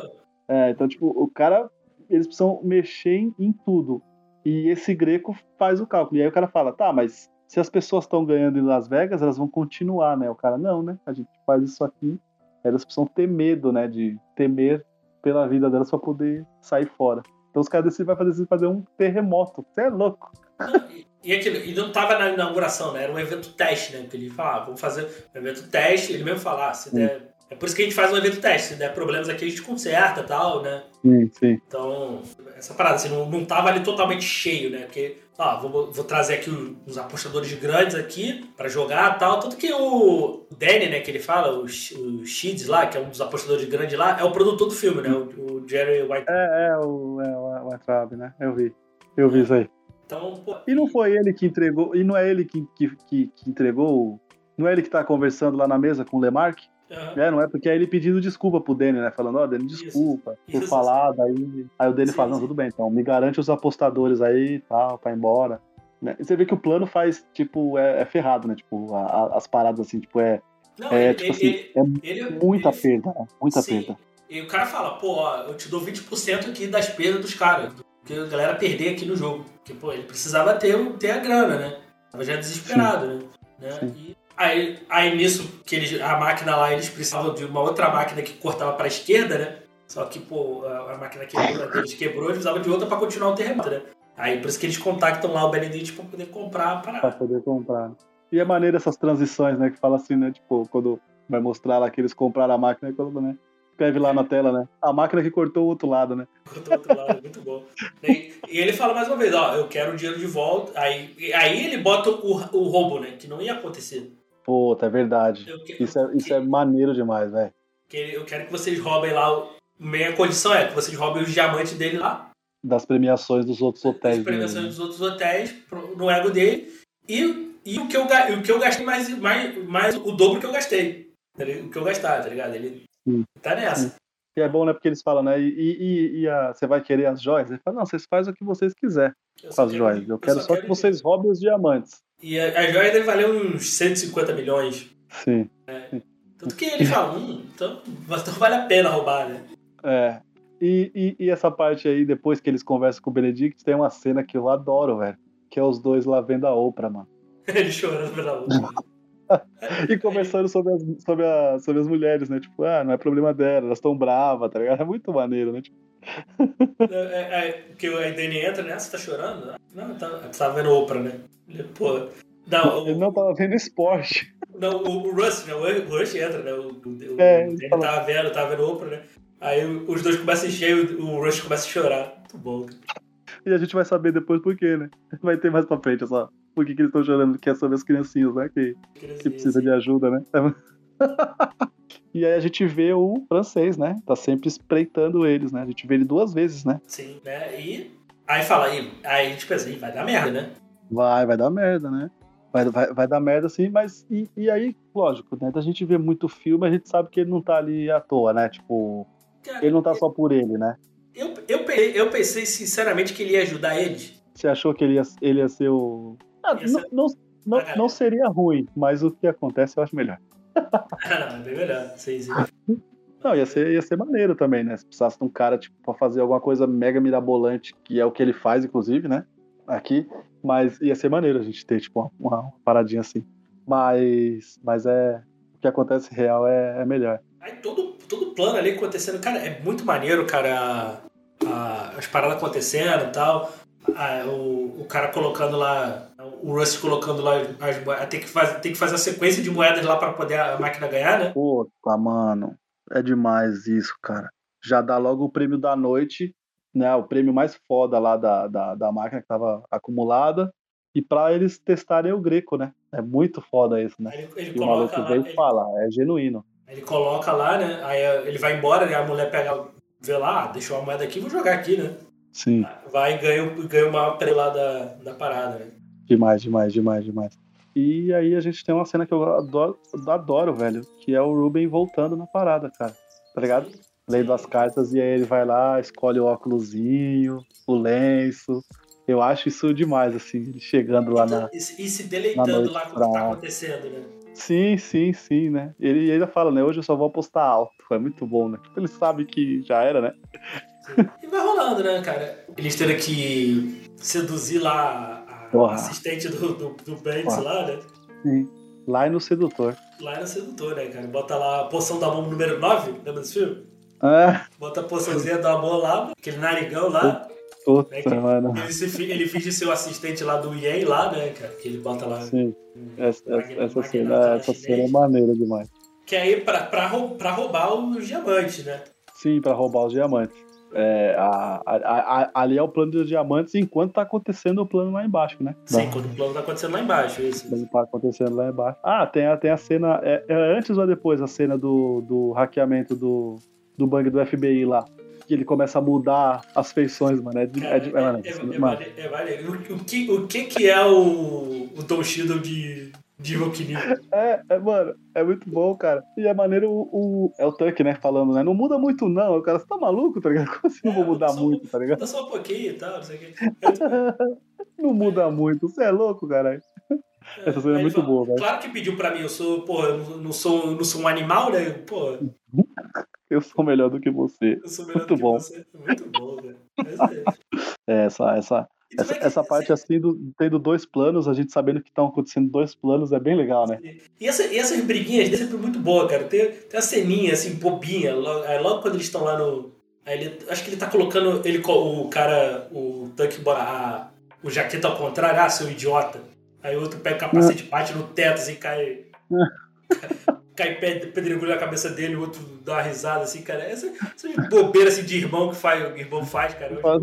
É, então, tipo, o cara, eles precisam mexer em, em tudo. E esse Greco faz o cálculo. E aí o cara fala, tá, mas se as pessoas estão ganhando em Las Vegas, elas vão continuar, né? O cara, não, né? A gente faz isso aqui. Elas precisam ter medo, né? De temer pela vida delas pra poder sair fora. Então os caras decidem vai fazer, fazer um terremoto. Você é louco. Não, e, e, aquilo, e não tava na inauguração, né? Era um evento teste, né? Que ele falava, ah, vamos fazer um evento teste. Ele mesmo fala, ah, se der... É por isso que a gente faz um evento teste. Se der problemas aqui, a gente conserta e tal, né? Sim, sim. Então, essa parada, assim, não, não tava ali totalmente cheio, né? Porque, ó, vou, vou trazer aqui os apostadores grandes aqui pra jogar e tal. Tanto que o Danny, né, que ele fala, o, o Sheeds lá, que é um dos apostadores grandes lá, é o produtor do filme, né? O, o Jerry White. É, é o, é, o White Rabbit, né? Eu vi. Eu vi isso aí. Então, pô, E não foi ele que entregou, e não é ele que, que, que, que entregou, não é ele que tá conversando lá na mesa com o Lemarck? Uhum. É, não é? Porque é ele pedindo desculpa pro Danny, né? Falando, ó, oh, Danny, desculpa Isso, por isso, falar, daí... Aí o Danny sim, fala, não, sim. tudo bem, então, me garante os apostadores aí e tal, pra ir embora. Né? E você vê que o plano faz, tipo, é, é ferrado, né? Tipo, a, a, as paradas assim, tipo, é... Não, é, ele, tipo ele, assim, ele, é ele, muita ele, perda, né? Muita sim. perda. E o cara fala, pô, ó, eu te dou vinte por cento aqui das perdas dos caras, que a galera perder aqui no jogo. Porque, pô, ele precisava ter, ter a grana, né? Tava já desesperado, sim. né? né? E aí, aí nisso, que eles, a máquina lá, eles precisavam de uma outra máquina que cortava pra esquerda, né? Só que, pô, a, a máquina quebrou, a deles quebrou, eles precisavam de outra pra continuar o terremoto, né? Aí por isso que eles contactam lá o Benedict pra poder comprar a parada. Pra poder comprar. E é maneiro essas transições, né? Que fala assim, né? Tipo, quando vai mostrar lá que eles compraram a máquina, e quando, né? Escreve lá na tela, né? A máquina que cortou o outro lado, né? Cortou o outro lado, muito bom. E, e ele fala mais uma vez, ó, eu quero o dinheiro de volta. Aí, aí ele bota o, o roubo, né? Que não ia acontecer. Puta, é verdade. Que, isso, é, isso que, é maneiro demais, velho. Que eu quero que vocês roubem lá. O, minha condição é que vocês roubem os diamantes dele lá. Das premiações dos outros hotéis. Das premiações dele, dos né? outros hotéis, no ego dele. E, e o, que eu, o que eu gastei mais, mais, mais o dobro que eu gastei. O que eu gastar, tá ligado? Ele Sim. tá nessa. Sim. E é bom, né? Porque eles falam, né? E, e, e a, você vai querer as joias? Ele fala, não, vocês fazem o que vocês quiserem com as joias. Eu, eu quero só, só quero que vocês roubem os diamantes. E a, a joia deve valer uns cento e cinquenta milhões. Sim. É. Sim. Tanto que ele fala, hum, então, então vale a pena roubar, né? É. E, e, e essa parte aí, depois que eles conversam com o Benedict, tem uma cena que eu adoro, velho. Que é os dois lá vendo a Oprah, mano. Ele chorando pela Oprah. E conversando sobre as, sobre, a, sobre as mulheres, né? Tipo, ah, não é problema dela, elas estão bravas, tá ligado? É muito maneiro, né? Tipo... É, é, que a Dani entra, né? Você tá chorando? Não, tá, você tava vendo Oprah, né? Ele, pô... Não, o, ele não tava vendo esporte. Não, o, o Rush, né? O Rush entra, né? O, o, é, ele fala... tava vendo, tava vendo Oprah, né? Aí os dois começam a encher e o Rush começa a chorar. Muito bom, cara. E a gente vai saber depois por quê, né? Vai ter mais pra frente, só. Por que, que eles estão chorando? Que é sobre as criancinhas, né? Que, que precisa de ajuda, né? E aí a gente vê o francês, né? Tá sempre espreitando eles, né? A gente vê ele duas vezes, né? Sim, né? E aí fala, aí, aí a gente pensa, vai dar merda, né? Vai, vai dar merda, né? Vai, vai, vai dar merda, sim, mas... E, e aí, lógico, né? Da gente vê muito filme, a gente sabe que ele não tá ali à toa, né? Tipo, cara, ele não tá eu, só por ele, né? Eu, eu, eu pensei, sinceramente, que ele ia ajudar eles. Você achou que ele ia, ele ia ser o... Ah, não, ser... não, não, ah, não seria ruim, mas o que acontece eu acho melhor. Ah, não, é bem melhor. Sim, sim. Não, ia ser, ia ser maneiro também, né? Se precisasse de um cara, tipo, pra fazer alguma coisa mega mirabolante, que é o que ele faz, inclusive, né? Aqui. Mas ia ser maneiro a gente ter, tipo, uma, uma paradinha assim. Mas, mas é... O que acontece real é, é melhor. Aí todo, todo plano ali acontecendo, cara, é muito maneiro, cara, a, a, as paradas acontecendo e tal. A, o, o cara colocando lá, o Russ colocando lá as moedas, tem que, faz, tem que fazer a sequência de moedas lá pra poder a máquina ganhar, né? Puta, mano, é demais isso, cara. Já dá logo o prêmio da noite, né? O prêmio mais foda lá da, da, da máquina que tava acumulada. E pra eles testarem o Greco, né? É muito foda isso, né? Ele, ele e o maluco lá, vem ele, e fala, é genuíno. Ele coloca lá, né? Aí ele vai embora, né? A mulher pega, vê lá, ah, deixou a moeda aqui, vou jogar aqui, né? Sim. Vai e ganha, ganha uma prêmio lá da, da parada, né? Demais, demais, demais, demais. E aí a gente tem uma cena que eu adoro, adoro, velho, que é o Ruben voltando na parada, cara. Tá ligado? Sim, lendo sim. as cartas e aí ele vai lá, escolhe o óculosinho, o lenço. Eu acho isso demais, assim, ele chegando lá na... E se deleitando lá com o que tá acontecendo, né? Sim, sim, sim, né? Ele ainda fala, né? Hoje eu só vou apostar alto. É muito bom, né? Ele sabe que já era, né? Sim. E vai rolando, né, cara? Eles terem que seduzir lá a Porra. assistente do, do, do Banks Porra. lá, né? Sim. Lá é no sedutor. Lá era sedutor, né, cara? Bota lá a poção do amor número nove, lembra desse filme? Ah, Bota a poçãozinha do amor lá, aquele narigão lá. puta, Né, que mano. ele, se, fi- ele finge ser o assistente lá do Yen lá, né, cara? Que ele bota lá. Sim. um Essa, magne- essa, essa magnata cena, lá essa chinês, cena é maneira demais. Que é aí pra, pra, rou- pra roubar os diamantes, né? Sim, pra roubar os diamantes. É, a, a, a, ali é o plano dos diamantes enquanto tá acontecendo o plano lá embaixo, né? Sim, Da- quando o plano tá acontecendo lá embaixo, isso. Quando tá acontecendo lá embaixo. Ah, tem a, tem a cena. É, é antes ou depois a cena do, do hackeamento do, do bang do F B I lá? Que ele começa a mudar as feições, mano. É, de, Cara, é, de, é, mano, é, é, mano, é, mane- é maneiro. O, o que, o que que é o, o Tom Shiddle de, de Rockney? é, é, mano, é muito bom, cara. E é maneiro o, o. É o Tuck, né? Falando, né? Não muda muito, não. O cara, você tá maluco, tá ligado? Como assim não vou mudar muda só- muito, tá ligado? Muda só um pouquinho e tal, não sei o que. Não muda muito. Você é louco, caralho. Essa cena é Aí ele muito fala, boa, velho. claro que pediu pra mim, eu sou, porra, eu não- não sou, não sou um animal, né? Pô, Eu sou melhor do que você. eu sou melhor Muito do que bom. você. Muito bom, velho. Mas é. É, essa, essa, E tu essa, vê que- essa parte assim, do, tendo dois planos, a gente sabendo que estão acontecendo dois planos, é bem legal, né? E, essa, e essas briguinhas é sempre muito boa, cara. Tem, tem a ceninha, assim, bobinha. Logo, aí logo quando eles estão lá no... Aí ele, acho que ele tá colocando... Ele, co- o cara, o Tuck, bora a, o jaqueta ao contrário. Ah, seu idiota. Aí o outro pega o capacete, bate no teto, assim, cai... cai pé- pedregulho na cabeça dele, o outro dá uma risada, assim, cara. Essa, essa bobeira, assim, de irmão que faz, o irmão faz, cara. Não,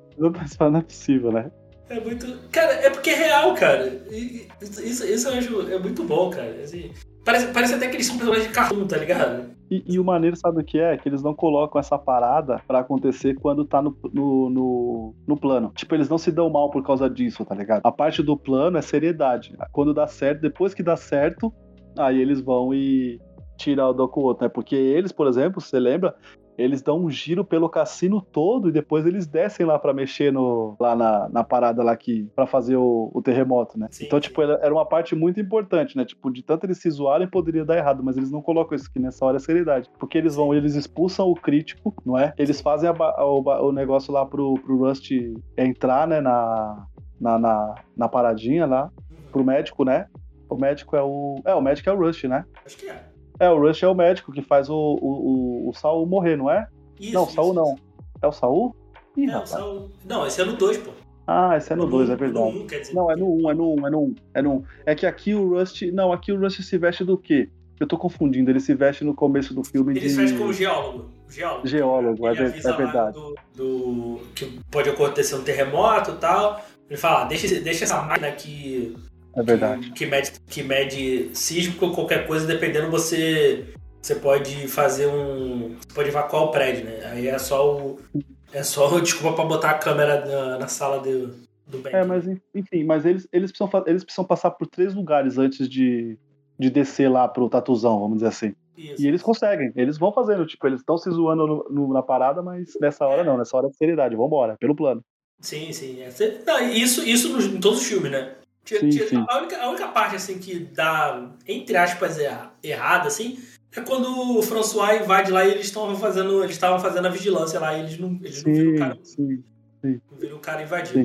não, não é possível, né? É muito... Cara, é porque é real, cara. E, e- isso, isso eu acho é muito bom, cara. Assim, parece, parece até que eles são personagens de cartoon, tá ligado? E, e o maneiro, sabe o que é? Que eles não colocam essa parada pra acontecer quando tá no, no, no, no plano. Tipo, eles não se dão mal por causa disso, tá ligado? A parte do plano é seriedade. Quando dá certo, depois que dá certo, aí eles vão e tirar o do com o outro, né? Porque eles, por exemplo, você lembra? Eles dão um giro pelo cassino todo e depois eles descem lá pra mexer no, lá na, na parada lá que, pra fazer o, o terremoto, né? Sim, então, sim. tipo, era era uma parte muito importante, né? Tipo, de tanto eles se zoarem, poderia dar errado, mas eles não colocam isso aqui nessa hora é seriedade. Porque eles vão, eles expulsam o crítico, não é? Eles fazem a ba- o, ba- o negócio lá pro, pro Rust entrar, né? Na, na, na, na paradinha lá, pro médico, né? O médico é o. É, o médico é o Rust, né? Acho que é. É, o Rush é o médico que faz o, o, o, o Saul morrer, não é? Isso, não, o isso, Saul não. isso. É o Saul? Ih, É, o rapaz. Saul... Não, esse é no dois, pô. Ah, esse é no dois, é verdade. No um, quer dizer. Não, é no um, é no um, é no um. É no um. É que aqui o Rust... Não, aqui o Rust se veste do quê? Eu tô confundindo, ele se veste no começo do filme Ele de... se veste como geólogo. Geólogo, Geólogo, é Ele ver- avisa é lá verdade. Do, do- que pode acontecer um terremoto e tal. Ele fala, ah, deixa, deixa essa máquina que... É verdade. Que, que, mede, que mede sísmico ou qualquer coisa, dependendo você... Você pode fazer um... Você pode evacuar o prédio, né? Aí é só o... É só desculpa pra botar a câmera na, na sala do, do bank. É, mas enfim, mas eles, eles, precisam, fa- eles precisam passar por três lugares antes de, de descer lá pro Tatuzão, vamos dizer assim. Isso. E eles conseguem, eles vão fazendo, tipo, eles estão se zoando no- no- na parada, mas nessa hora não, nessa hora é seriedade, vambora, pelo plano. Sim, sim. É. Cê- Não, isso isso nos, em todos os filmes, né? Tira- Sim, tira- sim. A, única, a única parte, assim, que dá, entre aspas, erra- errada, assim, é quando o François invade lá e eles estavam fazendo, eles estavam fazendo a vigilância lá e eles não, eles não viram o cara, sim. não viram o cara invadir.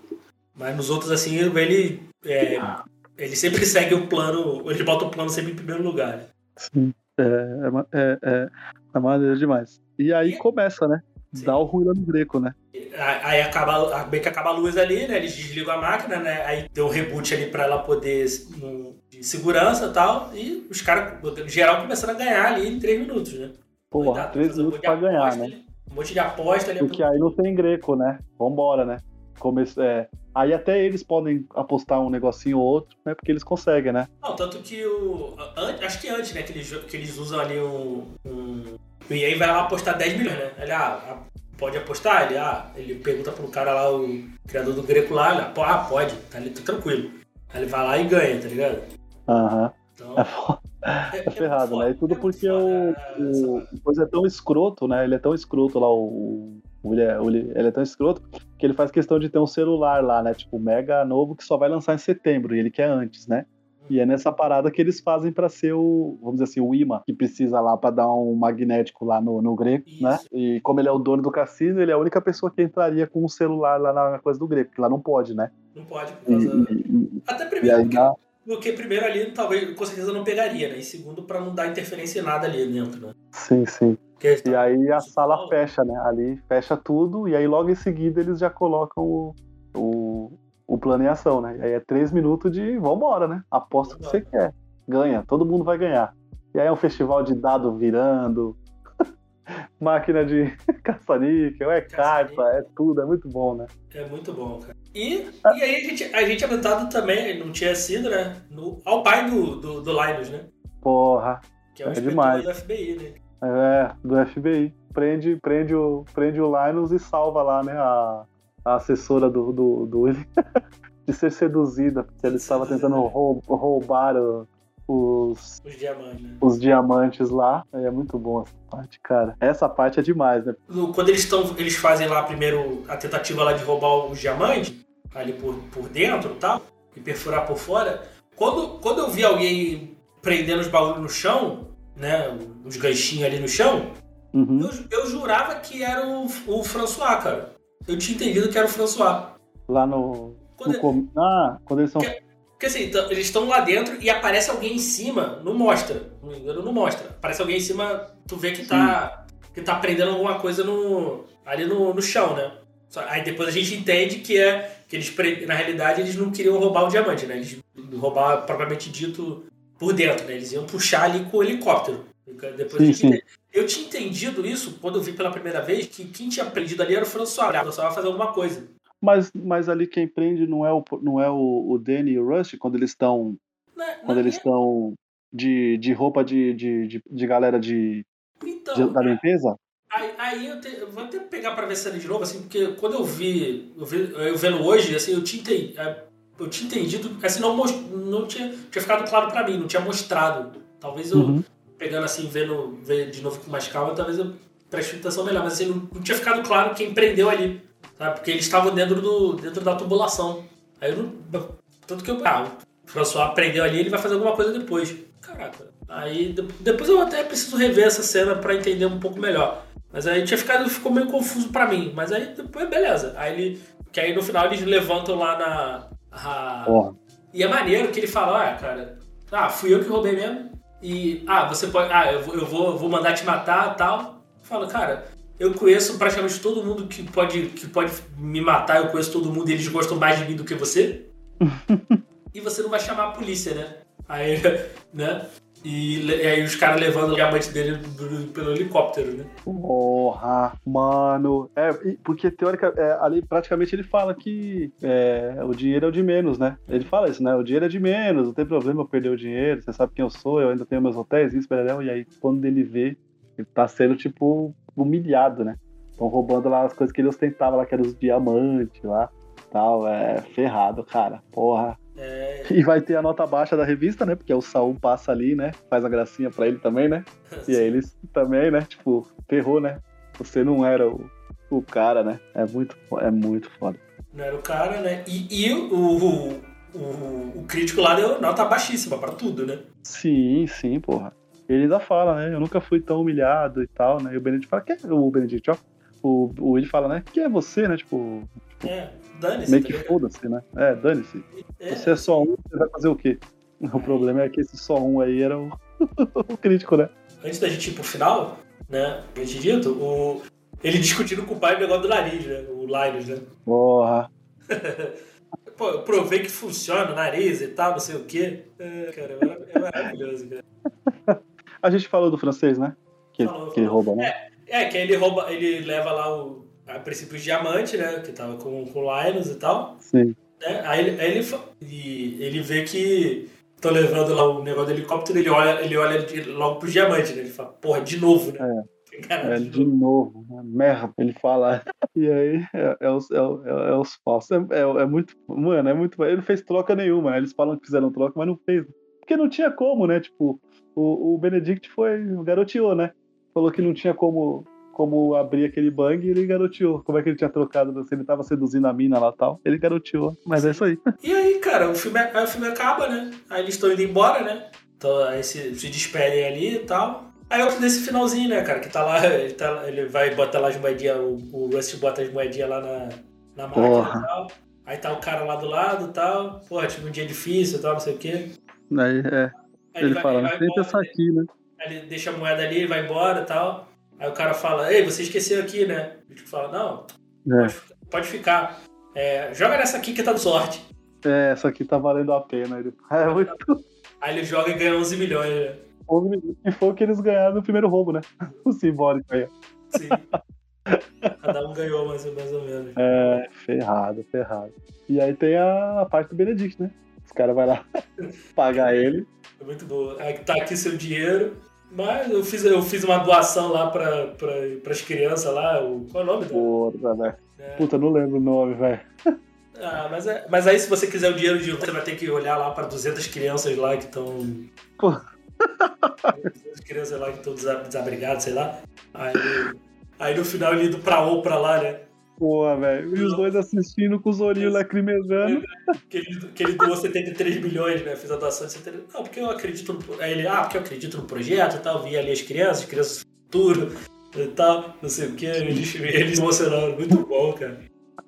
Mas nos outros, assim, ele, é, ele sempre segue o plano, ele bota o plano sempre em primeiro lugar, né? Sim. É, é, ma- é, é, é maneiro demais. E aí E- começa, né? Sim. Dá o ruim lá no Greco, né? Aí acaba, bem que acaba a luz ali, né? Eles desligam a máquina, né? Aí deu um reboot ali pra ela poder um, de segurança e tal. E os caras, no geral, começaram a ganhar ali em três minutos, né? Porra, Dá- três fazer um minutos monte de pra ganhar, aposta né? ali, um monte de aposta ali. Porque aí não tem Greco, né? Vambora, né? Começo, é. Aí até eles podem apostar um negocinho ou outro, né? Porque eles conseguem, né? Não, tanto que o. an- Acho que antes, né? Que eles, que eles usam ali um. um o E A vai lá apostar dez milhões, né? Ele, ah, ah, pode apostar? Ele, ah, ele pergunta pro cara lá, o criador do Greco lá, ele, ah, pode, tá ali, tá tranquilo. Aí ele vai lá e ganha, tá ligado? Aham. Então, É, fo- é ferrado, muito né? E foda, tudo é muito porque foda, o, essa o, parte. o coisa é tão escroto, né? Ele é tão escroto lá, o. o ele, é, o- ele é tão escroto que ele faz questão de ter um celular lá, né? Tipo, mega novo que só vai lançar em setembro e ele quer antes, né? E é nessa parada que eles fazem pra ser o, vamos dizer assim, o imã, que precisa lá pra dar um magnético lá no, no Greco, né? Isso. E como ele é o dono do cassino, ele é a única pessoa que entraria com um celular lá na coisa do Greco, porque lá não pode, né? Não pode, por E, causa. e- e- Até e primeiro, aí porque, dá. porque primeiro ali, talvez, com certeza não pegaria, né? E segundo, pra não dar interferência em nada ali dentro, né? Sim, sim. Porque eles E tavam- aí a sala fecha, né? Ali fecha tudo, e aí logo em seguida eles já colocam o, o, o plano em ação, né? E aí é três minutos de vambora, né? Aposta o que você quer. Ganha, todo mundo vai ganhar. E aí é um festival de dado virando, máquina de caça-níquel, é carta, é tudo, é muito bom, né? É muito bom, cara. E, e aí a gente, a gente é apresentado também, não tinha sido, né? No, ao pai do, do, do Linus, né? Porra, Que é o É inspetor demais. do F B I, né? é, do F B I. Prende, prende, o, prende o Linus e salva lá, né? A, a assessora do, do, do de ser seduzida, porque ele estava tentando rou- roubar o- os, Os diamantes, né? os diamantes lá. Aí é muito bom essa parte, cara. Essa parte é demais, né? No- Quando eles estão, eles fazem lá primeiro a tentativa lá de roubar os diamantes, ali por, por dentro e tal, e perfurar por fora. Quando, quando eu vi alguém prendendo os bagulhos no chão, né? Os ganchinhos ali no chão, Uhum. eu, eu jurava que era o, o François, cara. Eu tinha entendido que era o François. Lá no. Quando, no com- ah, quando eles são. Que- Porque assim, então, eles estão lá dentro e aparece alguém em cima, não mostra, não me engano, não mostra. Aparece alguém em cima, tu vê que tá, que tá prendendo alguma coisa no, ali no, no chão, né? Só- aí depois a gente entende que é que eles, pre- na realidade, eles não queriam roubar o diamante, né? Eles roubar propriamente dito por dentro, né? Eles iam puxar ali com o helicóptero. Depois Sim, a gente sim. entende. Eu tinha entendido isso quando eu vi pela primeira vez, que quem tinha prendido ali era o François. O François vai fazer alguma coisa. Mas, mas ali quem prende não é o, não é o, o Danny e o Rush quando eles estão. Não, Quando não, eles estão de, de roupa de, de, de, de galera de, então, de- da limpeza? Aí, aí eu, te- eu vou até pegar pra ver a cena de novo, assim, porque quando eu vi, eu, vi, eu vendo hoje, assim, eu tinha, enten- eu tinha entendido, assim, não, most- não tinha, tinha ficado claro pra mim, não tinha mostrado. Talvez eu, Uhum. pegando assim, vendo, ver de novo com mais calma, talvez eu preste atenção melhor, mas assim, não, não tinha ficado claro quem prendeu ali, sabe? Porque eles estavam dentro, do, dentro da tubulação. Aí eu não... Tanto que eu... Ah, o François prendeu ali, ele vai fazer alguma coisa depois. Caraca. Aí de- depois eu até preciso rever essa cena pra entender um pouco melhor. Mas aí tinha ficado, ficou meio confuso pra mim. Mas aí depois, beleza. Aí ele, que aí no final eles levantam lá na... a- Porra. E é maneiro que ele fala, ah, cara, ah, fui eu que roubei mesmo. E, ah, você pode, ah, eu vou, eu vou, eu vou mandar te matar e tal. Fala, cara, eu conheço praticamente todo mundo que pode, que pode me matar, eu conheço todo mundo e eles gostam mais de mim do que você. E você não vai chamar a polícia, né? Aí, né? E, le- e aí os caras levando o diamante dele do- pelo helicóptero, né? Porra, mano. É, e- porque teórica, é, ali praticamente ele fala que é, o dinheiro é o de menos, né? Ele fala isso, né? O dinheiro é de menos, não tem problema eu perder o dinheiro, você sabe quem eu sou, eu ainda tenho meus hotéis, isso, pererão. E aí, quando ele vê, ele tá sendo, tipo, humilhado, né? Estão roubando lá as coisas que ele ostentava lá, que eram os diamantes lá, tal. É ferrado, cara. Porra. É, E vai ter a nota baixa da revista, né? Porque o Saul passa ali, né? Faz a gracinha pra ele também, né? E aí eles também, né? Tipo, ferrou, né? Você não era o, o cara, né? É muito, fo- é muito foda. não era o cara, né? E, e o, o, o, o crítico lá deu nota baixíssima pra tudo, né? Sim, sim, porra. Ele ainda fala, né? Eu nunca fui tão humilhado e tal, né? E o Benedict fala, que é o Benedict, ó. O, o Will fala, né? Que é você, né? Tipo, É, dane-se. meio tá que ligado? foda-se, né? É, dane-se. É, Você é só um, você vai fazer o quê? O problema é que esse só um aí era o, o crítico, né? antes da gente ir pro final, né? Eu te dito, o, ele discutindo com o pai o negócio do nariz, né? O Linus, né? Porra. Pô, eu provei que funciona o nariz e tal, não sei o quê. É, cara, é mara- é maravilhoso, cara. A gente falou do francês, né? Que, Falou, que ele falou. rouba, né? É, que aí ele rouba, ele leva lá o, a princípio, o diamante, né? Que tava com, com o Linus e tal. Sim. Né? Aí, ele, aí ele, fa- e ele vê que estão levando lá o negócio do helicóptero, ele olha, ele olha de- logo pro diamante, né? Ele fala, porra, de novo, né? Caralho, É, de de novo. novo, né? Merda, ele fala. E aí, é, é os, é, o- é, é os falsos. É, é, é muito. Mano, é muito. Ele não fez troca nenhuma, né? Eles falam que fizeram troca, mas não fez. Porque não tinha como, né? Tipo, o, o Benedict foi. Garoteou, né? Falou que não tinha como, como abrir aquele bang e ele garoteou. Como é que ele tinha trocado, se ele tava seduzindo a mina lá e tal, ele garoteou. Mas é isso aí. E aí, cara, o filme, aí o filme acaba, né? Aí eles estão indo embora, né? Então aí se, se despedem ali e tal. Aí eu desse finalzinho, né, cara, que tá lá, ele, tá, ele vai botar lá as moedinhas, o, o Rusty bota as moedinhas lá na, na máquina Porra. e tal. Aí tá o cara lá do lado e tal. Porra, tive um dia difícil e tal, não sei o quê. Aí, é. Aí Ele vai- fala, vai tenta embora, essa aqui, né? Aí ele deixa a moeda ali, ele vai embora e tal. Aí o cara fala, ei, você esqueceu aqui, né? O Mítico fala, não, É. pode, pode ficar. É, joga nessa aqui que tá de sorte. É, essa aqui tá valendo a pena. Ele, é muito. Aí ele joga e ganha onze milhões, né? E foi o que eles ganharam no primeiro roubo, né? O simbólico aí. Sim. Cada um ganhou mais, mais ou menos. É, ferrado, ferrado. E aí tem a parte do Benedict, né? Os caras vão lá pagar ele. É muito boa. Aí tá aqui seu dinheiro. Mas eu fiz, eu fiz uma doação lá pra, pra, pras crianças lá. O, qual é o nome dela? Porra, velho. É. Puta, não lembro o nome, velho. Ah, mas, é, mas aí se você quiser o dinheiro de um, você vai ter que olhar lá pra duzentas crianças lá que estão... Pô. duzentas crianças lá que estão desabrigadas, sei lá. Aí, aí no final ele indo pra ou pra lá, né? Porra, velho. E os dois assistindo com os olhinhos lacrimejando. Que ele, que ele doou setenta e três milhões, né? Fez a doação de setenta e três. Não, porque eu acredito no... Aí ele, ah, porque eu acredito no projeto e tal. Vi ali as crianças, as crianças do futuro e tal, não sei o que. Eles, eles emocionaram. Muito bom, cara.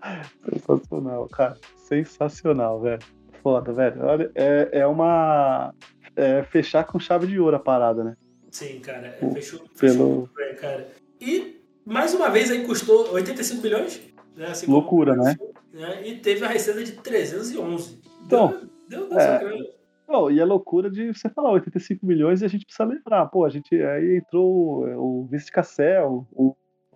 Sensacional, cara. Sensacional, velho. Foda, velho. Olha, é, é uma... É fechar com chave de ouro a parada, né? Sim, cara. O- Fechou, fechou pelo- muito bem, cara. E, mais uma vez, aí custou oitenta e cinco milhões. Né? Assim, Loucura, como- né? né? E teve a receita de trezentos e onze. Então, Deu, deu, deu é. essa grana. Oh, e a loucura de você falar oitenta e cinco milhões e a gente precisa lembrar. Pô, a gente aí entrou o Vice Cassel, o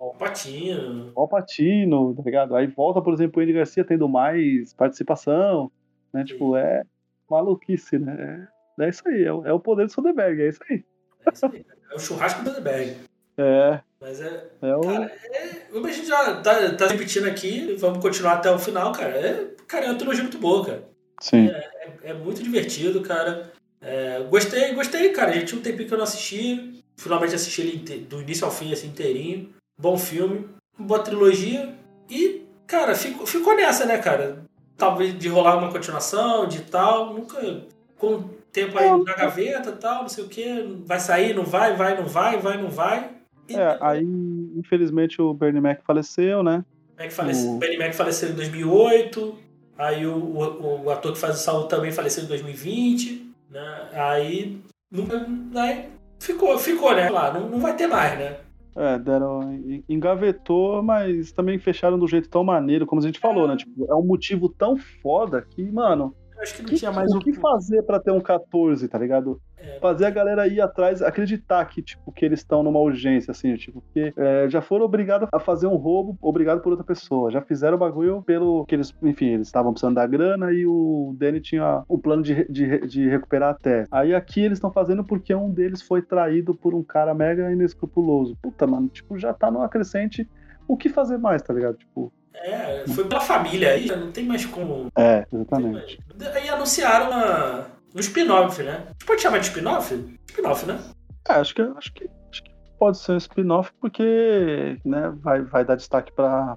Patinho. Alpatino, tá ligado? Aí volta, por exemplo, o Andy Garcia tendo mais participação, né? Tipo, é maluquice, né? É, é isso aí, é, o- é o poder do Soderbergh, é isso aí. É isso aí, cara. É o churrasco do Soderbergh. É, Mas é. é o... Cara, é, a gente já tá, tá repetindo aqui, vamos continuar até o final, cara. É, cara, é uma trilogia muito boa, cara. Sim. É, é muito divertido, cara. É, gostei, gostei, cara. Já tinha um tempinho que eu não assisti. Finalmente assisti ele inte- do início ao fim, assim, inteirinho. Bom filme, boa trilogia. E, cara, ficou, ficou nessa, né, cara? Talvez de rolar uma continuação, de tal. Nunca. Com o tempo aí na gaveta e tal, não sei o quê. Vai sair, não vai, vai, não vai, vai, não vai. E É, aí, infelizmente, o Bernie Mac faleceu, né? Mac faleceu, o- o Benny Mac faleceu em dois mil e oito. Aí o, o, o ator que faz o Saul também faleceu em dois mil e vinte. Né? Aí, nunca, aí ficou, ficou, né? Lá, não, não vai ter mais, né? É, deram, engavetou, mas também fecharam do jeito tão maneiro, como a gente falou, né? Tipo, é um motivo tão foda que, mano, Eu acho que não que, tinha mais o que fazer pra ter um catorze, tá ligado? É. Fazer a galera ir atrás, acreditar que, tipo, que eles estão numa urgência, assim, tipo, porque é, já foram obrigados a fazer um roubo, obrigado por outra pessoa. Já fizeram o bagulho pelo que eles, enfim, eles estavam precisando da grana e o Danny tinha o plano de, de, de recuperar a terra. Aí aqui eles estão fazendo porque um deles foi traído por um cara mega inescrupuloso. Puta, mano, tipo, já tá numa crescente. O que fazer mais, tá ligado? Tipo, É, foi pela família aí, já não tem mais como. é, não tem exatamente. mais. Aí anunciaram uma, um spin-off, né? A gente pode chamar de spin-off? Spin-off, né? É, acho que, acho que, acho que pode ser um spin-off porque, né, vai, vai dar destaque para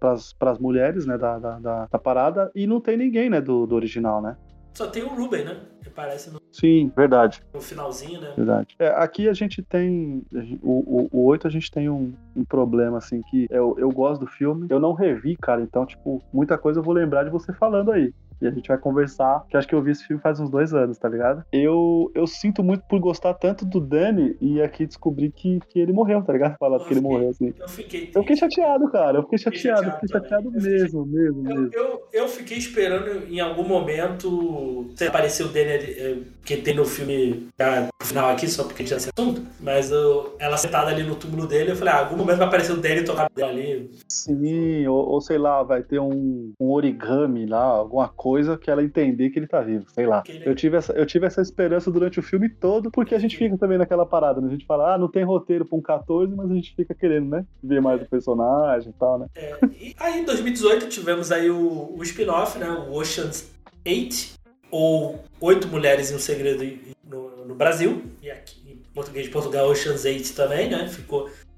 as mulheres, né, da, da, da, da parada e não tem ninguém, né, do, do original, né? Só tem o Ruben, né? Que aparece no, Sim, verdade, no finalzinho, né? verdade. É, aqui a gente tem, o, o, o oito a gente tem um, um problema, assim, que eu, eu gosto do filme, eu não revi, cara, então, tipo, muita coisa eu vou lembrar de você falando aí. E a gente vai conversar, que acho que eu vi esse filme faz uns dois anos, tá ligado? Eu, eu sinto muito por gostar tanto do Danny e aqui descobri que, que ele morreu, tá ligado? Falar que ele morreu, assim. Eu fiquei. Eu fiquei chateado, cara. Eu fiquei Fiquei chateado, eu chateado fiquei chateado também. mesmo, mesmo, Eu, mesmo. eu, eu fiquei esperando em algum momento se aparecer o Danny, eh, que tem no filme já no final aqui, só porque tinha esse assunto, mas eu, ela sentada ali no túmulo dele, eu falei, ah, algum momento vai aparecer o Danny tocar dela ali. Sim, ou, ou sei lá, vai ter um, um origami lá, alguma coisa que ela entender que ele tá vivo, sei lá. Que ele- Eu tive, essa, eu tive essa esperança durante o filme todo, porque a gente fica também naquela parada, né? A gente fala, ah, não tem roteiro pra um catorze, mas a gente fica querendo, né? Ver mais do personagem e tal, né? É, e aí em dois mil e dezoito tivemos aí o, o spin-off, né, o Ocean's oito, ou Oito Mulheres e um Segredo no, no Brasil, e aqui em português de Portugal Ocean's oito também, né, ficou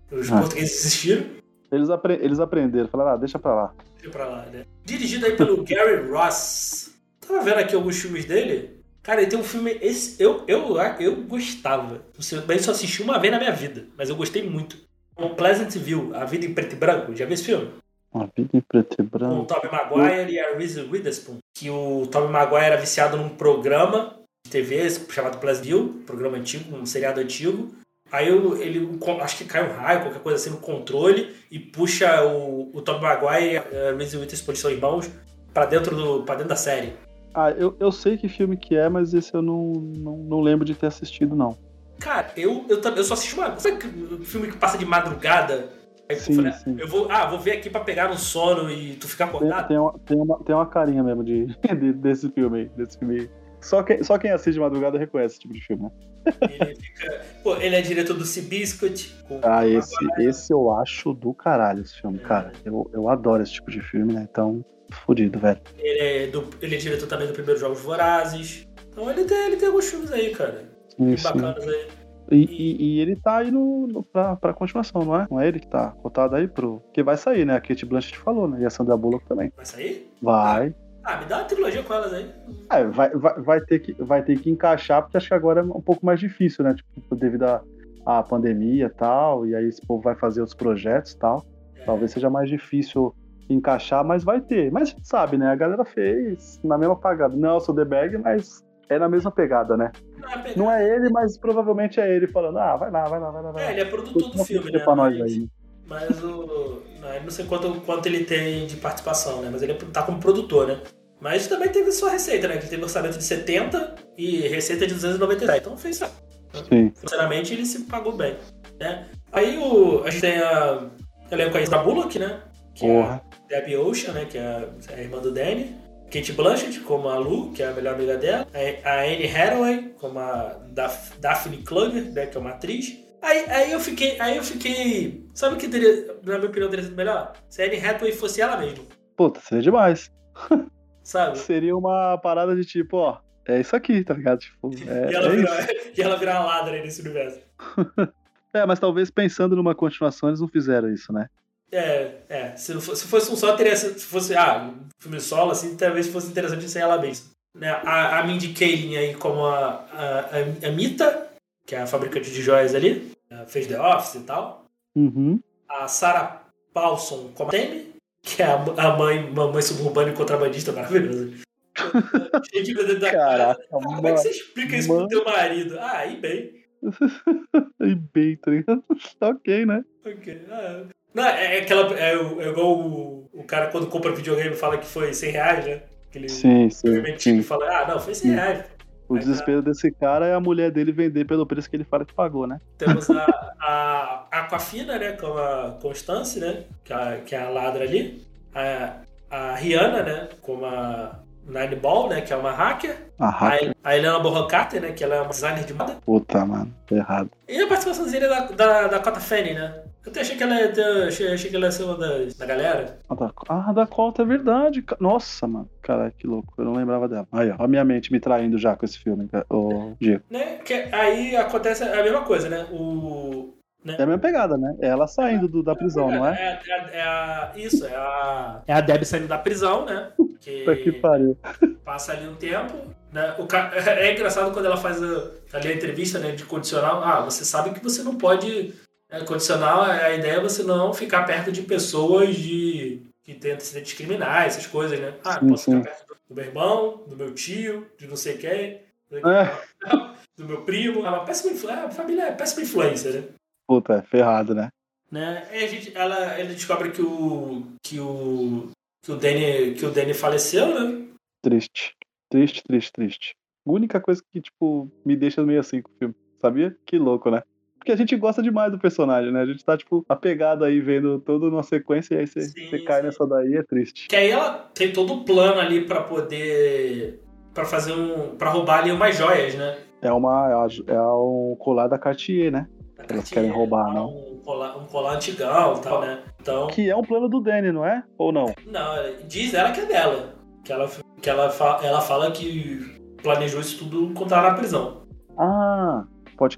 Os Ah. portugueses assistiram. Eles, apre- eles aprenderam, falaram, ah, deixa pra lá. Deixa pra lá, né? Dirigido aí pelo Gary Ross. Tava vendo aqui alguns filmes dele. Cara, ele tem um filme. Esse, eu, eu, eu gostava. Eu só assisti uma vez na minha vida, mas eu gostei muito. O Pleasantville, A Vida em Preto e Branco. Já viu esse filme? Uma vida em preto e Com o branco. Tobey Maguire e a Reese Witherspoon. Que o Tobey Maguire era viciado num programa de T V chamado Pleasantville, programa antigo, um seriado antigo. Aí eu- ele, acho que cai um raio, qualquer coisa assim, no controle e puxa o, o Tobey Maguire e a Reese Witherspoon, que são irmãos, pra dentro, do, pra dentro da série. Ah, eu, eu sei que filme que é, mas esse eu não, não, não lembro de ter assistido, não. Cara, eu, eu, tam- eu só assisti uma. Sabe que- filme que passa de madrugada? Aí Sim, eu falei, sim. eu vou, ah, vou ver aqui pra pegar no sono e tu ficar Tem, acordado. tem, uma, tem, uma, tem uma carinha mesmo de, de- desse filme aí. Desse filme aí. Só, quem, só quem assiste de madrugada reconhece esse tipo de filme, né? Ele fica. Pô, ele é diretor do Seabiscuit. com- Ah, com esse, Maguire. esse eu acho do caralho, esse filme, cara. Eu, eu adoro esse tipo de filme, né? Então, fodido, velho. Ele é, do, ele é diretor também do primeiro Jogos Vorazes. Então ele tem, ele tem alguns filmes aí, cara. Sim, Bem sim. bacanas aí. E, e- e ele tá aí no, no, pra, pra continuação, não é? Não é ele que tá cotado aí pro... Que vai sair, né? A Kate Blanchett falou, né? E a Sandra Bullock também. Vai sair? Vai. Ah, me dá uma trilogia com elas aí. É, vai, vai, vai, ter que, vai ter que encaixar, porque acho que agora é um pouco mais difícil, né? Tipo, devido à à pandemia e tal, e aí esse povo vai fazer os projetos e tal. Talvez seja mais difícil encaixar, mas vai ter. Mas a gente sabe, né? A galera fez na mesma pegada. Não, eu sou The Bag, mas é na mesma pegada, né? Não é, pegar- Não é ele, mas provavelmente é ele falando, ah, vai lá, vai lá, vai lá, vai lá. É, ele é produtor do filme, né? Pra nós Mas, aí, né? mas o. Não, eu não sei quanto, quanto ele tem de participação, né? Mas ele tá como produtor, né? Mas também teve sua receita, né? Que ele teve orçamento de setenta e receita de duzentos e noventa e sete. Então fez isso. Sim. Sinceramente, ele se pagou bem, né? Aí o, a gente tem a elenco aí da Bullock, né? Que Porra. é a Debbie Ocean, né? Que é a, a irmã do Danny. Kate Blanchett, como a Lu, que é a melhor amiga dela. A, a Anne Hathaway, como a Daph- Daphne Kluger, né? Que é uma atriz. Aí, aí eu fiquei... Aí eu fiquei... Sabe o que teria, na minha opinião, teria sido melhor? Se a Anne Hathaway fosse ela mesma, Puta, seria demais. sabe? Seria uma parada de tipo, ó, é isso aqui, tá ligado? Tipo, é, E ela, é virar, isso. e ela virar uma ladra aí nesse universo. É, mas talvez pensando numa continuação eles não fizeram isso, né? É, é. Se, não fosse, se fosse um só, teria. Se fosse, ah, um filme solo, assim, talvez fosse interessante ser ela mesma. Né? A, a Mindy Kaling aí como a, a, a, a Mita, que é a fabricante de joias ali, ela fez The Office e tal. Uhum. A Sarah Paulson como a Tammy, que é a, a mãe, mamãe suburbana e contrabandista maravilhosa. Gente, meu Deus da cara. Caraca, Ah, como é que você explica isso mano. pro teu marido? Ah, aí bem. E bem, tá ligado? Ok, né? Ok. Ah, não, é, é aquela. É, o- é igual o, o cara quando compra videogame e fala que foi cem reais, né? Aquele Sim, sim, videogame sim. e fala, ah, não, foi cem reais. O desespero desse cara é a mulher dele vender pelo preço que ele fala que pagou, né? Temos a, a Aquafina, né? Com a Constance, né? Que é a, que é a ladra ali. A, a Rihanna, né? Como a Nine Ball, né? Que é uma hacker. A A, hacker. a Helena Bonham Carter, né? Que ela é uma designer de moda. Puta, mano, tá errado. E a participaçãozinha da, da, da Cota Fanning, né? Eu até achei que ela ia ter, achei, achei que ela ia ser uma das, da galera. Ah, da, ah, da Colta é verdade. ca- Nossa, mano. Caralho, que louco. Eu não lembrava dela. Aí, ó. A minha mente me traindo já com esse filme, ca- ô Diego. Né? Que aí acontece a mesma coisa, né? O... Né? É a mesma pegada, né? É ela saindo do- da prisão, não é? É, é, a- é a, isso, é a, é a Debbie saindo da prisão, né? Que, Puta que pariu. passa ali um tempo, né? O ca... É engraçado quando ela faz a, ali a entrevista, né, de condicional. Ah, você sabe que você não pode... Né, condicional, a ideia é você não ficar perto de pessoas de... que têm antecedentes criminais, essas coisas, né? Ah, Sim, não posso sim. ficar perto do meu irmão, do meu tio, de não sei quem, É. do meu primo. Ah, uma péssima influência. A família é péssima influência, né? Puta, é ferrado, né? Né? Aí a gente, ela, ele descobre que o que o que o Danny, que o Danny faleceu, né? Triste. Triste, triste, triste. A única coisa que, tipo, me deixa meio assim com o filme. Sabia? Que louco, né? Porque a gente gosta demais do personagem, né? A gente tá, tipo, apegado aí, vendo toda uma sequência e aí você Sim, você cai sim. nessa daí, é triste. Que aí ela tem todo o plano ali pra poder pra fazer um para roubar ali umas joias, né? É uma. É, a- é um colar da Cartier, né? Da Elas Cartier, querem roubar, né? um colar, um colar antigão e tal, né? Então, Que é um plano do Danny, não é? Ou não? não, diz ela que é dela. Que ela, que ela, fa- ela fala que planejou isso tudo quando tava na prisão. Ah, pode crer.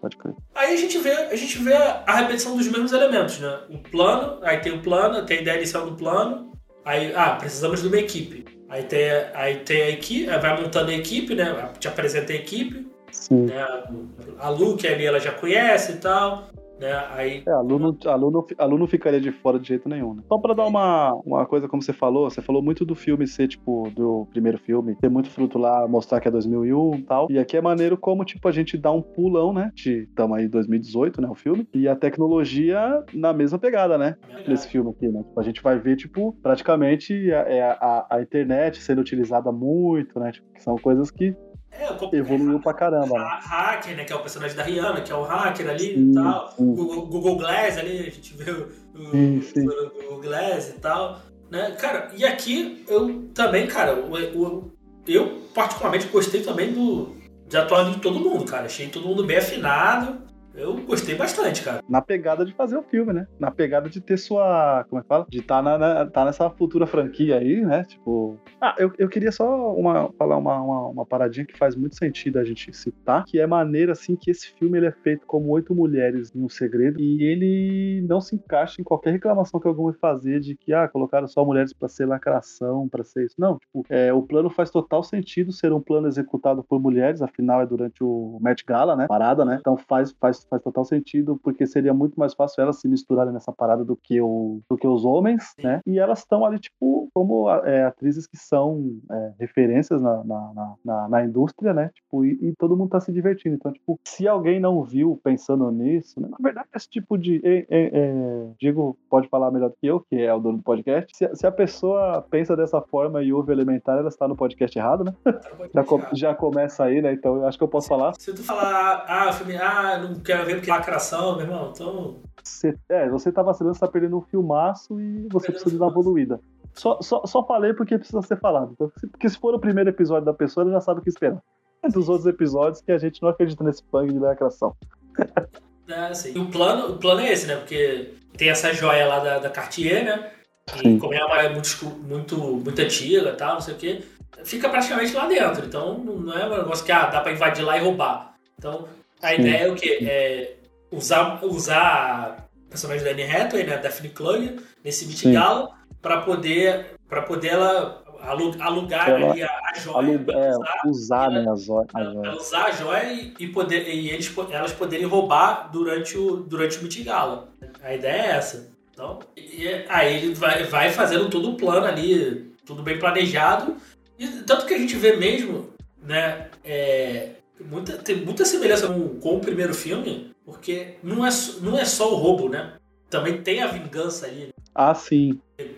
pode crer. Aí a gente vê, a gente vê a repetição dos mesmos elementos, né? O plano, aí tem o plano, tem a ideia inicial do plano, aí, ah, precisamos de uma equipe. Aí tem, aí tem a equipe, vai montando a equipe, né? Te apresenta a equipe. Sim. Né? A Lu, que ali ela já conhece e tal. Né? Aí... É, aluno, aluno, aluno ficaria de fora de jeito nenhum, né? Só pra dar uma, uma coisa, como você falou, você falou muito do filme ser, tipo, do primeiro filme, ter muito fruto lá, mostrar que é dois mil e um e tal, e aqui é maneiro como, tipo, a gente dá um pulão, né? De, tamo aí em dois mil e dezoito, né, o filme, e a tecnologia na mesma pegada, né? É Nesse filme aqui, né? Tipo, a gente vai ver, tipo, praticamente a, a, a internet sendo utilizada muito, né? Tipo, que são coisas que É, evoluiu pra caramba, né? Hacker, né? Que é o personagem da Rihanna, que é o hacker ali Sim, e tal. sim. Google, Google Glass ali, a gente vê o, o, Sim, sim. o Google Glass e tal. Né? Cara, e aqui eu também, cara, o, o, eu particularmente gostei também do, de atuar de todo mundo, cara. Achei todo mundo bem afinado. Eu gostei bastante, cara. Na pegada de fazer o filme, né? Na pegada de ter sua... Como é que fala? De estar tá na, tá nessa futura franquia aí, né? Tipo... Ah, eu, eu queria só uma, falar uma, uma, uma paradinha que faz muito sentido a gente citar, que é maneira, assim, que esse filme ele é feito como oito mulheres em um segredo e ele não se encaixa em qualquer reclamação que algum vai fazer de que, ah, colocaram só mulheres pra ser lacração, pra ser isso. Não, tipo, é, o plano faz total sentido ser um plano executado por mulheres, afinal é durante o Met Gala, né? Parada, né? Então faz, faz faz total sentido, porque seria muito mais fácil elas se misturarem nessa parada do que, o, do que os homens, né? E elas estão ali, tipo, como é, atrizes que são é, referências na, na, na, na indústria, né? Tipo, e, e todo mundo tá se divertindo. Então, tipo, se alguém não viu pensando nisso, né? Na verdade, esse tipo de... É, é, é, Diego pode falar melhor do que eu, que é o dono do podcast. Se, se a pessoa pensa dessa forma e ouve Elementar, ela está no podcast errado, né? Já, com, já começa aí, né? Então, eu acho que eu posso falar. Se tu falar, ah, filme, ah, não quero ver porque é lacração, meu irmão, então... Você, é, você tá vacilando, você tá perdendo um filmaço e você precisa de dar uma evoluída. Só, só, só falei porque precisa ser falado. Então, se, porque se for o primeiro episódio da pessoa, ela já sabe o que esperar. É dos outros episódios que a gente não acredita nesse punk de lacração. É, assim. E o plano, o plano é esse, né? Porque tem essa joia lá da, da Cartier, né? E Sim. como é uma é muito, muito, muito antiga e tal, não sei o quê, fica praticamente lá dentro. Então, não é um negócio que ah, dá pra invadir lá e roubar. Então, a Sim. ideia é o quê? É usar, usar a personagem da Anne Hathaway, né? Daphne Klugger, nesse Met Gala, pra poder, pra poder ela alugar ela, ali a, a joia. Aluga, é, usar, usar ela, né, a joia. A joia. Ela usar a joia e, e, poder, e eles, elas poderem roubar durante o, durante o Met Gala. A ideia é essa. Então, e, aí ele vai, vai fazendo todo o plano ali, tudo bem planejado. E tanto que a gente vê mesmo, né? É, muita, tem muita semelhança com, com o primeiro filme, porque não é, não é só o roubo, né? Também tem a vingança ali. Né? Ah, sim.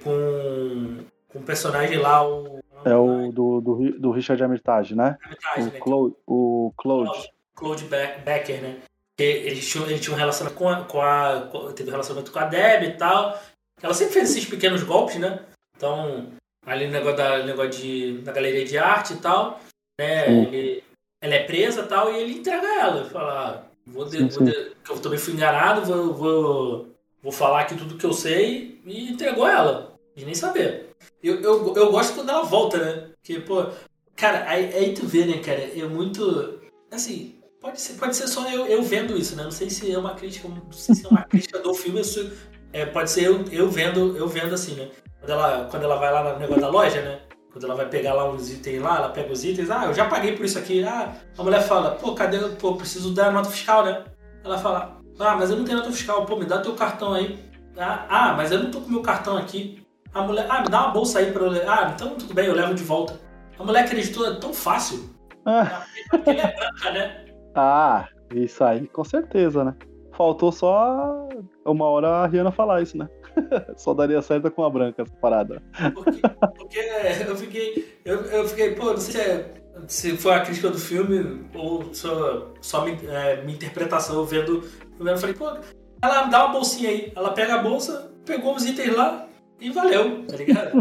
Com, com o personagem lá, o... É o do, do, do Richard Armitage, né? Armitage, o, né? Claude, o Claude. Claude Becker, né? Ele tinha, ele tinha um relacionamento com a, com a... Teve um relacionamento com a Deb e tal. Ela sempre fez esses pequenos golpes, né? Então, ali no negócio da, negócio de, da galeria de arte e tal, né? Ele, ela é presa e tal, e ele entrega ela. Ele fala, vou de, sim, vou de, sim. que eu também fui enganado, vou, vou, vou falar aqui tudo que eu sei, e entregou ela, de nem saber. Eu, eu, eu gosto quando ela volta, né? Porque, pô, cara, aí, aí tu vê, né, cara, é muito, assim, pode ser, pode ser só eu, eu vendo isso, né? Não sei se é uma crítica, não sei se é uma crítica do filme, isso, é, pode ser eu, eu, vendo, eu vendo assim, né? Quando ela, quando ela vai lá no negócio da loja, né? Quando ela vai pegar lá uns itens lá, ela pega os itens, ah, eu já paguei por isso aqui. Ah, a mulher fala, pô, cadê, pô, preciso dar nota fiscal, né? Ela fala, ah, mas eu não tenho nota fiscal, pô, me dá teu cartão aí. Ah, ah, mas eu não tô com meu cartão aqui. A mulher, ah, me dá uma bolsa aí pra eu ler. Ah, então tudo bem, eu levo de volta. A mulher acreditou, é tão fácil. Ah. Porque ele é branca, né? Ah, isso aí, com certeza, né? Faltou só uma hora a Rihanna falar isso, né? Só daria certo com a branca essa parada. Porque, porque eu fiquei. Eu, eu fiquei, pô, não sei se, é, se foi a crítica do filme ou só, só minha, é, minha interpretação vendo. Eu falei, pô, ela me dá uma bolsinha aí. Ela pega a bolsa, pegou os itens lá e valeu, tá ligado?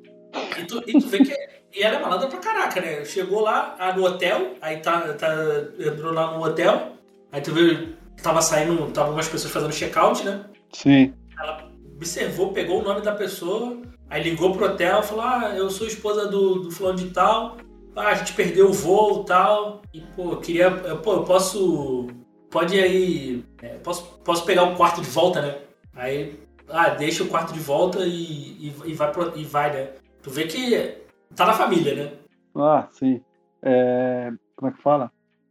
E tu, e tu vê que. E ela é malandra pra caraca, né? Chegou lá ah, no hotel, aí tá, tá, entrou lá no hotel, aí tu viu, tava saindo, tava umas pessoas fazendo check-out, né? Sim. Ela observou, pegou o nome da pessoa, aí ligou pro hotel, falou, ah, eu sou esposa do, do fulano de tal, ah, a gente perdeu o voo e tal, e pô, eu queria, eu, pô, eu posso, pode aí... É, posso, posso pegar o quarto de volta, né? Aí, ah, deixa o quarto de volta e, e, e, vai, pro, e vai, né? Tu vê que tá na família, né? Ah, sim. É, como é que fala?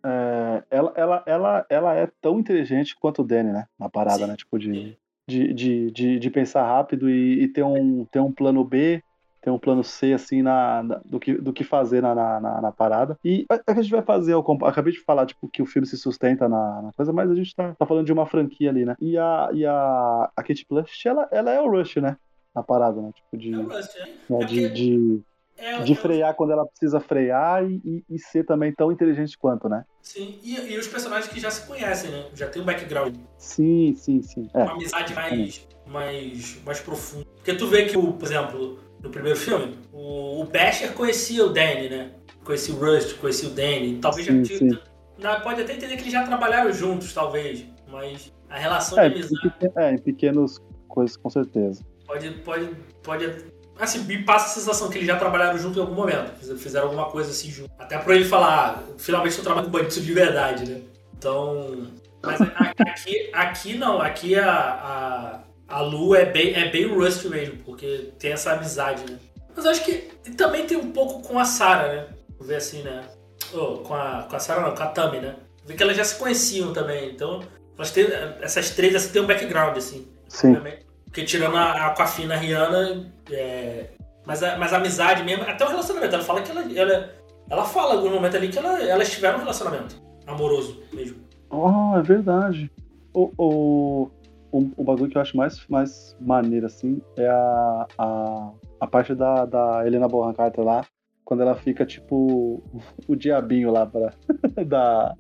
É, ela, ela, ela, ela é tão inteligente quanto o Danny, né? Na parada, Sim. né? Tipo, de, de, de, de, de pensar rápido e, e ter, um, ter um plano B, ter um plano C, assim, na, na- do, que, do que fazer na, na, na- na parada. E a, a gente vai fazer, eu compa- acabei de falar, tipo, que o filme se sustenta na, na coisa, mas a gente tá, tá falando de uma franquia ali, né? E a, e a, a Kate Blanchett, ela, ela é o Rush, né? Na parada, né? Tipo, É o de, Rust, né? né, É de, porque... de, É, de é o- frear quando ela precisa frear e, e, e ser também tão inteligente quanto, né? sim, e, e os personagens que já se conhecem, né? Já tem um background, Sim, sim, sim. É, uma amizade mais, mais, mais profunda. Porque tu vê que, o, por exemplo, no primeiro filme, o, o Basher conhecia o Danny, né? Conhecia o Rust, conhecia o Danny. Talvez Sim, já sim. tinha... na- Pode até entender que eles já trabalharam juntos, talvez. Mas a relação É, de em amizade pequen- é, em pequenas coisas, com certeza. pode... pode, pode assim, me passa a sensação que eles já trabalharam junto em algum momento. Fiz- Fizeram alguma coisa assim junto. Até pra ele falar, ah, finalmente eu trabalho com bandido de verdade, né? Então... Mas a- aqui, aqui não. Aqui a, a, a Lu é bem, é bem Rust mesmo, porque tem essa amizade, né? Mas eu acho que também tem um pouco com a Sarah, né? Vou ver assim, né? Oh, com a, com a Sarah não, com a Tammy, né? Vê que elas já se conheciam também, então... Elas têm, essas três assim, têm um background, assim. Sim. Também. Porque tirando a, a com a Fina, a Rihanna... É, mas, a, mas a amizade mesmo... Até o relacionamento. Ela fala que ela... Ela, ela fala em algum momento ali que ela, elas tiveram um relacionamento amoroso mesmo. Oh, é verdade. O, o, o, o bagulho que eu acho mais, mais maneiro, assim, é a, a, a parte da, da Helena Bonham Carter lá, quando ela fica, tipo, o diabinho lá pra, da,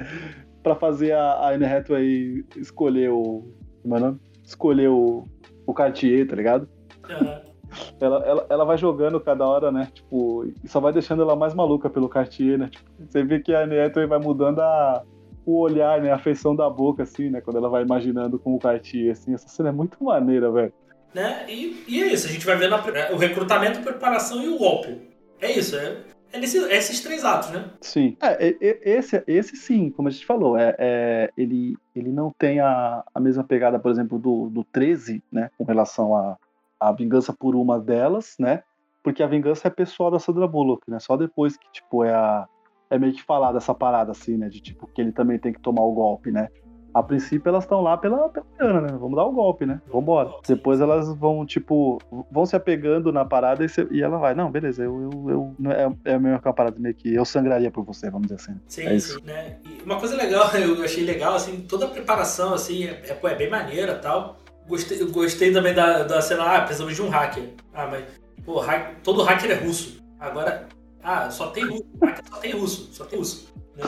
pra fazer a, a Anne Hathaway escolher o... Como é o nome? Escolher o, o Cartier, tá ligado? Uhum. Ela, ela, ela vai jogando cada hora, né? Tipo, e só vai deixando ela mais maluca pelo Cartier, né? Tipo, você vê que a Anne Hathaway vai mudando a, o olhar, né? A feição da boca, assim, né? Quando ela vai imaginando com o Cartier, assim. Essa cena é muito maneira, velho. Né? E, e é isso, a gente vai vendo a- o recrutamento, a preparação e o golpe. É isso, é, é nesse- esses três atos, né? Sim. É, e- e- esse, esse sim, como a gente falou, é, é, ele, ele não tem a, a mesma pegada, por exemplo, do, do treze, né? Com relação a, a vingança por uma delas, né? Porque a vingança é pessoal da Sandra Bullock, né? Só depois que, tipo, é a... É meio que falada essa parada, assim, né? De, tipo, que ele também tem que tomar o golpe, né? A princípio, elas estão lá pela, pela grana, né? Vamos dar o golpe, né? Vambora. Depois elas vão, tipo... Vão se apegando na parada e, você- e ela vai... Não, beleza, eu... eu, eu não é, é meio que uma parada meio que... Eu sangraria por você, vamos dizer assim. Sim, É isso. sim, né? E uma coisa legal, eu achei legal, assim, toda a preparação, assim, é, é, pô, é bem maneira e tal. Gostei, eu gostei também da, da cena, ah, precisamos de um hacker. Ah, mas, pô, hack, todo hacker é russo. Agora, ah, só tem russo. Hacker só tem russo, só tem russo. Né?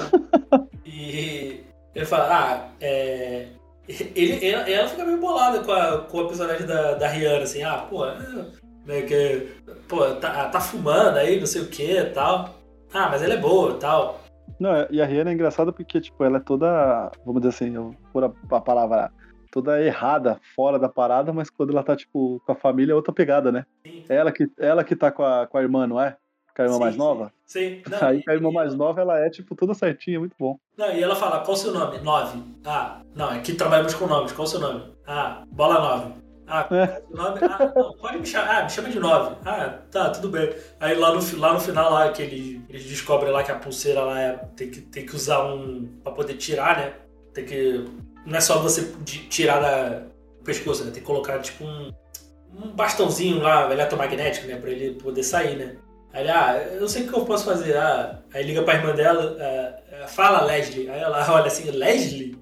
E ele fala, ah, é... Ele, ela, ela fica meio bolada com, a, com o personagem da, da Rihanna, assim, ah, pô, é, né, que, pô, tá, tá fumando aí, não sei o que e tal. Ah, mas ela é boa e tal. Não, e a Rihanna é engraçada porque, tipo, ela é toda... Vamos dizer assim, eu vou pôr a, a palavra... Toda errada, fora da parada, mas quando ela tá, tipo, com a família é outra pegada, né? Sim. É ela que, ela que tá com a, com a irmã, não é? Com a irmã Sim, mais nova? Sim, sim. Não, Aí e- com a irmã e- mais nova, ela é, tipo, toda certinha, muito bom. Não, e ela fala, qual o seu nome? Nove. Ah, não, aqui trabalhamos com nomes, qual o seu nome? Ah, bola nove. Ah, qual É. é o seu nome? Ah, não, pode me chamar. Ah, me chama de nove. Ah, tá, tudo bem. Aí lá no, fi- lá no final, lá, que eles, eles descobrem lá que a pulseira lá é, tem, que, tem que usar um... pra poder tirar, né? Tem que... Não é só você de- tirar da do pescoço, né? Tem que colocar, tipo, um, um bastãozinho lá, eletromagnético, né? Pra ele poder sair, né? Aí ele, ah, eu sei o que eu posso fazer. Ah, aí liga pra irmã dela, ah, ah, fala Leslie. Aí ela olha assim, Leslie?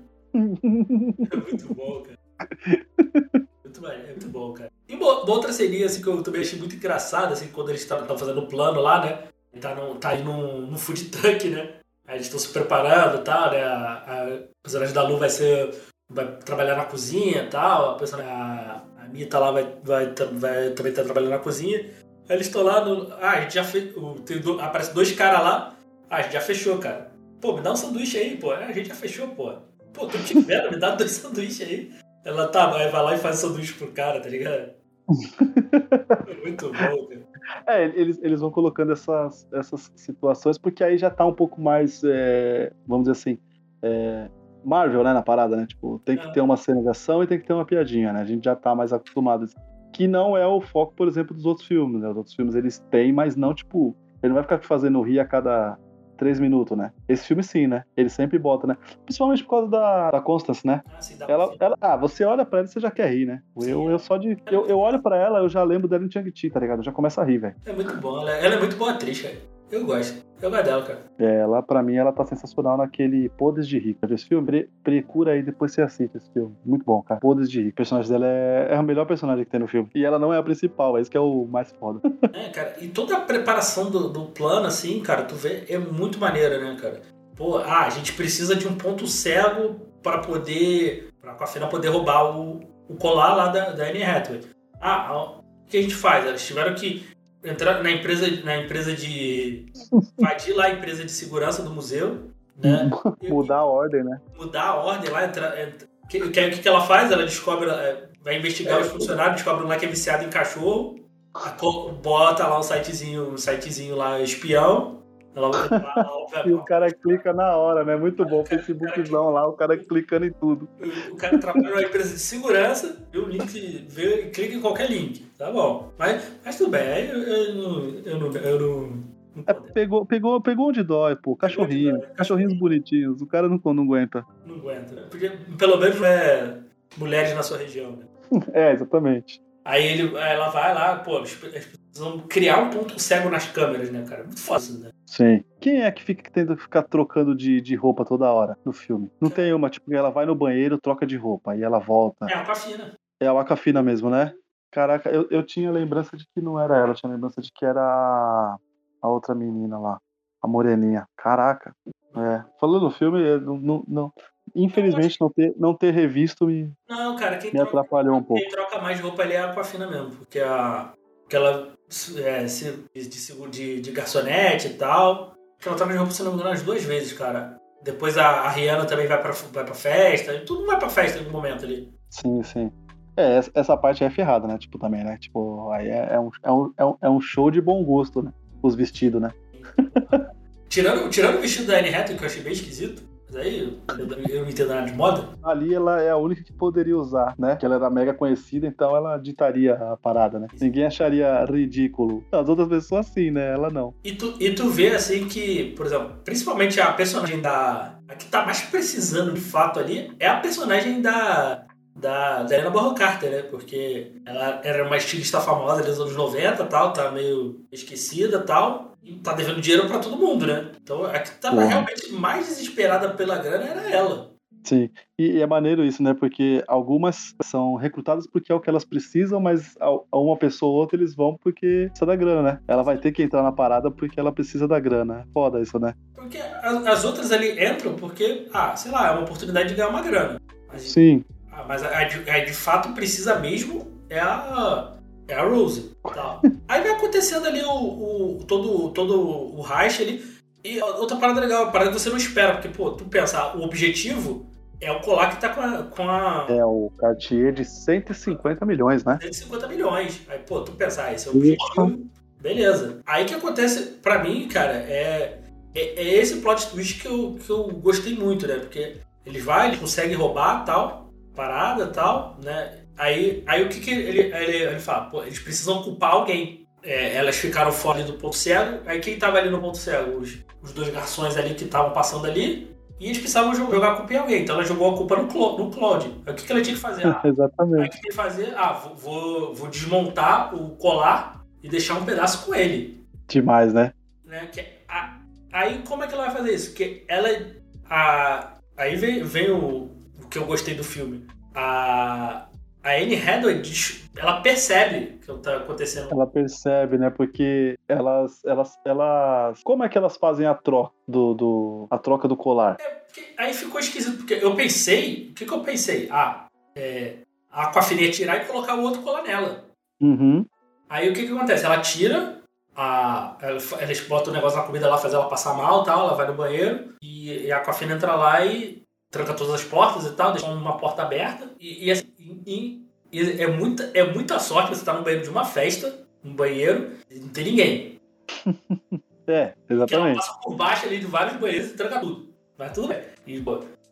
É muito bom, cara. Muito, bem, é muito bom, cara. E uma, uma outra ceninha assim, que eu também achei muito engraçada, assim, quando eles estão fazendo o plano lá, né? Tá, no, tá aí num, num food truck, né? Aí eles estão se preparando e tal, né? A, a personagem da Lu vai ser. Vai trabalhar na cozinha e tal. A, personagem, a, a Mita lá vai, vai, vai também estar trabalhando na cozinha. Aí eles estão lá no. Ah, a gente já fez. Tem do, aparece dois caras lá. Ah, a gente já fechou, cara. Pô, me dá um sanduíche aí, pô. É, a gente já fechou, pô. Pô, tô te vendo, me dá dois sanduíches aí. Ela tá, aí vai lá e faz sanduíche pro cara, tá ligado? Muito bom, cara. É, eles, eles vão colocando essas, essas situações, porque aí já tá um pouco mais, é, vamos dizer assim, é, Marvel, né, na parada, né? Tipo, tem que É. ter uma cena de ação e tem que ter uma piadinha, né? A gente já tá mais acostumado. Que não é o foco, por exemplo, dos outros filmes, né? Os outros filmes eles têm, mas não, tipo, ele não vai ficar fazendo rir a cada três minutos, né? Esse filme sim, né? Ele sempre bota, né? Principalmente por causa da, da Constance, né? Ah, sim, dá Ela, pra ver. ela, ah, você olha pra ela e você já quer rir, né? Sim, Eu, é. eu só de. Eu, eu olho pra ela, eu já lembro dela em Shang-Chi, tá ligado? Eu já começo a rir, velho. É muito bom. Ela, ela é muito boa atriz, cara. Eu gosto. Eu gosto dela, cara. Ela, pra mim, ela tá sensacional naquele Podes de Rico. Esse filme, pre- procura aí, depois você assiste esse filme. Muito bom, cara. Podes de Rico. O personagem dela é, é o melhor personagem que tem no filme. E ela não é a principal, é isso que é o mais foda. É, cara. E toda a preparação do, do plano, assim, cara, tu vê, é muito maneira, né, cara? Pô, ah, a gente precisa de um ponto cego pra poder. Pra Aquafina poder roubar o, o colar lá da, da Anne Hathaway. Ah, o que a gente faz? Eles tiveram que entrar na empresa, na empresa de. invadir lá a empresa de segurança do museu, né? Mudar a ordem, né? Mudar a ordem lá, entrar. entra- que- que- O que, que ela faz? Ela descobre, é, vai investigar os funcionários, descobre um lá que é viciado em cachorro, a co- bota lá um sitezinho, um sitezinho lá espião. Ela, ela, E o cara clica na hora, né? Muito bom. Facebookzão lá, o cara clicando em tudo. O cara trabalha numa empresa de segurança, vê o link, vê, clica em qualquer link, tá bom. Mas, mas tudo bem, aí eu, eu não. Eu não, eu não, não É, pegou, pegou, pegou onde dói, pô. Cachorrinho. Pegou onde dói. Cachorrinhos bonitinhos. O cara não, não aguenta. não aguenta, né? Porque pelo menos é mulheres na sua região, né? É, exatamente. Aí ele, aí ela vai lá, pô, eles precisam criar um ponto cego nas câmeras, né, cara? Muito fácil, né? Sim. Quem é que fica tendo que ficar trocando de, de roupa toda hora no filme? Não tem uma, tipo, ela vai no banheiro, troca de roupa, aí ela volta. É, a Aquafina. É a Aquafina mesmo, né? Caraca, eu, eu tinha lembrança de que não era ela, eu tinha lembrança de que era a, a outra menina lá, a moreninha. Caraca. É. Falando no filme, eu não, não, não- infelizmente não ter, não ter revisto me, Não, cara, quem me troca, atrapalhou um pouco. quem troca mais de roupa ali é a Aquafina mesmo, porque a, aquela é, se- de, de, de, de garçonete e tal, que ela troca de roupa, se não me engano, umas duas vezes, cara. Depois a, a Rihanna também vai pra, vai pra festa, tudo vai pra festa em algum momento ali. Sim, sim. É, essa, essa parte é ferrada, né? Tipo, também, né? Tipo, aí é, é, um, é, um, é um- é um show de bom gosto, né? Os vestidos, né? Tirando, tirando o vestido da Anne Hathaway, que eu achei bem esquisito, mas aí eu, eu não entendo nada de moda. Ali ela é a única que poderia usar, né? Que ela era mega conhecida, então ela ditaria a parada, né? Ninguém acharia ridículo. As outras pessoas sim, né? Ela não. E tu, e tu vê, assim, que, por exemplo, principalmente a personagem da... A que tá mais precisando, de fato, ali, é a personagem da... Da, da Helena Bonham Carter, né? Porque ela era uma estilista famosa dos anos noventa e tal, tá meio esquecida e tal, e tá devendo dinheiro pra todo mundo, né? Então a que tava Uhum. realmente mais desesperada pela grana era ela. Sim. E, e é maneiro isso, né? Porque algumas são recrutadas porque é o que elas precisam, mas a, a uma pessoa ou outra eles vão porque precisa da grana, né? Ela vai ter que entrar na parada porque ela precisa da grana. Foda isso, né? Porque as, as outras ali entram porque, ah, sei lá, é uma oportunidade de ganhar uma grana. Mas, Sim. ah, mas a, a, de, a de fato precisa mesmo é a, é a Rose. Tá. Aí vai acontecendo ali o, o, todo, todo o heist ali. E outra parada legal, a parada que você não espera, porque, pô, tu pensa, o objetivo é o colar que tá com a, com a É o Cartier de cento e cinquenta milhões, né? cento e cinquenta milhões. Aí, pô, tu pensa, ah, esse é o objetivo. Beleza. Aí o que acontece, pra mim, cara, é, é, é esse plot twist que eu, que eu gostei muito, né? Porque eles vai, eles conseguem roubar tal, parada tal, né? Aí, aí o que, que ele, ele, ele fala? Pô, eles precisam culpar alguém. É, elas ficaram fora do ponto cego. Aí quem tava ali no ponto cego? Os, os dois garçons ali que estavam passando ali. E eles precisavam jogar a culpa em alguém. Então ela jogou a culpa no, Clo, no Claude. Aí o que, que ela tinha que fazer? Ah, aí o Exatamente. que tem que fazer? Ah, vou, vou, vou desmontar o colar e deixar um pedaço com ele. Demais, né? Né? Que, a, aí como é que ela vai fazer isso? Porque ela... A, aí vem, vem o, o que eu gostei do filme. A... A Anne Hathaway, ela percebe o que está acontecendo. Ela percebe, né? Porque elas, elas, elas, como é que elas fazem a troca do, do a troca do colar? É, porque aí ficou esquisito, porque eu pensei, o que, que eu pensei? Ah, é, a Aquafina ia tirar e colocar o outro colar nela. Uhum. Aí o que, que acontece? Ela tira, a, ela, eles botam o negócio na comida lá, faz ela passar mal e tal, ela vai no banheiro e, e a Aquafina entra lá e tranca todas as portas e tal, deixa uma porta aberta e, e, assim, e, e é, muita, é muita sorte você estar no banheiro de uma festa, um banheiro, e não tem ninguém. É, Porque ela exatamente. passa por baixo ali de vários banheiros e tranca tudo. Mas tudo bem. E, pô,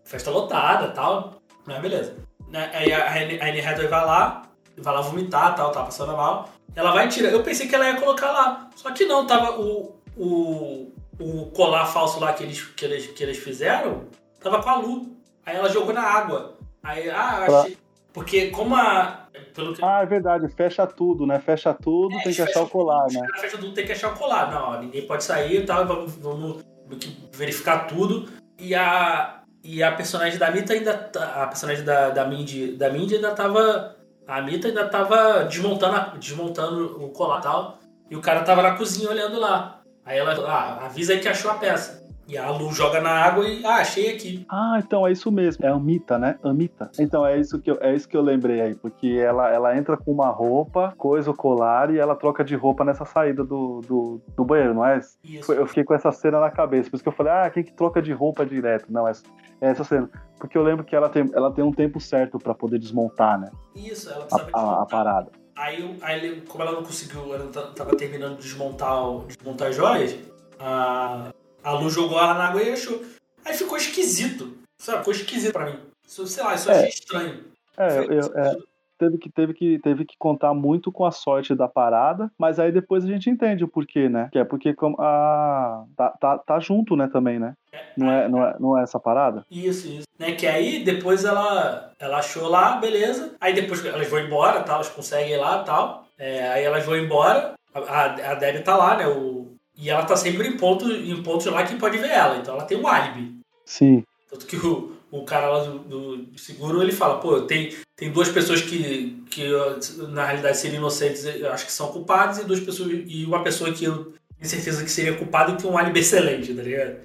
festa lotada e tal, mas beleza. Aí a Anne Hathaway vai lá, vai lá vomitar e tal, tá passando mal. Ela vai tirar. Eu pensei que ela ia colocar lá. Só que não, tava o, o, o colar falso lá que eles, que, eles, que eles fizeram, tava com a Lu. Aí ela jogou na água. Aí, ah, eu achei. Porque como a. Pelo que... Ah, é verdade, fecha tudo, né? Fecha tudo, é, tem que achar o colar, tudo, né? Fecha tudo, tem que achar o colar. Não, ó, ninguém pode sair e tal, vamos, vamos verificar tudo. E a, e a personagem da Mita ainda. A personagem da, da, Mindy, da Mindy ainda tava. A Mita ainda tava desmontando, a, desmontando o colar e tal. E o cara tava na cozinha olhando lá. Aí ela, ah, avisa aí que achou a peça. E a Lu joga na água e, ah, achei aqui. Ah, então é isso mesmo. É Amita, né? Amita. Então é isso que eu, é isso que eu lembrei aí. Porque ela, ela entra com uma roupa, coisa o colar, e ela troca de roupa nessa saída do, do, do banheiro, não é? Isso. Eu fiquei com essa cena na cabeça. Por isso que eu falei, ah, quem que troca de roupa direto? Não, é, é essa cena. Porque eu lembro que ela tem, ela tem um tempo certo pra poder desmontar, né? Isso, ela precisa a, a, a parada. Aí, aí, como ela não conseguiu, ela tava terminando de desmontar, desmontar as joias, a... A Lu jogou ela na água e achou. Aí ficou esquisito. Sabe? Ficou esquisito pra mim. Isso, sei lá, isso eu é, achei estranho. É, eu, é, teve, que, teve, que, teve que contar muito com a sorte da parada, mas aí depois a gente entende o porquê, né? Que é porque como a, tá, tá, tá junto, né, também, né? Não é, não é, não é essa parada? Isso, isso. Né, que aí depois ela, ela achou lá, beleza. Aí depois elas vão embora, tá? Elas conseguem ir lá e tal. É, aí elas vão embora. A, a Debbie tá lá, né? O, E ela tá sempre em, ponto, em pontos lá que pode ver ela. Então ela tem um álibi. Sim. Tanto que o, o cara lá do, do seguro, ele fala, pô, tem, tem duas pessoas que, que na realidade seriam inocentes, eu acho que são culpadas, e duas pessoas e uma pessoa que eu tenho certeza que seria culpada e tem um álibi excelente, tá ligado?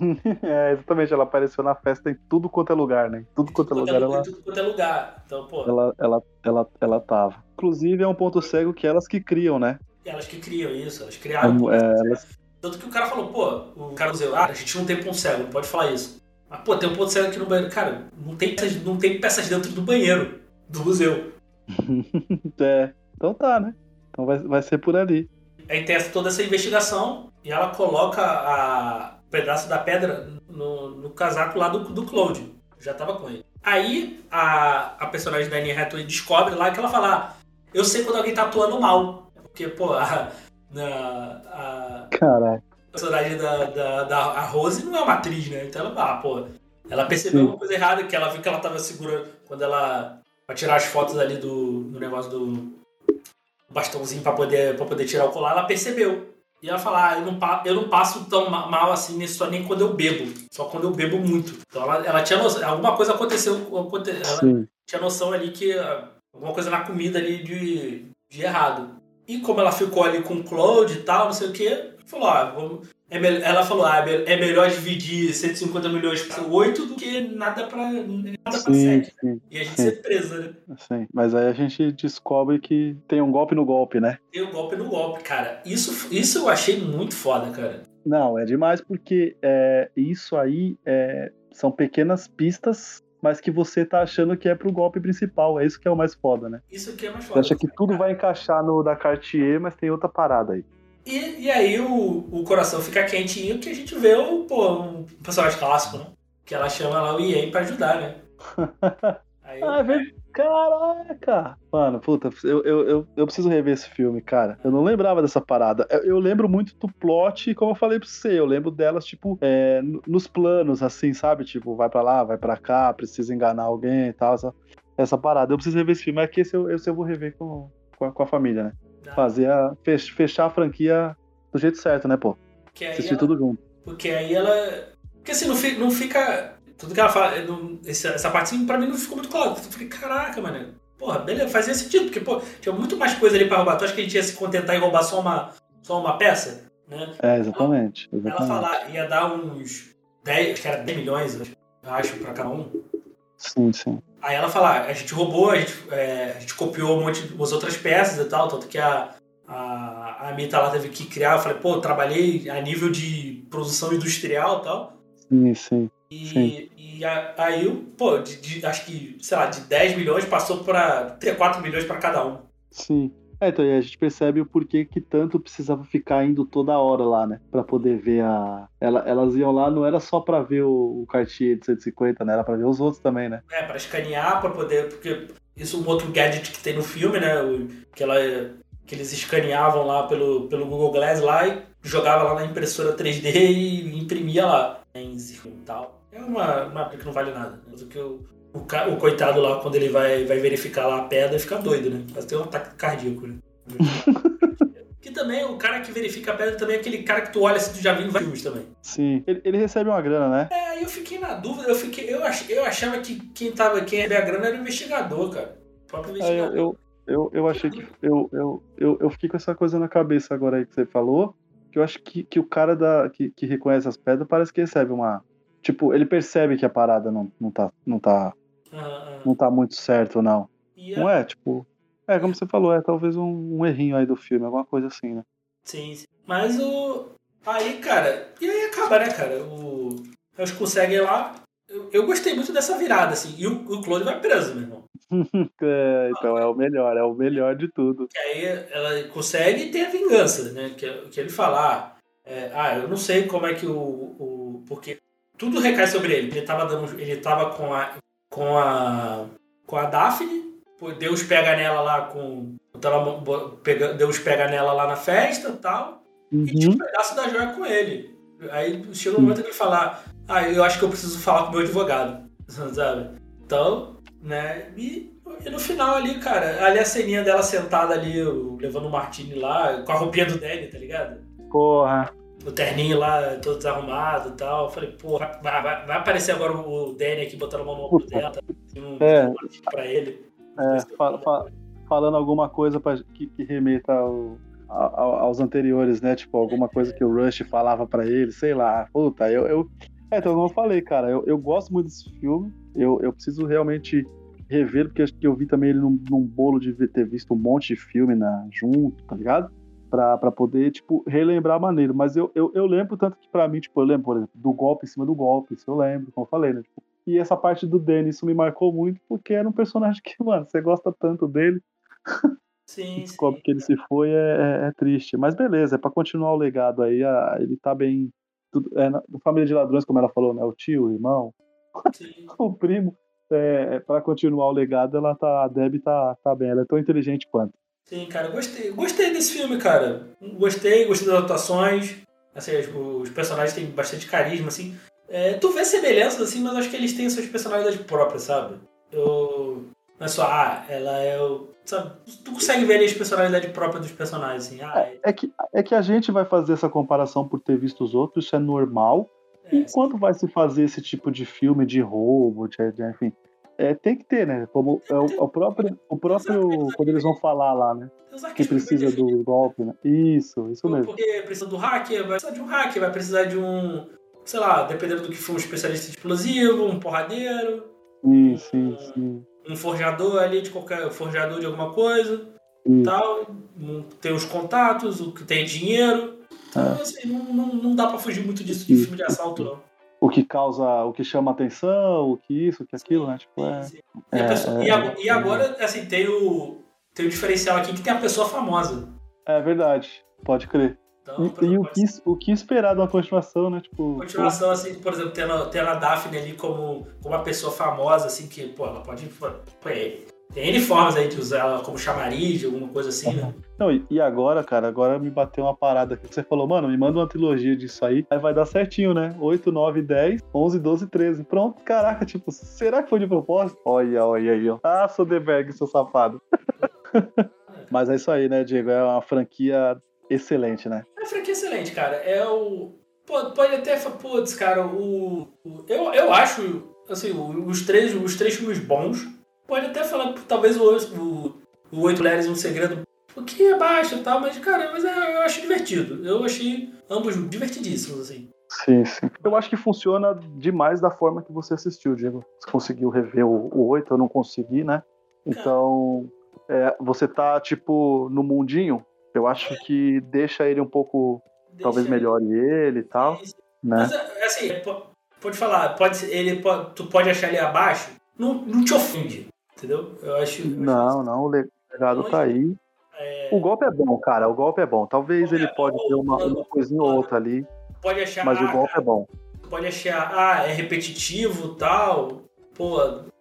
É, exatamente, ela apareceu na festa em tudo quanto é lugar, né? Em tudo quanto é lugar, é, ela... Em tudo quanto é lugar. Então, pô... Ela, ela, ela, ela tava. Inclusive, é um ponto cego que elas que criam, né? Elas que criam isso, elas criaram. É, é, elas... Tanto que o cara falou, pô, o cara dizia, ah, a gente não tem ponto cego, não pode falar isso. Mas, pô, tem um ponto cego aqui no banheiro. Cara, não tem peças, não tem peças dentro do banheiro do museu. É, então tá, né? Então vai, vai ser por ali. Aí tem toda essa investigação e ela coloca a, o pedaço da pedra no, no casaco lá do, do Claude. Já tava com ele. Aí a, a personagem da Anne Hathaway descobre lá que ela fala, ah, eu sei quando alguém tá atuando mal. Porque, pô, a... Na, a Caraca. personagem da, da, da a Rose não é uma atriz, né? Então ela, ah, pô, ela percebeu uma coisa errada, que ela viu que ela tava segura quando ela vai tirar as fotos ali do, do negócio do bastãozinho pra poder, pra poder tirar o colar, ela percebeu. E ela fala, ah, eu não, eu não passo tão mal assim nisso só nem quando eu bebo, só quando eu bebo muito. Então ela, ela tinha noção, alguma coisa aconteceu, ela Sim. tinha noção ali que alguma coisa na comida ali de, de errado. E como ela ficou ali com o Claude e tal, não sei o que, falou, ah, vamos... é me... ela falou, ah, é melhor dividir cento e cinquenta milhões para oito do que nada para nada sim, pra sete. Sim, e a gente sim. ser presa, né? Sim, mas aí a gente descobre que tem um golpe no golpe, né? Tem um golpe no golpe, cara. Isso, isso eu achei muito foda, cara. Não, é demais porque é, isso aí é, são pequenas pistas, mas que você tá achando que é pro golpe principal. É isso que é o mais foda, né? Isso aqui é mais foda. Você acha que tudo cara. vai encaixar no da Cartier, mas tem outra parada aí. E, e aí o, o coração fica quentinho que a gente vê o, pô, um personagem clássico, né? Que ela chama lá o Ian pra ajudar, né? Aí ah, eu... é Caraca! Mano, puta, eu, eu, eu, eu preciso rever esse filme, cara. Eu não lembrava dessa parada. Eu, eu lembro muito do plot, como eu falei pra você. Eu lembro delas, tipo, é, nos planos, assim, sabe? Tipo, vai pra lá, vai pra cá, precisa enganar alguém e tal. Essa, essa parada. Eu preciso rever esse filme. É que esse eu, esse eu vou rever com, com, a, com a família, né? Não. Fazer a, fechar a franquia do jeito certo, né, pô? Assistir ela, tudo junto. Porque aí ela... Porque assim, não fica... Não fica... Tudo que ela fala, não, essa, essa parte assim, pra mim não ficou muito claro. Eu falei, caraca, mano. Porra, beleza, fazia sentido, porque, pô, tinha muito mais coisa ali pra roubar. Tu acha que a gente ia se contentar em roubar só uma, só uma peça? Né? É, exatamente. Ela, exatamente. ela falar, ia dar uns dez, acho que era dez milhões, eu acho, pra cada um. Sim, sim. Aí ela fala, a gente roubou, a gente, é, a gente copiou um monte de umas outras peças e tal, tanto que a, a, a Mita lá teve que criar. Eu falei, pô, eu trabalhei a nível de produção industrial e tal. Sim, sim. E, Sim. e a, aí, pô, de, de, acho que, sei lá, de dez milhões passou pra trinta e quatro milhões pra cada um. Sim. É, então, e a gente percebe o porquê que tanto precisava ficar indo toda hora lá, né? Pra poder ver a... Ela, elas iam lá, não era só pra ver o, o Cartier de cento e cinquenta, né? Era pra ver os outros também, né? É, pra escanear, pra poder... Porque isso é um outro gadget que tem no filme, né? O, que, ela, que eles escaneavam lá pelo, pelo Google Glass lá e jogava lá na impressora três D e imprimia lá. Em e tal. É uma, uma que não vale nada. Mas o que o, o, o coitado lá, quando ele vai, vai verificar lá a pedra, fica doido, né? Mas tem um ataque cardíaco, né? Que também, o cara que verifica a pedra também é aquele cara que tu olha se tu já viu em vários filmes também. Sim. Ele, ele recebe uma grana, né? É, eu fiquei na dúvida, eu, fiquei, eu, ach, eu achava que quem tava, quem ia ver a grana era o investigador, cara. O próprio investigador. É, eu, eu, eu, eu achei que... Eu, eu, eu, eu fiquei com essa coisa na cabeça agora aí que você falou, que eu acho que, que o cara da, que, que reconhece as pedras parece que recebe uma... Tipo, ele percebe que a parada não, não, tá, não, tá, Ah, ah. não tá muito certo, não. E Não a- é? Tipo... É, como você falou, é talvez um, um errinho aí do filme, alguma coisa assim, né? Sim, sim. Mas o. Aí, cara. E aí acaba, né, cara? O... Eles conseguem lá. Eu, eu gostei muito dessa virada, assim. E o, o Claude vai preso, meu irmão. É, então é o melhor, é o melhor de tudo. Que aí ela consegue ter a vingança, né? Que, que ele fala, ah, é, ah, eu não sei como é que o, o. Porque tudo recai sobre ele. Ele tava, dando, ele tava com a. com a. com a Daphne. Pô, Deus pega nela lá com. Deus pega nela lá na festa e tal. E tinha um pedaço da joia com ele. Aí chega um momento que ele fala, ah, eu acho que eu preciso falar com o meu advogado. Sabe? Então, né? E, e no final ali, cara, ali a ceninha dela sentada ali, levando o martini lá, com a roupinha do Danny, tá ligado? Porra. O terninho lá, todo desarrumado e tal. Eu falei, pô, vai, vai, vai aparecer agora o Danny aqui botando a mão no ombro dela, tá? Um, É. um pra ele. É, fa- fa- falando alguma coisa pra, que, que remeta ao, ao- aos anteriores, né? Tipo, alguma coisa que o Rush falava pra ele, sei lá. Puta, eu. eu... É, então, como eu falei, cara, eu, eu gosto muito desse filme. Eu, eu preciso realmente rever, porque acho que eu vi também ele num, num bolo de ver- ter visto um monte de filme na, junto, tá ligado? Pra, pra poder, tipo, relembrar a maneira. Mas eu, eu, eu lembro tanto que pra mim, tipo, eu lembro, por exemplo, do golpe em cima do golpe, isso eu lembro, como eu falei, né? Tipo, e essa parte do Danny, isso me marcou muito, porque era um personagem que, mano, você gosta tanto dele, Sim, sim. descobre que ele se foi, é, é- é triste. Mas beleza, é pra continuar o legado aí, a- ele tá bem... Tudo, é, na, na família de ladrões, como ela falou, né? O tio, o irmão, sim. o primo. É, é, para continuar o legado, ela tá, a Debbie tá, tá bem, ela é tão inteligente quanto. Sim, cara, eu gostei. Gostei desse filme, cara. Gostei, gostei das atuações. Assim, os, os personagens têm bastante carisma, assim. É, tu vê semelhanças, assim, mas acho que eles têm suas personalidades próprias, sabe? Eu... Não é só, ah, ela é o... Sabe? Tu consegue ver ali as personalidades próprias dos personagens, assim. Ah, é... É que, é que a gente vai fazer essa comparação por ter visto os outros, isso é normal. é, Enquanto vai se fazer esse tipo de filme de roubo, de, de- enfim, é, tem que ter, né? Como é o, é o próprio, o próprio, quando eles vão falar lá, né? tem os Que arquétipos bem precisa definidos. do golpe, né? Isso, isso mesmo. Porque precisa do hacker, vai precisar de um hacker, vai precisar de um... Sei lá, dependendo do que for, um especialista de explosivo, um porradeiro, Isso, isso, isso. um forjador ali, de qualquer... forjador de alguma coisa. Isso. Tal, não tem os contatos, o que tem dinheiro. Então, assim, não, não, não dá pra fugir muito disso de filme de assalto, não. O que causa, o que chama atenção, o que isso, o que aquilo, né? Tipo, é, Sim, sim. E, a é, pessoa- é, e agora, e agora, assim, tem o, tem o diferencial aqui que tem a pessoa famosa. é verdade, pode crer. Então, por E, e exemplo, o, que, o que esperar de uma continuação, né? Tipo, continuação, assim, por exemplo, tendo, tendo a Daphne ali como, como uma pessoa famosa, assim, que, pô, ela pode... Pô, é, tem N formas aí de usar ela como chamariz, alguma coisa assim, né? Não, e, e agora, cara, agora me bateu uma parada aqui. Você falou, mano, me manda uma trilogia disso aí. Aí vai dar certinho, né? oito, nove, dez, onze, doze, treze. Pronto, caraca, tipo, será que foi de propósito? Olha, olha aí, ó. Ah, Soderbergh, seu safado. Mas é isso aí, né, Diego? É uma franquia excelente, né? É uma franquia excelente, cara. É o... Pô, pode até falar, putz, cara, o... o- eu, eu acho, assim, o- os três, os três filmes bons. Pode até falar, talvez o, o, o Oito Mulheres e um Segredo um pouquinho abaixo e tal, mas, cara, mas é- eu acho divertido. Eu achei ambos divertidíssimos, assim. Sim, sim. Eu acho que funciona demais da forma que você assistiu, Diego. Você conseguiu rever o, o oito, eu não consegui, né? Então, é, você tá, tipo, no mundinho. Eu acho que deixa ele um pouco, talvez Deixa- melhore ele e tal, né? Mas, é, assim, po- pode falar, pode, ser- ele, pode, tu pode achar ele abaixo, não, não te ofende, entendeu? Eu acho... Não, não, o legado tá aí. É... O golpe é bom, cara. O golpe é bom. Talvez ele é pode ter uma, uma coisinha ou outra ali. Pode achar, mas ah, o golpe é bom. Pode achar, ah, é repetitivo e tal. Pô,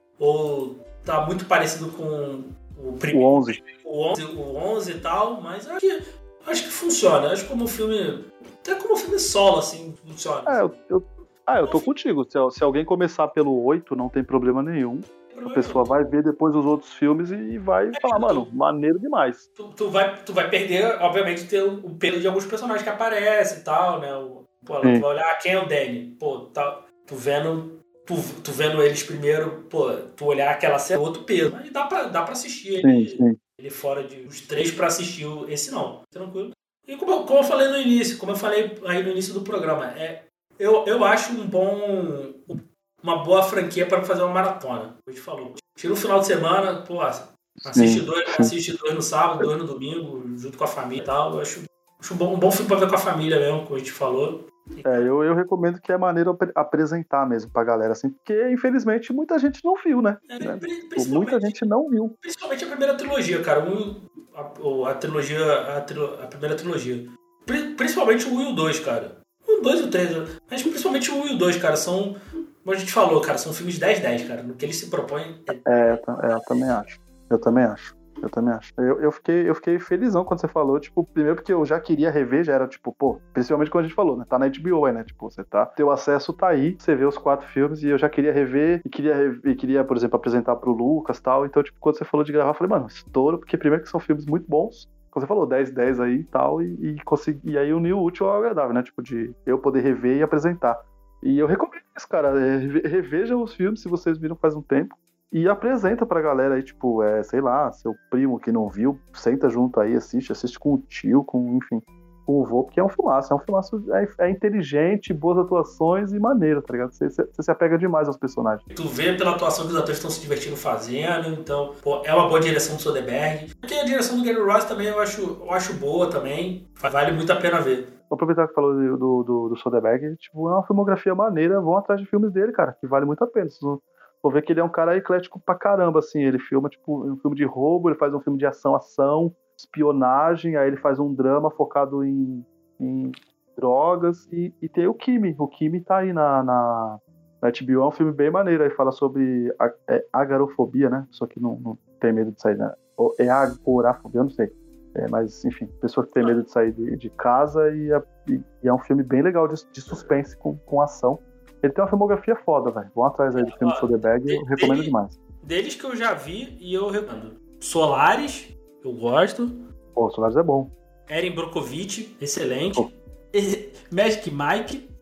ou tá muito parecido com o primeiro. O onze. O onze, o onze e tal, mas acho que, acho que funciona. Acho que como filme. Até como filme solo, assim, funciona. É, eu, eu, ah, eu tô contigo. Se, se alguém começar pelo oito, não tem problema nenhum. A pessoa vai ver depois os outros filmes e vai é, falar, mano, tu, maneiro demais. Tu, tu, vai, tu vai perder, obviamente, ter o pelo de alguns personagens que aparecem e tal, né? O, pô, tu vai olhar quem é o Danny. Pô, tá, tu vendo. Tu, tu vendo eles primeiro, pô, tu olhar aquela cena, outro peso. Mas dá pra, dá pra assistir ele, sim, sim. ele fora de os três pra assistir esse não. Tranquilo. E como, como eu falei no início, como eu falei aí no início do programa, é, eu, eu acho um bom. Uma boa franquia para fazer uma maratona. A gente falou. Tira um final de semana, pô, assiste dois, assiste dois no sábado, dois no domingo, junto com a família e tal. Eu acho, acho um, bom, um bom filme para ver com a família mesmo, como a gente falou. É, eu, eu recomendo que é maneiro apresentar mesmo pra galera, assim, porque infelizmente muita gente não viu, né? É, né? Muita gente não viu. Principalmente a primeira trilogia, cara. Um, a, a trilogia, a, trilo, a primeira trilogia. Principalmente o um e o dois, cara. O dois e o três, mas principalmente o um e o dois, cara, são... Como a gente falou, cara, são filmes dez dez, cara. No que eles se propõem... É, é, eu também acho. Eu também acho. Eu também acho. Eu, eu, fiquei, eu fiquei felizão quando você falou, tipo, primeiro porque eu já queria rever, já era, tipo, pô, principalmente quando a gente falou, né? Tá na H B O aí, né? Tipo, você tá... Teu acesso tá aí, você vê os quatro filmes e eu já queria rever e queria, e queria por exemplo, apresentar pro Lucas e tal. Então, tipo, quando você falou de gravar, eu falei, mano, estouro, porque primeiro que são filmes muito bons, como você falou, dez dez aí e tal, e, e, consegui, e aí unir o útil ao agradável, né? Tipo, de eu poder rever e apresentar. E eu recomendo isso, cara. Revejam os filmes, se vocês viram faz um tempo, e apresenta pra galera aí, tipo, é, sei lá, seu primo que não viu, senta junto aí, assiste, assiste com o tio, com, enfim, com o vô, porque é um filmaço, é um filmaço, é, é inteligente, boas atuações e maneiro, tá ligado? Você, você, você se apega demais aos personagens. Tu vê pela atuação que os atores estão se divertindo fazendo, então, pô, é uma boa direção do Soderbergh. Porque a direção do Gary Ross também eu acho, eu acho boa também, vale muito a pena ver. Vou aproveitar que falou do, do, do, do Soderbergh, tipo, é uma filmografia maneira, vão atrás de filmes dele, cara, que vale muito a pena. Vocês vão, vão ver que ele é um cara eclético pra caramba, assim, ele filma, tipo, um filme de roubo, ele faz um filme de ação, ação, espionagem, aí ele faz um drama focado em, em drogas, e, e tem o Kimi, o Kimi tá aí na, na, na H B O, é um filme bem maneiro, aí fala sobre a, é, agarofobia, né, só que não, não tem medo de sair, né, ou é agorafobia, eu não sei. É, mas, enfim, pessoa que tem medo de sair de, de casa e é, e é um filme bem legal de, de suspense com, com ação. Ele tem uma filmografia foda, velho. Vão atrás aí do filme do Soderbergh, eu recomendo dele, demais. Deles que eu já vi e eu recomendo. Solaris, eu gosto. Pô, Solaris é bom. Erin Brockovich, excelente. Oh. Magic Mike.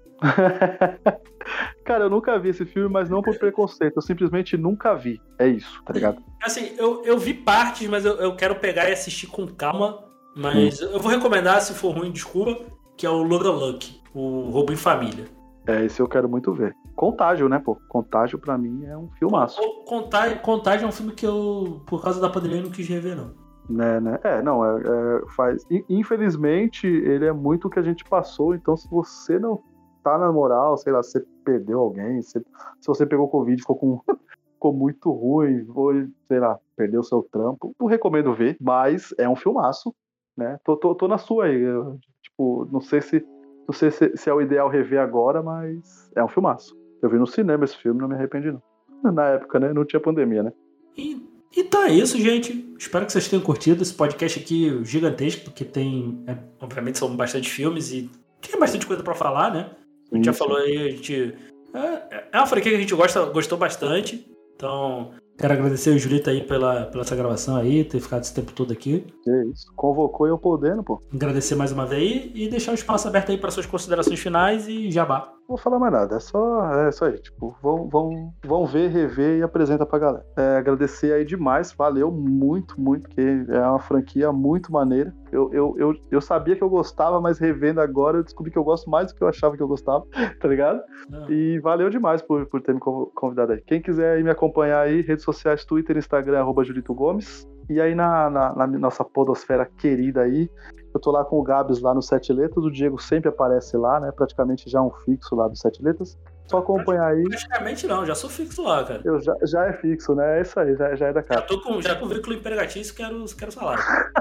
Cara, eu nunca vi esse filme, mas não por preconceito. Eu simplesmente nunca vi. É isso, tá ligado? Assim, eu, eu vi partes, mas eu, eu quero pegar e assistir com calma. Mas hum. eu vou recomendar, se for ruim, desculpa, que é o Logan Lucky, o Roubo em Família. É, esse eu quero muito ver. Contágio, né, pô? Contágio, pra mim, é um filmaço. Contágio, Contágio é um filme que eu, por causa da pandemia, não quis rever, não. Né, né? É, não, é, é, faz... Infelizmente, ele é muito o que a gente passou, então se você não tá na moral, sei lá, você perdeu alguém, se, se você pegou Covid, ficou com... ficou muito ruim, ou, sei lá, perdeu o seu trampo, não recomendo ver, mas é um filmaço, né? Tô, tô, tô na sua aí, eu, tipo, não sei se não sei se, se é o ideal rever agora, mas é um filmaço. Eu vi no cinema esse filme, não me arrependi não. Na época, né, não tinha pandemia, né? E, e tá isso, gente. Espero que vocês tenham curtido esse podcast aqui gigantesco, porque tem, é, obviamente, são bastante filmes e tem bastante coisa pra falar, né? A gente sim, já sim. falou aí, a gente... É, é uma franquia que a gente gosta, gostou bastante. Então, quero agradecer o Julito aí pela, pela essa gravação aí, ter ficado esse tempo todo aqui. Que isso. Convocou eu podendo, pô. Agradecer mais uma vez e deixar o espaço aberto aí para suas considerações finais e jabá. Não vou falar mais nada, é só, é só aí, tipo, vão, vão, vão ver, rever e apresenta pra galera. É, agradecer aí demais, valeu muito, muito, porque é uma franquia muito maneira. Eu, eu, eu, eu sabia que eu gostava, mas revendo agora eu descobri que eu gosto mais do que eu achava que eu gostava, tá ligado? Não. E valeu demais por, por ter me convidado aí. Quem quiser aí me acompanhar aí, redes sociais, Twitter, Instagram, arroba Julito Gomes. E aí na, na, na nossa podosfera querida aí, eu tô lá com o Gabs lá no Sete Letras, o Diego sempre aparece lá, né? Praticamente já um fixo lá do Sete Letras. Só acompanhar aí. Praticamente não, já sou fixo lá, cara. Eu já, já é fixo, né? É isso aí, já, já é da casa. Já tô com, já tô com vínculo empregatício, quero, quero salário.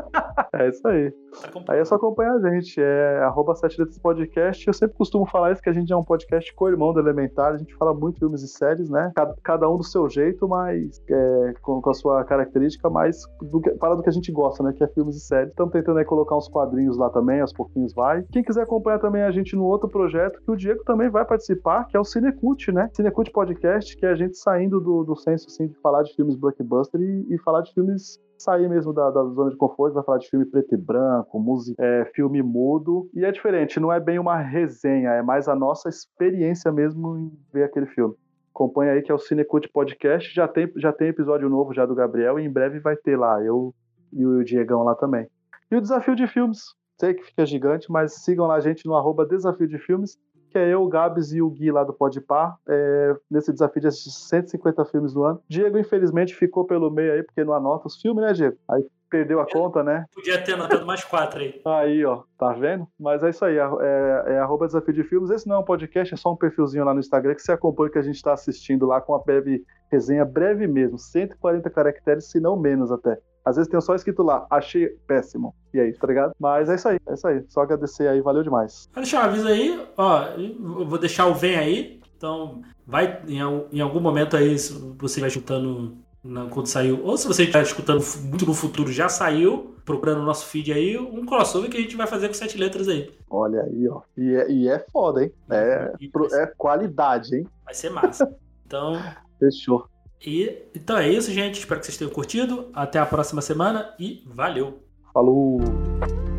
É isso aí. Aí é só acompanhar a gente, é arroba sete letras podcast. Eu sempre costumo falar isso, que a gente é um podcast co-irmão do Elementar. A gente fala muito filmes e séries, né? Cada, cada um do seu jeito, mas é, com, com a sua característica, mas do que, fala do que a gente gosta, né? Que é filmes e séries. Estamos tentando aí colocar uns quadrinhos lá também, aos pouquinhos vai. Quem quiser acompanhar também a gente no outro projeto, que o Diego também vai participar, que é o Cinecult, né? Cinecult Podcast, que é a gente saindo do, do senso, assim, de falar de filmes blockbuster e, e falar de filmes... sair mesmo da, da zona de conforto, vai falar de filme preto e branco, música, é, filme mudo, e é diferente, não é bem uma resenha, é mais a nossa experiência mesmo em ver aquele filme. Acompanha aí que é o Cinecult Podcast, já tem, já tem episódio novo já do Gabriel, e em breve vai ter lá, eu e o Diegão lá também. E o Desafio de Filmes, sei que fica gigante, mas sigam lá a gente no arroba Desafio de Filmes, que é eu, o Gabs e o Gui lá do Podpah, é, nesse desafio de assistir cento e cinquenta filmes no ano. Diego, infelizmente, ficou pelo meio aí, porque não anota os filmes, né, Diego? Aí perdeu a conta, né? Podia ter anotado mais quatro aí. Aí, ó, tá vendo? Mas é isso aí, é, é, é arroba Desafio de Filmes. Esse não é um podcast, é só um perfilzinho lá no Instagram que você acompanha o que a gente tá assistindo lá com uma breve resenha, breve mesmo, cento e quarenta caracteres, se não menos até. Às vezes tem só escrito lá, achei péssimo. E aí, tá ligado? Mas é isso aí, é isso aí. Só agradecer aí, valeu demais. Vou deixar um aviso aí, ó, eu vou deixar o Vem Aí, então vai em, em algum momento aí, se você vai escutando na, quando saiu, ou se você estiver escutando muito no futuro, já saiu, procurando o nosso feed aí, um crossover que a gente vai fazer com sete letras aí. Olha aí, ó. E é, e é foda, hein? É, é qualidade, hein? Vai ser massa. Então... Fechou. E, então é isso, gente. Espero que vocês tenham curtido. Até a próxima semana e valeu! Falou!